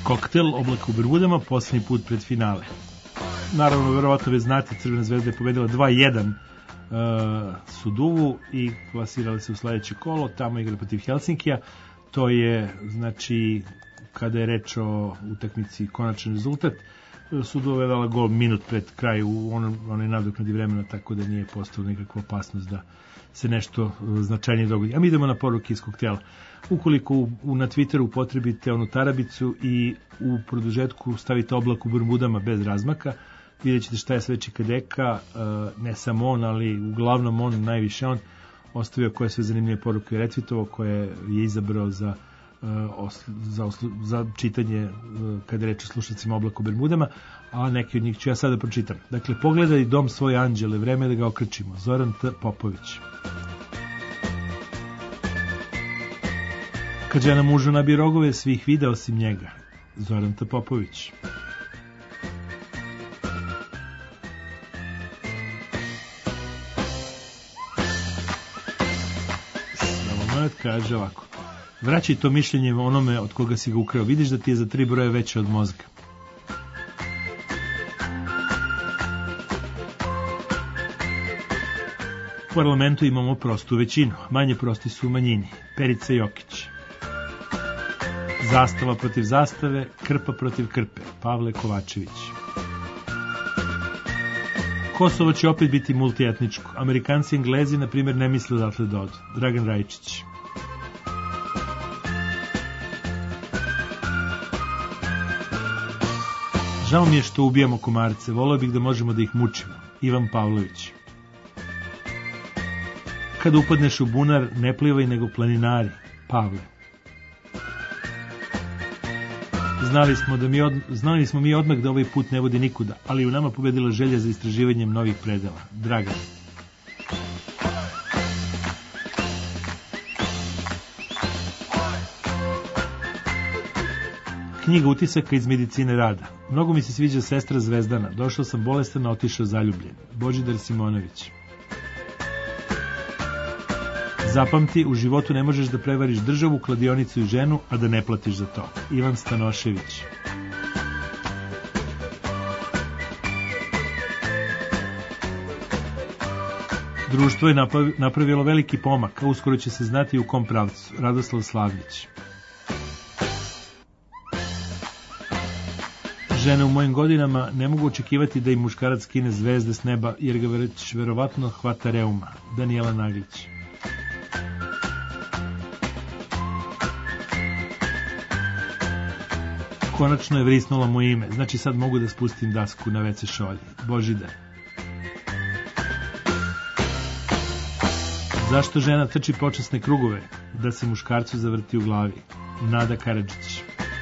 Koktel, Oblak u Bermudama, posljednji put pred finale. Naravno, verovatno već znate, Crvena zvezda je pobedila 2-1 Suduvu i klasirali se u sledeće kolo, tamo igra protiv Helsinkija. To je, znači, kada je reč o utakmici konačan rezultat, Suduva je dala gol minut pred kraj u onoj nadoknadi vremena, tako da nije postala nikakva opasnost da se nešto značajnije dogodi. A mi idemo na poruke iz koktela. Ukoliko na Twitteru potrebite onu tarabicu i u produžetku stavite Oblak u Bermudama bez razmaka, vidjet ćete šta je sve Čikadeka, ne samo on, ali uglavnom on, najviše on, ostavio koje sve zanimljive poruke i retvitovao, koje je izabrao za čitanje kada je reč o slušacima Oblak u Bermudama, a neki od njih ću ja sada pročitam. Dakle, pogledaj dom svoje anđele, vreme je da ga okrčimo. Zoran T. Popović. Kad žena mužu nabije rogove, svih vide osim njega. Zoran T. Popović. Slavomonet kaže ovako: vraćaj to mišljenje onome od koga si ga ukrao. Vidiš da ti je za 3 broja veće od mozga. U parlamentu imamo prostu većinu. Manje prosti su u manjini. Perica Jokić. Zastava protiv zastave, krpa protiv krpe. Pavle Kovačević. Kosovo će opet biti multietničko. Amerikanci i Englezi, na primjer, ne misle odatle da odu. Dragan Rajčić. Žao mi je što ubijamo komarce, voleo bih da možemo da ih mučimo. Ivan Pavlović. Kada upadneš u bunar, ne plivaj nego planinari. Pavle. Znali smo mi odmah da ovaj put ne vodi nikuda, ali u nama pobedila želja za istraživanjem novih predela. Dragan. Knjiga utisaka iz medicine rada. Mnogo mi se sviđa sestra Zvezdana. Došao sam bolestan, a otišao zaljubljen. Božidar Simonović. Zapamti, u životu ne možeš da prevariš državu, kladionicu i ženu, a da ne platiš za to. Ivan Stanošević. Društvo je napravilo veliki pomak, a uskoro će se znati u kom pravcu. Radoslav Slavljić. Žene u mojim godinama ne mogu očekivati da im muškarac skine zvezde s neba, jer ga već verovatno hvata reuma. Danijela Naglić. Konačno je vrisnulo moje ime, znači sad mogu da spustim dasku na WC šolji. Božidar. Zašto žena trči počasne krugove? Da se muškarcu zavrti u glavi. Nada Karadžić.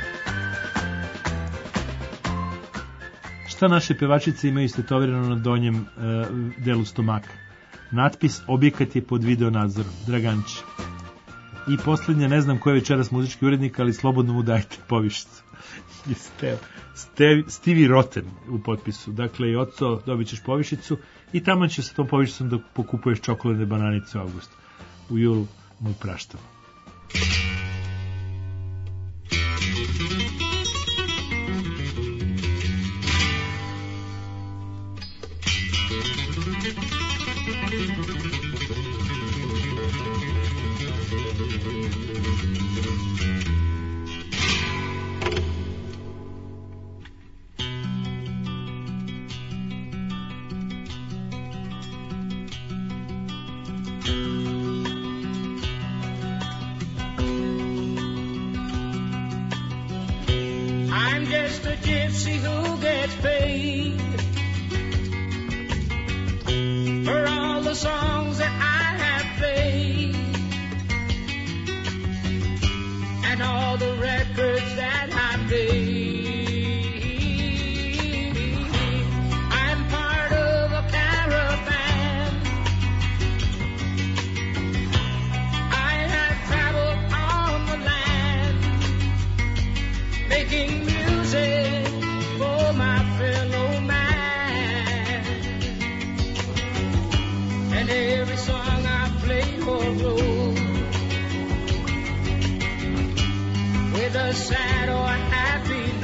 Šta naše pevačice imaju istetovirano na donjem delu stomaka? Natpis: objekat je pod video nadzorom. Draganči. I posljednje, ne znam ko je večeras muzički urednik, ali slobodno mu dajte povišicu. Stevie Rotten u potpisu. Dakle, i oco, dobit ćeš povišicu i tamo će sa tom povišicom da pokupuješ čokoladne bananice u avgustu. U julu mu praštamo.
Sad or happy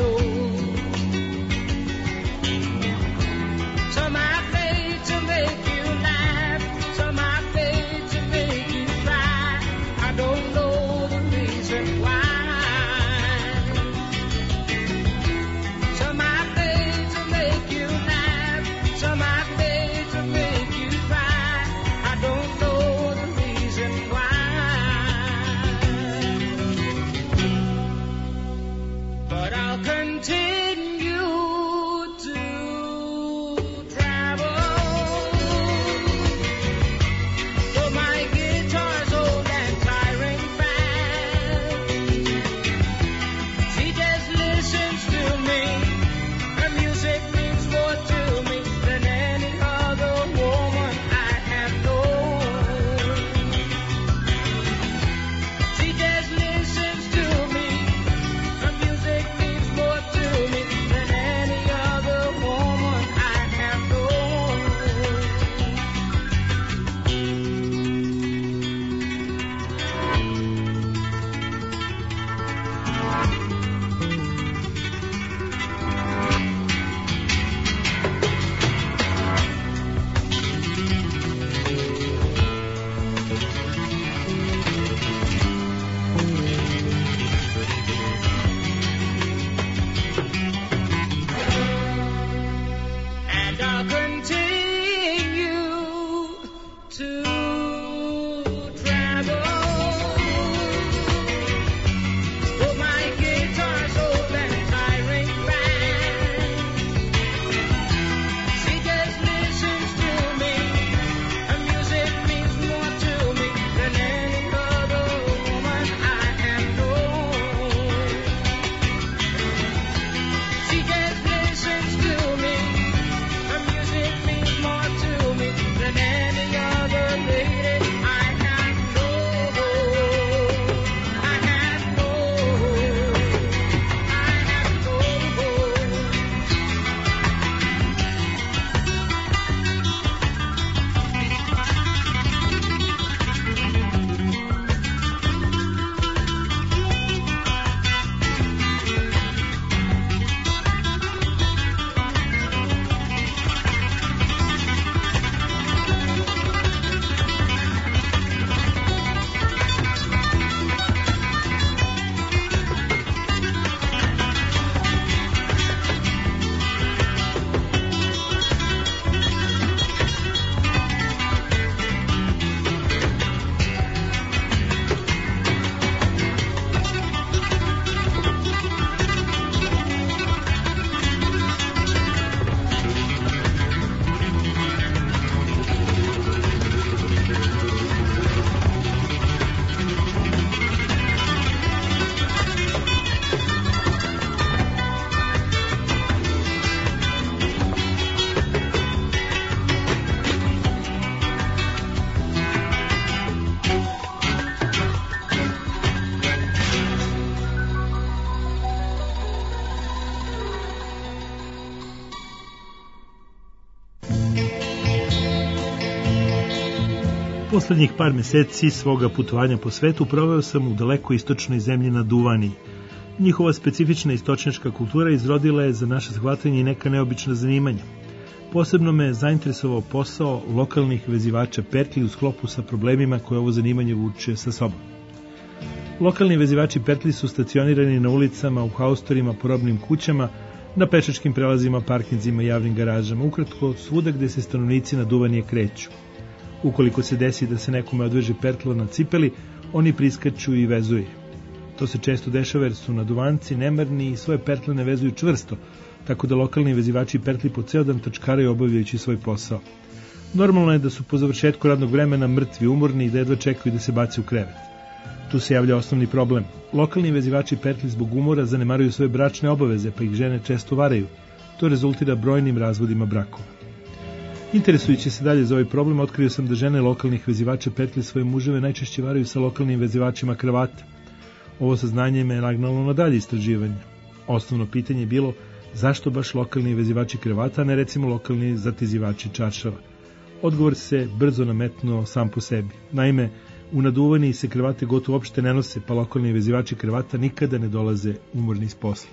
Poslednjih par meseci svoga putovanja po svetu proveo sam u daleko istočnoj zemlji na Duvaniji. Njihova specifična istočnjačka kultura izrodila je za naše shvatanje i neka neobična zanimanja. Posebno me zainteresovao posao lokalnih vezivača pertli u sklopu sa problemima koje ovo zanimanje vuče sa sobom. Lokalni vezivači pertli su stacionirani na ulicama, u haustorima, porobnim kućama, na pešačkim prelazima, parkinzima i javnim garažama, ukratko svuda gde se stanovnici na Duvanije kreću. Ukoliko se desi da se nekome odveže pertlo na cipeli, oni priskaču i vezuju je. To se često dešava jer su naduvanci nemarni i svoje pertle ne vezuju čvrsto, tako da lokalni vezivači pertli po ceo dan trčkaraju obavljajući svoj posao. Normalno je da su po završetku radnog vremena mrtvi, umorni i da jedva čekaju da se baci u krevet. Tu se javlja osnovni problem. Lokalni vezivači pertli zbog umora zanemaruju svoje bračne obaveze, pa ih žene često varaju. To rezultira brojnim razvodima brakova. Interesujući se dalje za ovaj problem, otkrio sam da žene lokalnih vezivača pertli svoje muževe najčešće varaju sa lokalnim vezivačima kravata. Ovo saznanje me je nagnalo na dalje istraživanje. Osnovno pitanje je bilo zašto baš lokalni vezivači kravata, a ne recimo lokalni zatizivači čaršava. Odgovor se brzo nametnuo sam po sebi. Naime, u Naduvaniji se kravate gotovo uopšte ne nose, pa lokalni vezivači kravata nikada ne dolaze umorni s posla.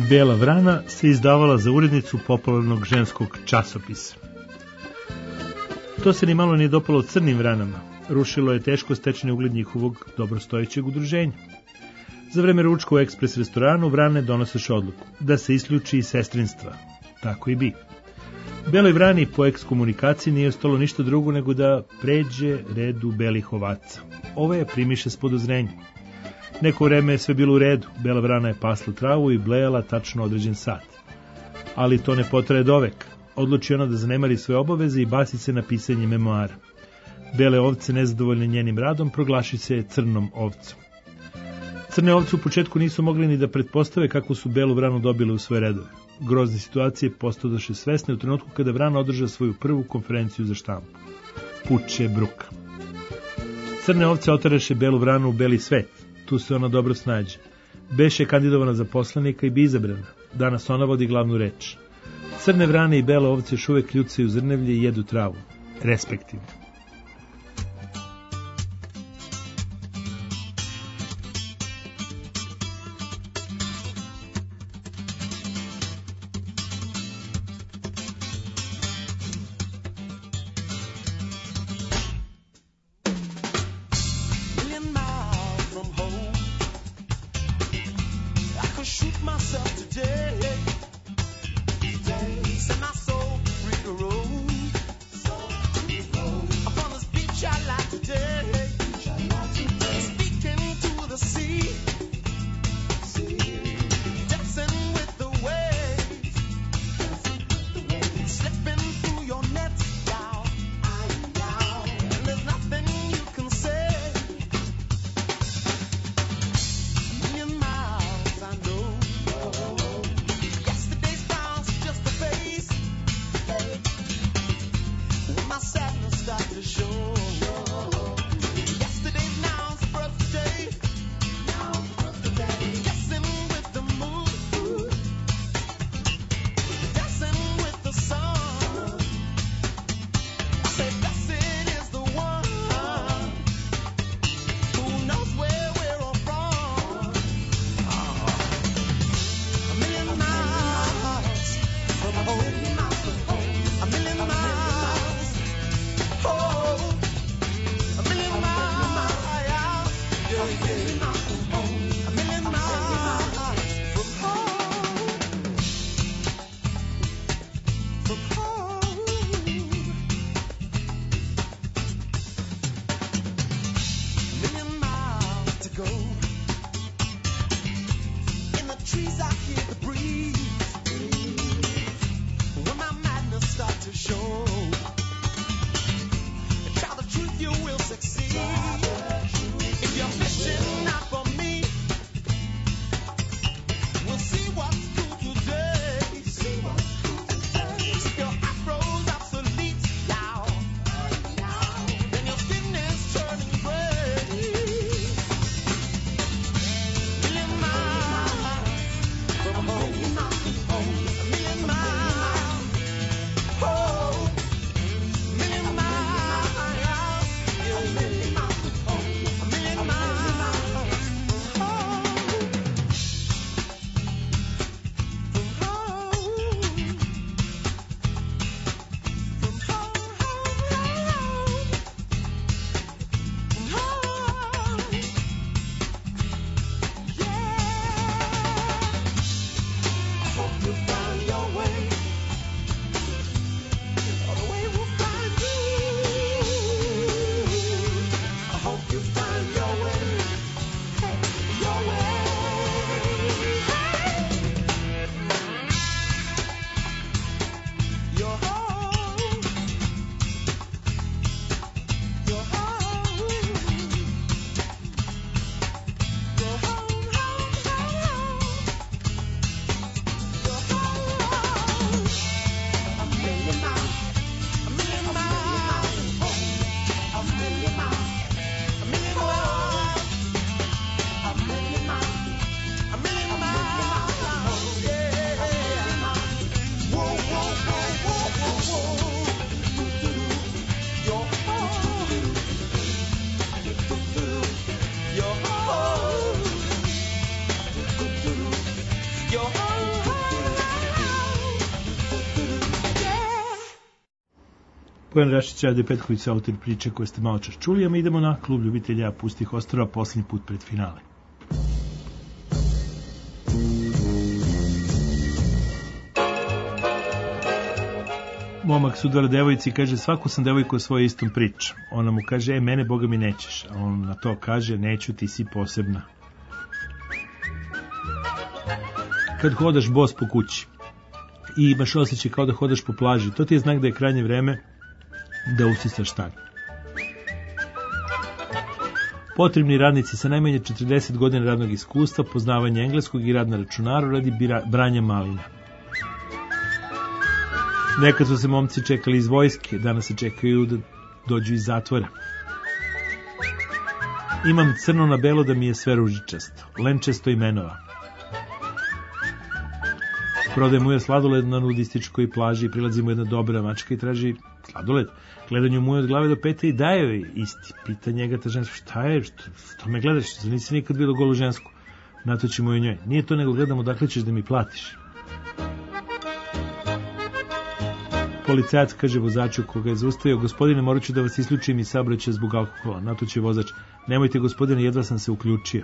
Bela vrana se izdavala za urednicu popularnog ženskog časopisa. To se ni malo nije dopalo crnim vranama. Rušilo je teško stečeni ugled njihovog dobrostojećeg udruženja. Za vreme ručka u ekspres restoranu vrane donosiš odluku da se isključi iz sestrinstva. Tako i bi. Beloj vrani po ekskomunikaciji nije ostalo ništa drugo nego da pređe redu belih ovaca. Ovo je primiše s podozrenjem. Neko vreme je sve bilo u redu, bela vrana je pasla travu i blejala tačno određen sat. Ali to ne potraje dovek. Odluči ona da zanemari svoje obaveze i basi se na pisanje memoara. Bele ovce, nezadovoljne njenim radom, proglaši se crnom ovcom. Crne ovce u početku nisu mogli ni da pretpostave kako su belu vranu dobile u svoje redove. Grozne situacije postadoše svesne u trenutku kada vrana održa svoju prvu konferenciju za štampu. Puče bruka. Crne ovce otaraše belu vranu u beli svet. Tu se ona dobro snađe. Beše je kandidovana za poslanika i bi izabrana. Danas ona vodi glavnu reč. Crne vrane i bele ovce još uvek kljucaju zrnevlje i jedu travu. Respektivno. Pojan Rašić, Rade Petković, autor priče koje ste malo čas čuli, a mi idemo na klub ljubitelja pustih ostrava, posljednji put pred finale. Momak se udvara devojci i kaže, svaku sam devojku o svojoj istom priča. Ona mu kaže, mene Boga mi nećeš. A on na to kaže, neću, ti si posebna. Kad hodaš bos po kući i imaš osjećaj kao da hodaš po plaži, to ti je znak da je krajnje vreme da usisaš štanj. Potrebni radnici sa najmanje 40 godina radnog iskustva, poznavanje engleskog i rad na računaru radi branja malina. Nekad su se momci čekali iz vojske, danas se čekaju da dođu iz zatvora. Imam crno na belo da mi je sve ružičasto, lenčesto i menova. Prodaje mu je sladoled na nudističkoj plaži i prilazi mu jedna dobra mačka i traži sladoled. Gledanju mu je od glave do pete i daje joj isti. Pita njega ta ženska, šta je, što me gledaš, što nisi nikad bilo golu žensku. Natoči mu je njoj, nije to nego gledam odakle ćeš da mi platiš. Policajac kaže vozaču koga je zaustavio, gospodine, morat ću da vas isključim iz saobraćaja zbog alkohola. Na to će vozač, nemojte gospodine, jedva sam se uključio.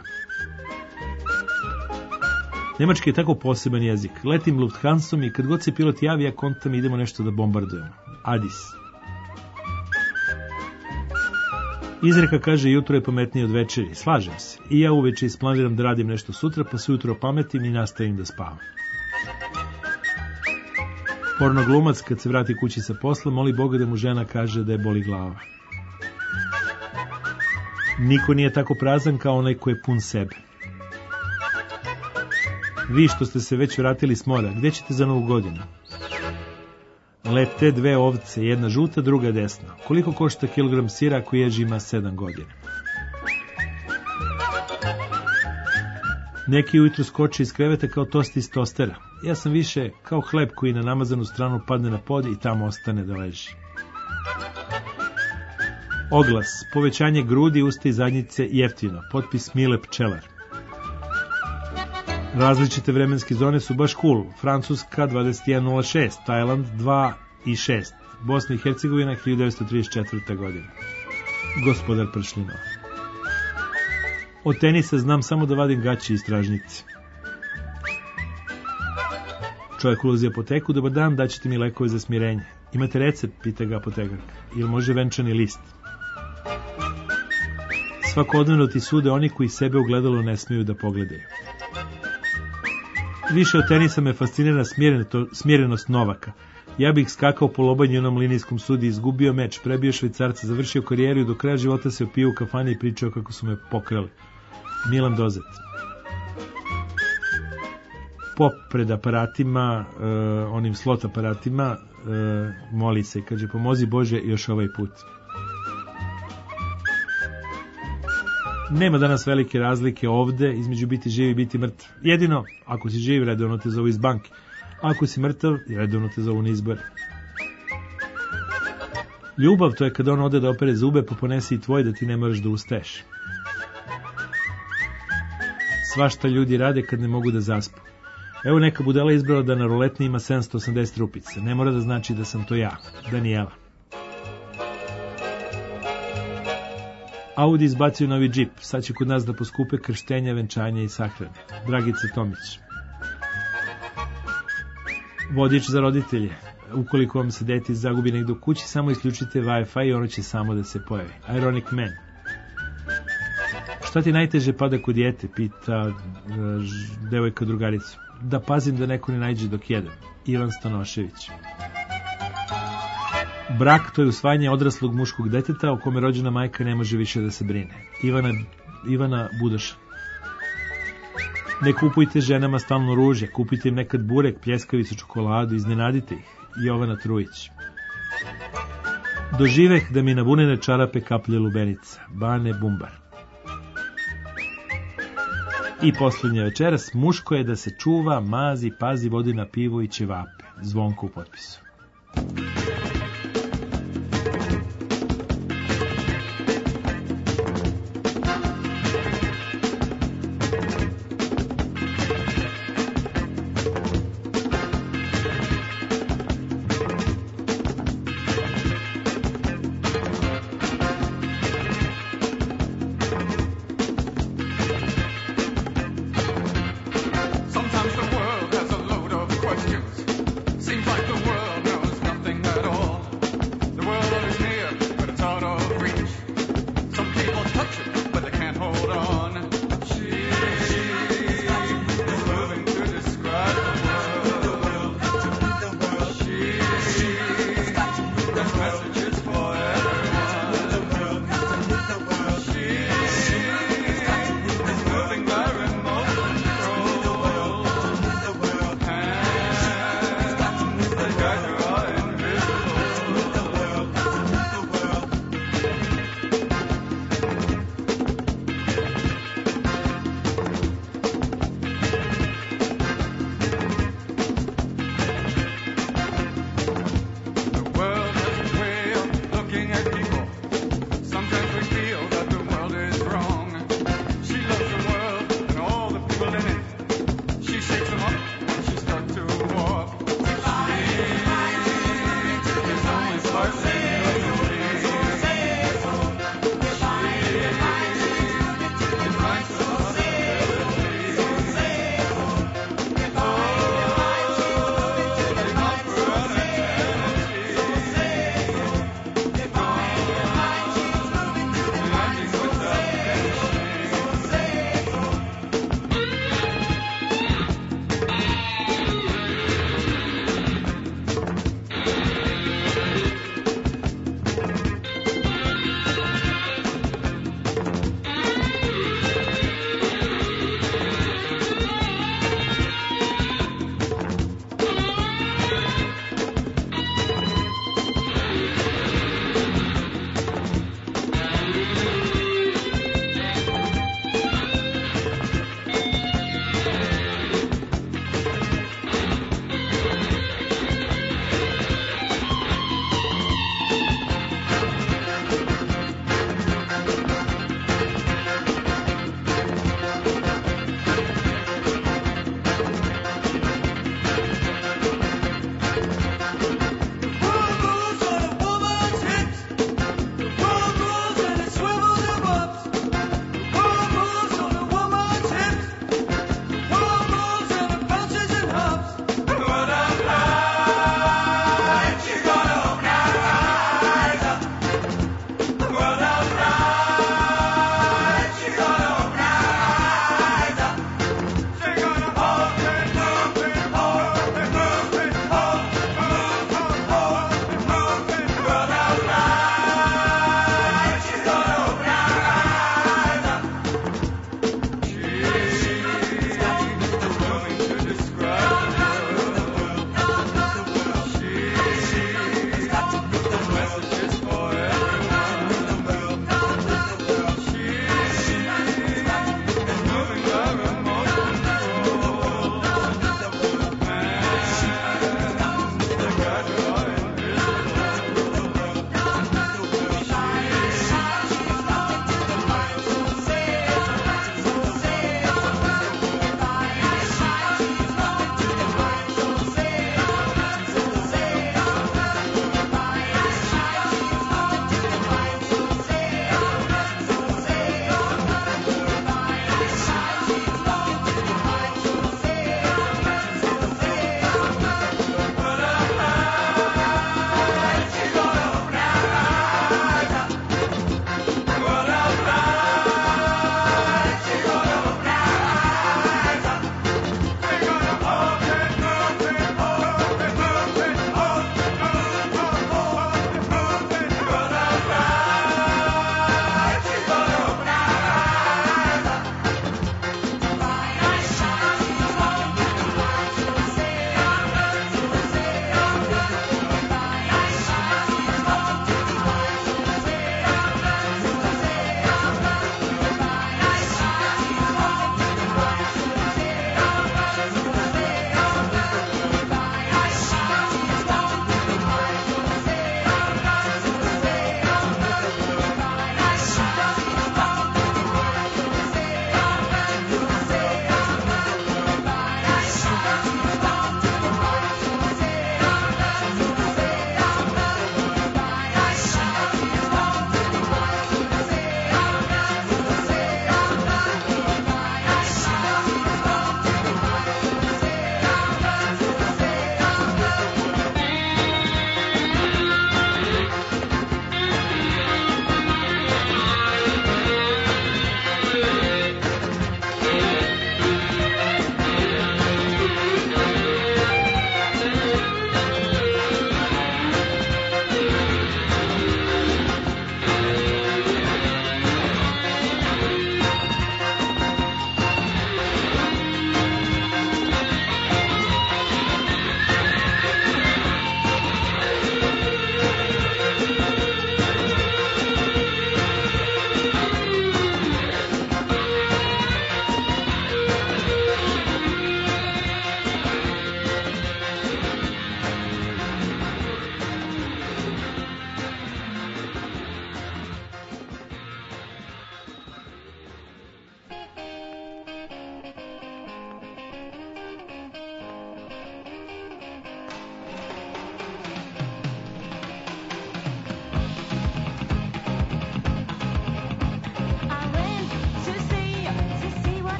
Nemački je tako poseban jezik. Letim Lufthansom i kad god se pilot javi, ja kontam i idemo nešto da bombardujemo. Adis. Izreka kaže, jutro je pametnije od večeri. Slažem se. I ja uveče isplaniram da radim nešto sutra, pa se jutro opametim i nastavim da spavam. Pornoglumac kad se vrati kući sa posla moli Boga da mu žena kaže da je boli glava. Niko nije tako prazan kao onaj ko je pun sebe. Vi što ste se već vratili s mora, gde ćete za Novu godinu? Lete dve ovce, jedna žuta, druga desna. Koliko košta kilogram sira ako jež ima 7 godina? Neki ujutro skoče iz kreveta kao tost iz tostera. Ja sam više kao hleb koji na namazanu stranu padne na pod i tamo ostane da leži. Oglas, povećanje grudi, usta i zadnjice jeftino. Potpis Mile Pčelar. Različite vremenske zone su baš cool. Francuska 21.06, Tajland 2.06, Bosna i Hercegovina 1934. godina. Gospodar pršlinova. Od tenisa znam samo da vadim gaće iz tražnice. Čovjek ulazi u apoteku, dobar dan, daćete mi lekove za smirenje. Imate recept, pita ga apotekarka. Ili može venčani list? Svakodnevno ti sude oni koji sebe u gledalo ne smiju da pogledaju. Više od tenisa me fascinira smjerenost Novaka. Ja bih skakao po lobanju onom linijskom sudi, izgubio meč, prebio Švajcarca, završio karijeru i do kraja života se opio u kafani i pričao kako su me pokrali. Milan Dozet. Pop pred aparatima, onim slot aparatima, moli se, kaže, pomozi Bože još ovaj put. Nema danas velike razlike ovde između biti živ i biti mrtav. Jedino, ako si živ, redovno te zovu iz banke. Ako si mrtav, redovno te zovu na izbore. Ljubav, to je kada on ode da opere zube, pa ponese i tvoj da ti ne moraš da ustaješ. Svašta ljudi rade kad ne mogu da zaspu. Evo neka budala izbrala da na roletni ima 780 rupica. Ne mora da znači da sam to ja, Danijela. Audi izbacio novi džip, sad će kod nas da poskupe krštenja, venčanja i sahrane. Dragica Tomić. Vodič za roditelje. Ukoliko vam se dete zagubi negdje u kući, samo isključite Wi-Fi i ono će samo da se pojavi. Ironic Man. Šta ti najteže pada kod dijete, pita devojka drugaricu. Da pazim da neko ne najđe dok jedem. Ivan Stanošević. Brak, to je usvajanje odraslog muškog deteta o kome rođena majka ne može više da se brine. Ivana Budoša. Ne kupujte ženama stalno ruže, kupite im nekad burek, pljeskavicu, čokoladu, iznenadite ih. Jovana Trujić. Doživeh da mi na vunene čarape kaplje lubenica. Bane Bumbar. I posljednja večeras, muško je da se čuva, mazi, pazi, vodi na pivo i ćevape. Zvonko u potpisu.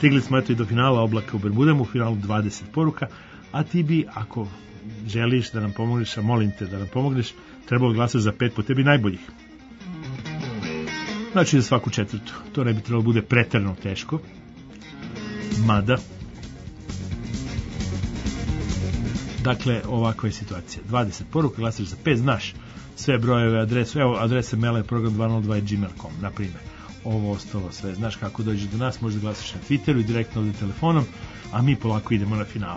Stigli smo eto i do finala Oblaka u Bermudama, u finalu 20 poruka, a ti bi, ako želiš da nam pomogneš, a molim te da nam pomogneš, trebalo glasaš za 5 po tebi najboljih. Znači za svaku četvrtu. To ne bi trebalo bude preterano teško. Mada, dakle, ovakva je situacija. 20 poruka, glasaš za 5, znaš sve brojeve, adresu, evo, adrese maila je program 202.gmail.com, na primjer. Ovo ostalo sve, znaš kako dođeš do nas, možda glasaš na Twitteru i direktno ovdje telefonom, a mi polako idemo na finale.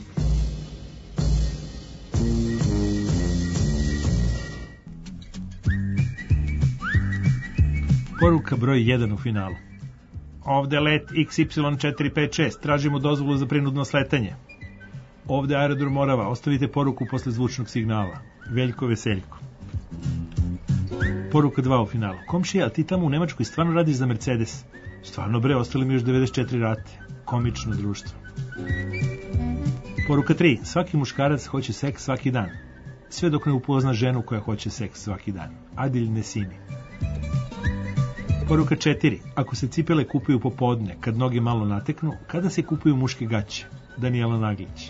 Poruka broj 1 u finalu. Ovde let XY456, tražimo dozvolu za prinudno sletanje. Ovde aerodrom Morava, ostavite poruku posle zvučnog signala. Veljko Veseljko. Poruka 2 u finalu. Komšija, ti tamo u Nemačkoj stvarno radiš za Mercedes? Stvarno bre, ostali mi još 94 rate. Komično društvo. Poruka 3. Svaki muškarac hoće seks svaki dan. Sve dok ne upozna ženu koja hoće seks svaki dan. Adil Nesimi. Poruka 4. Ako se cipele kupuju popodne, kad noge malo nateknu, kada se kupuju muške gaće? Danijela Naglić.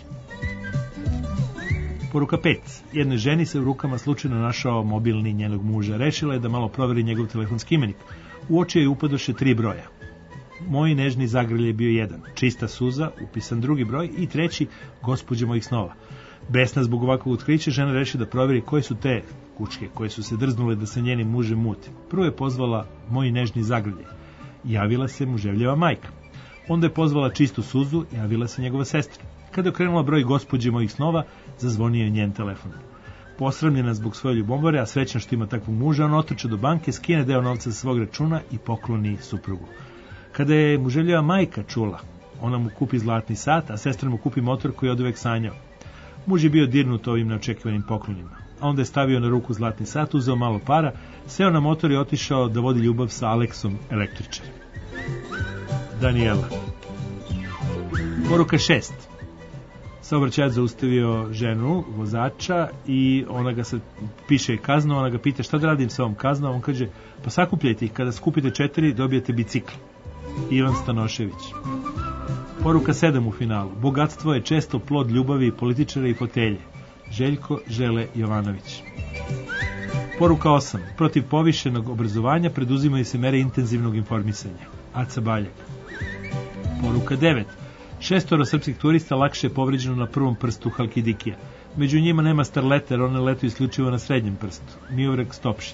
Poruka 5. Jednoj ženi se u rukama slučajno našao mobilni njenog muža. Rešila je da malo proveri njegov telefonski imenik. U oči joj upadoše 3 broja. Moj nežni zagrlj je bio 1. Čista suza, upisan 2. broj i 3. Gospođe mojih snova. Besna zbog ovakvog otkrića, žena reši da proveri koje su te kučke koje su se drznule da se njenim mužem muti. Prvo je pozvala moj nežni zagrlje. Javila se muževljeva majka. Onda je pozvala čistu suzu, javila se njegova sestra. Kada je okrenula broj gospođe mojih snova, zazvonio je njen telefon. Posramljena zbog svoje ljubomore, a srećna što ima takvog muža, on otrče do banke, skine deo novca sa svog računa i pokloni suprugu. Kada je muževljeva majka čula, ona mu kupi zlatni sat, a sestra mu kupi motor koji je oduvek sanjao. Muž je bio dirnut ovim neočekivanim poklonima. A onda je stavio na ruku zlatni sat, uzeo malo para, seo na motor i otišao da vodi ljubav sa Aleksom električarem. Danijela. Poruka 6. Saobraćajac zaustavio ženu, vozača, i ona ga se piše kaznu, ona ga pita šta da radim sa ovom kaznom, on kaže, pa sakupljajte ih, kada skupite 4 dobijete bicikl. Ivan Stanošević. Poruka 7 u finalu. Bogatstvo je često plod ljubavi političara i fotelje. Željko Žele Jovanović. Poruka 8. Protiv povišenog obrazovanja preduzimaju se mere intenzivnog informisanja. Aca Baljak. Poruka 9. 6 srpskih turista lakše je povređeno na prvom prstu Halkidikija. Među njima nema starlete, jer one letu isključivo na srednjem prstu. Miovrek Stopšit.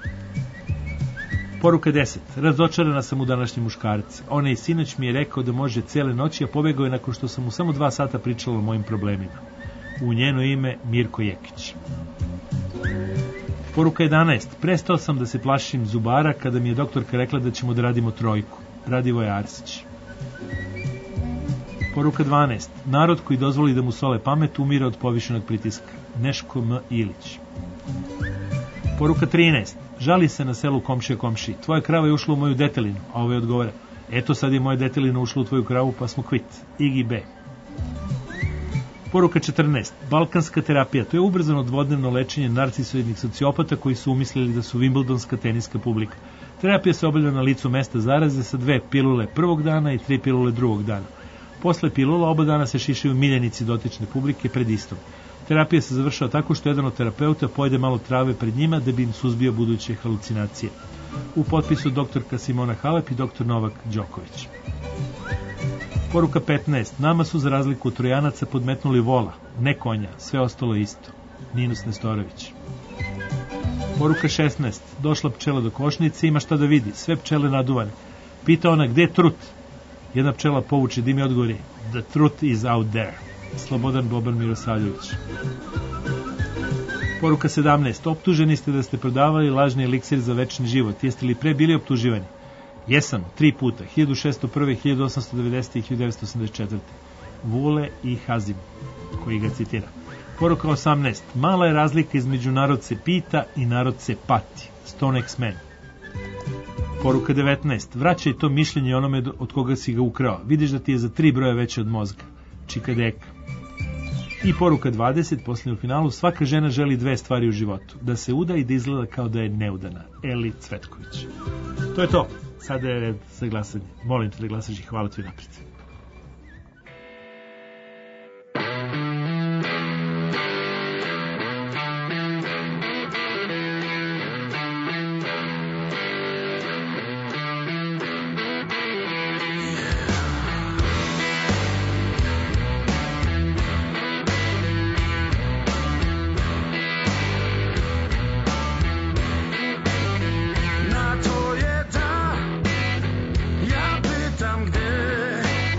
Poruka 10. Razočarana sam u današnji muškarac. Ona i sinoć mi je rekao da može cijele noći, a pobegao je nakon što sam mu samo 2 sata pričala o mojim problemima. U njeno ime Mirko Jekić. Poruka 11. Prestao sam da se plašim zubara kada mi je doktorka rekla da ćemo da radimo 3. Radivoje Arsić. Poruka 12. Narod koji dozvoli da mu sole pamet umire od povišenog pritiska. Neško M. Ilić. Poruka 13. Žali se na selu komšija komši. Tvoja krava je ušla u moju detelinu, a ovaj odgovara. Eto sad je moja detelina ušla u tvoju kravu pa smo kvit. Igi B. Poruka 14. Balkanska terapija. To je ubrzano dvodnevno lečenje narcisoidnih sociopata koji su umislili da su Wimbledonska teniska publika. Terapija se obavlja na licu mesta zaraze sa 2 pilule prvog dana i 3 pilule drugog dana. Posle pilula oba dana se šišaju miljenici dotične publike pred istom. Terapija se završava tako što jedan od terapeuta pojede malo trave pred njima da bi im suzbio buduće halucinacije. U potpisu doktorka Simona Halep i doktor Novak Đoković. Poruka 15. Nama su za razliku od Trojanaca podmetnuli vola, ne konja, sve ostalo isto. Ninus Nestorović. Poruka 16. Došla pčela do košnice, ima šta da vidi, sve pčele naduvane. Pita ona gde je trut? Jedna pčela povuče dim i odgovori, the truth is out there. Slobodan Boban Mirosavljević. Poruka 17. Optuženi ste da ste prodavali lažni eliksir za večni život. Jeste li pre bili optuživani? Jesam, 3 puta, 1601, 1890 i 1984. Vule i Hazim, koji ga citira. Poruka 18. Mala je razlika između narod se pita i narod se pati. Stone X-Men. Poruka 19. Vraćaj to mišljenje onome od koga si ga ukrao. Vidiš da ti je za 3 broja veće od mozga. Čikadeka. I poruka 20. Posljednju finalu. Svaka žena želi 2 stvari u životu. Da se uda i da izgleda kao da je neudana. Eli Cvetković. To je to. Sada je red za glasanje. Molim te da glasaš i hvala ti napred.
Na to je da ja pitam gde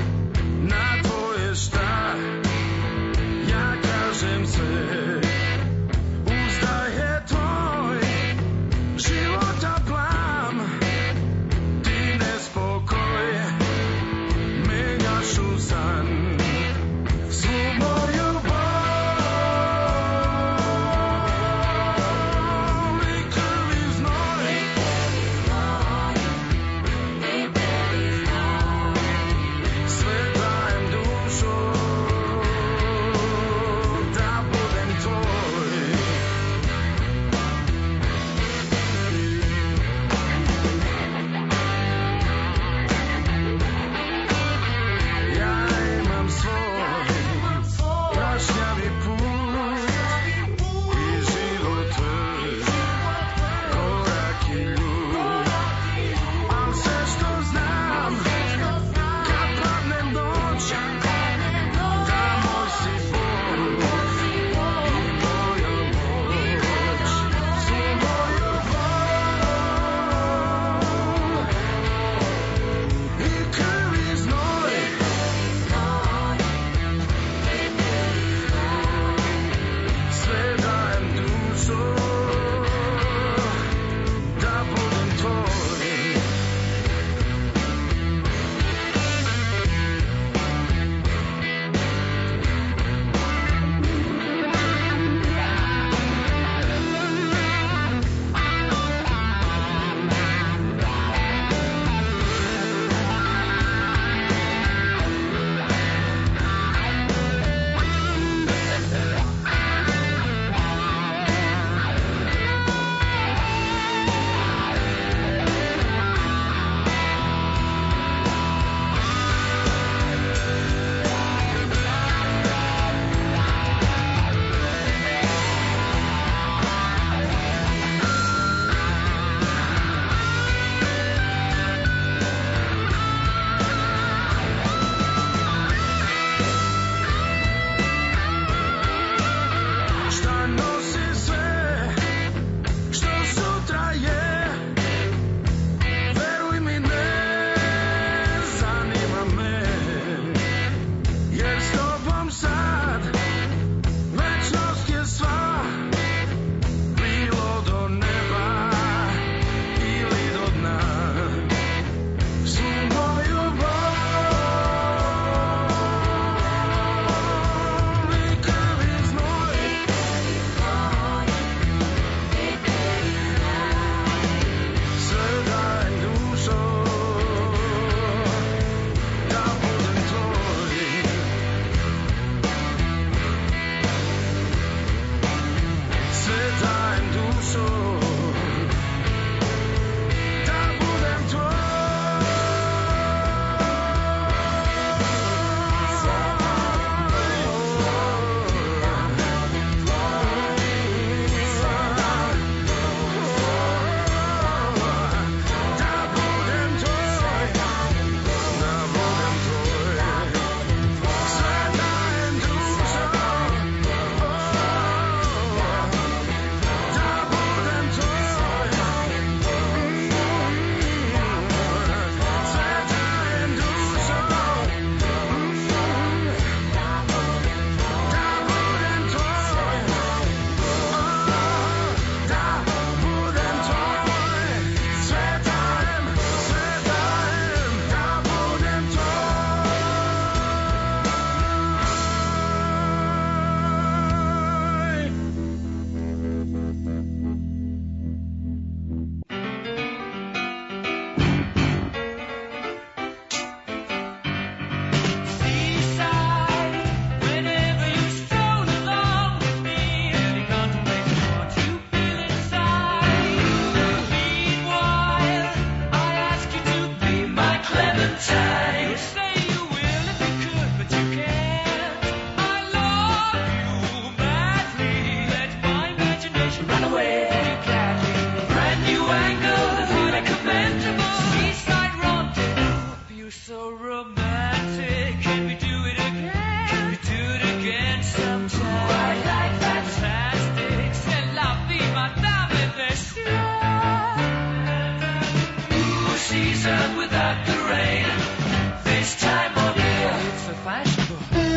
shirt without the rain. FaceTime on air, it's a fashionable.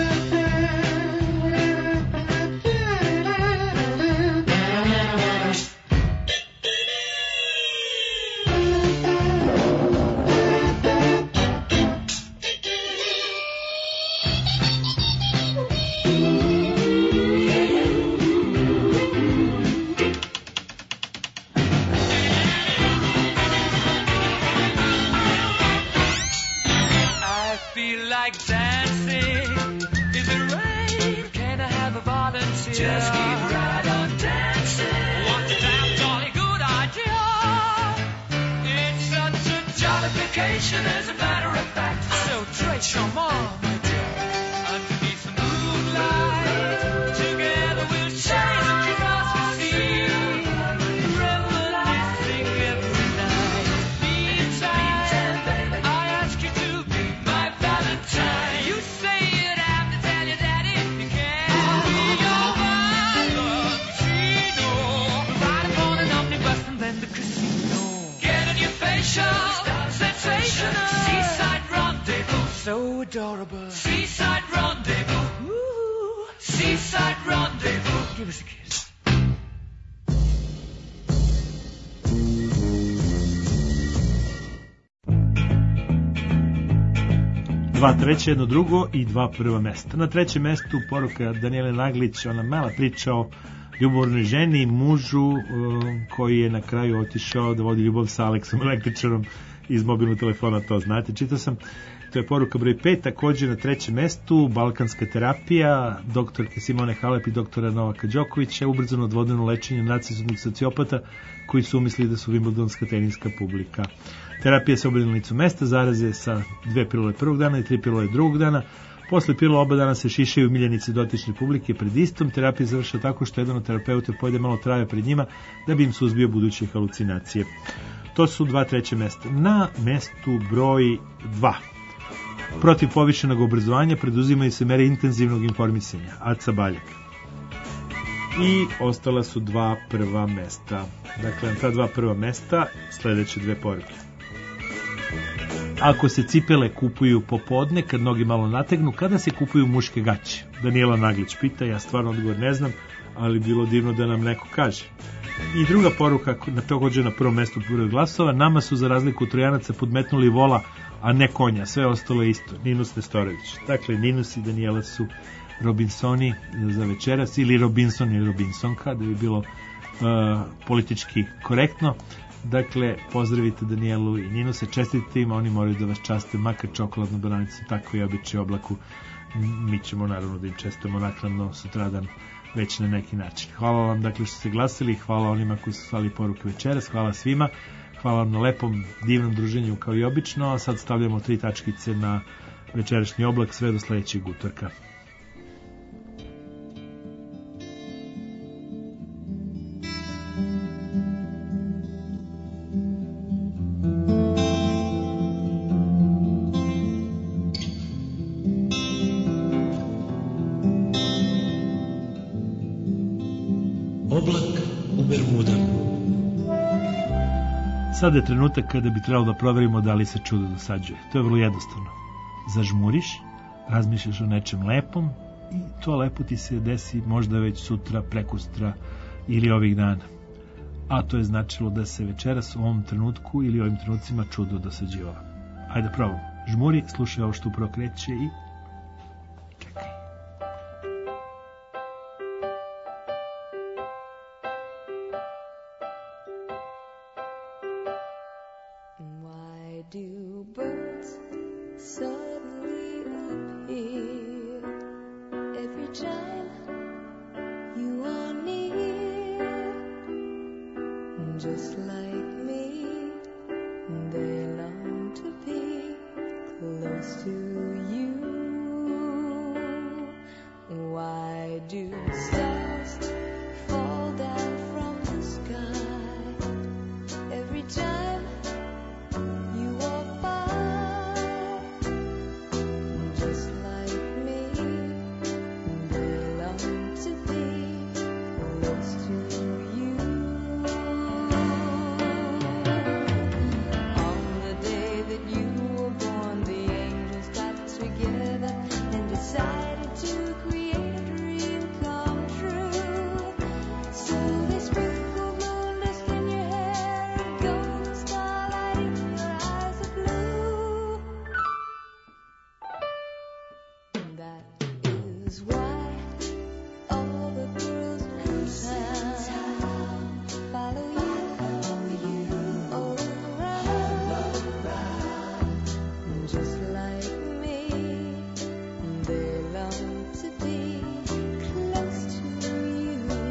Just keep right on dancing. What a damn jolly good idea. It's such a jollification, as a matter of fact. So trace your mom, my dear, underneath the moonlight. Together we'll shine across the sea, reminiscing every night. Meantime, I ask you to be my Valentine. You say you'd have to tell your daddy you can't be your sensational, seaside rendezvous, so adorable. Seaside rendezvous, ooh, seaside rendezvous. Give us a kiss.
Dva treće, jedno drugo i dva prva mesta. Na trećem mestu poruka Danijele Naglić, ona mala priča o ljubavnoj ženi i mužu koji je na kraju otišao da vodi ljubav sa Aleksom električarom iz mobilnog telefona, to znate, čitao sam. To je poruka broj 5, također na trećem mestu balkanska terapija doktorke Simone Halep i doktora Novaka Đokovića, ubrzano odvodeno lečenje narcisizmnih sociopata koji su umislili da su wimbledonska teniska publika. Terapija se obavlja na licu mesta, zaraze sa 2 pilule prvog dana i 3 pilule drugog dana. Posle pilula oba dana se šišaju miljenici dotične publike pred istom. Terapija završa tako što jedan od terapeuta pojede malo trave pred njima da bi im suzbio buduće halucinacije. To su dva treće mesta. Na mestu broj 2. Protiv povišenog obrazovanja preduzimaju se mere intenzivnog informisanja. Aca Baljak. I ostala su dva prva mesta. Dakle, na ta dva prva mesta sledeće dve poruke. Ako se cipele kupuju popodne, kad noge malo nategnu, kada se kupuju muške gaće? Danijela Naglić pita, ja stvarno odgovor ne znam, ali bilo divno da nam neko kaže. I druga poruka, također na prvom mestu prvog glasova, nama su za razliku od Trojanaca podmetnuli vola, a ne konja, sve ostalo je isto. Ninus Nestorović. Dakle, Ninus i Danijela su Robinsoni za večeras, ili Robinson ili Robinsonka, da bi bilo politički korektno. Dakle, pozdravite Danijelu i Ninusa, čestite im, oni moraju da vas časte makar čokoladnu bananicu, tako i običaj oblaku. Mi ćemo naravno da im čestamo nakladno sutradan već na neki način. Hvala vam dakle što ste glasili, hvala onima koji su slali poruke večeras, hvala svima, hvala vam na lepom, divnom druženju kao i obično, a sad stavljamo 3 tačkice na večerašnji oblak sve do sledećeg utorka.
Oblak u Bermudama.
Sada je trenutak kada bi trebalo da proverimo da li se čudo dosađuje. To je vrlo jednostavno. Zažmuriš, razmišljaš o nečem lepom i to lepo ti se desi možda već sutra, prekosutra ili ovih dana. A to je značilo da se večeras u ovom trenutku ili ovim trenucima čudo dosađivalo. Hajde probamo. Žmuri, slušaj ovo što upravo kreće i čekaj.
Why do birds suddenly appear every time you are near? Just like me, they long to be close to you. that you were born, the angels got together and decided to create a dream come true. So they sprinkled moon dust in your hair and golden starlight in your eyes of blue. That is why all the girls in town follow you all around. Just like me, they long to be close to you.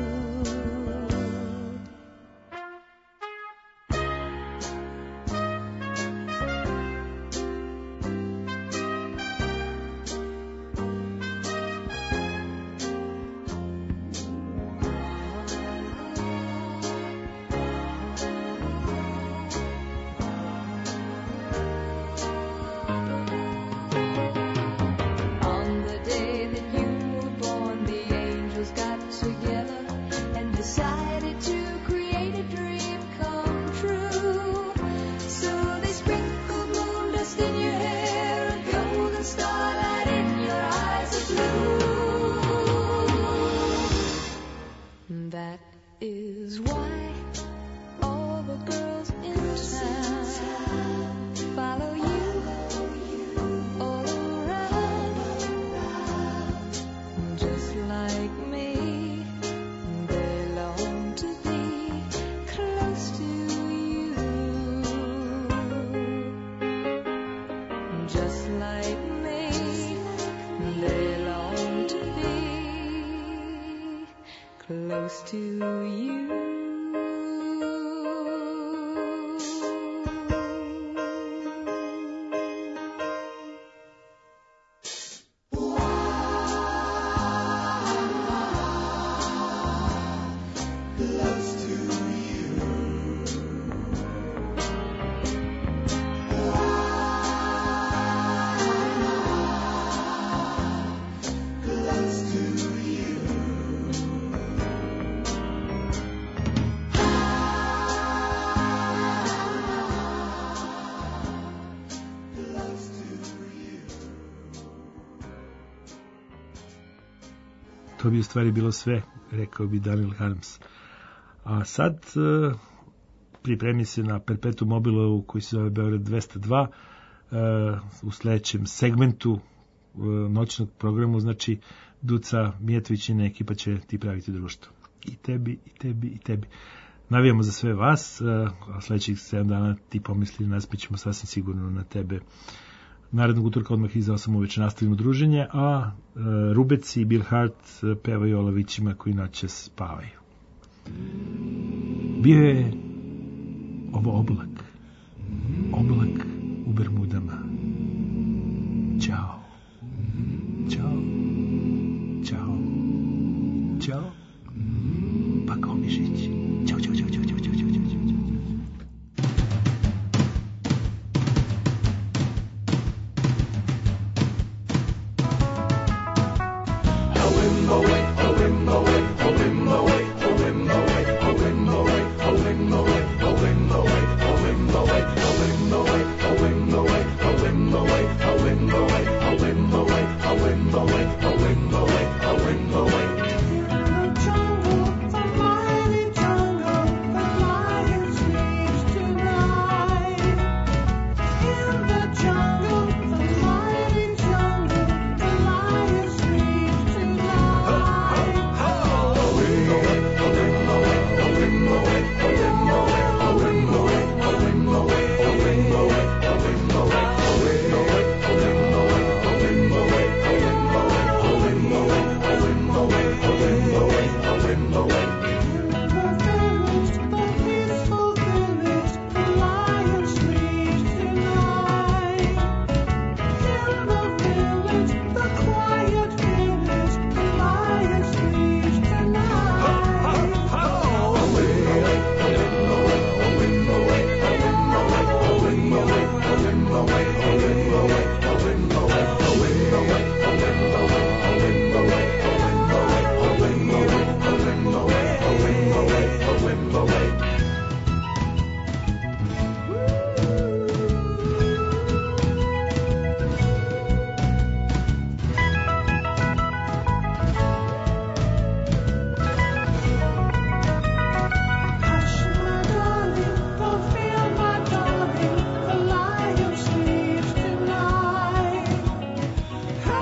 On the day that you were born, the angels got together and decided to create a dream come true. So they sprinkled moon dust in your hair and golden starlight in your eyes of blue. That is why all the girls in town follow you all around. Just like me, they long to be close to you. Just like me, they long to be close to you.
To bi u stvari bilo sve, rekao bi Daniel Harms. A sad pripremi se na Perpetuum mobilu koji se zove Beograd 202 u sledećem segmentu noćnog programu, znači Duca Mijetović i ekipa će ti praviti društvo. I tebi, i tebi, i tebi. Navijamo za sve vas, a sledećih 7 dana ti pomisli nas, mi ćemo sasvim sigurno na tebe. Narednog utorka odmah iza 8 uveče nastavimo druženje, a Rubec i Bill Hart pevaju o lavićima koji noćas spavaju. Bio je ovo oblak u Bermudama. Ćao. Ćao. Ćao. Ćao. Pa kao mišić. Ćao, ćao, ćao, ćao, ćao, ćao, ćao, ćao.
Away.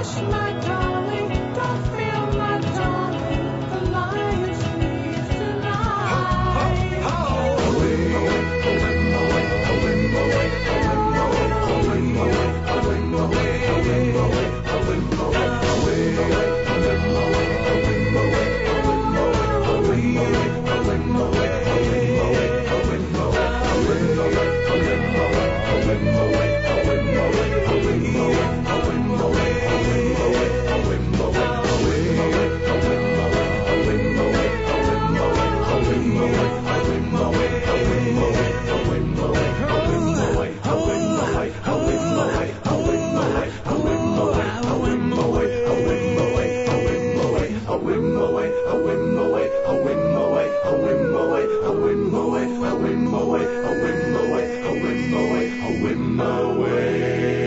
away.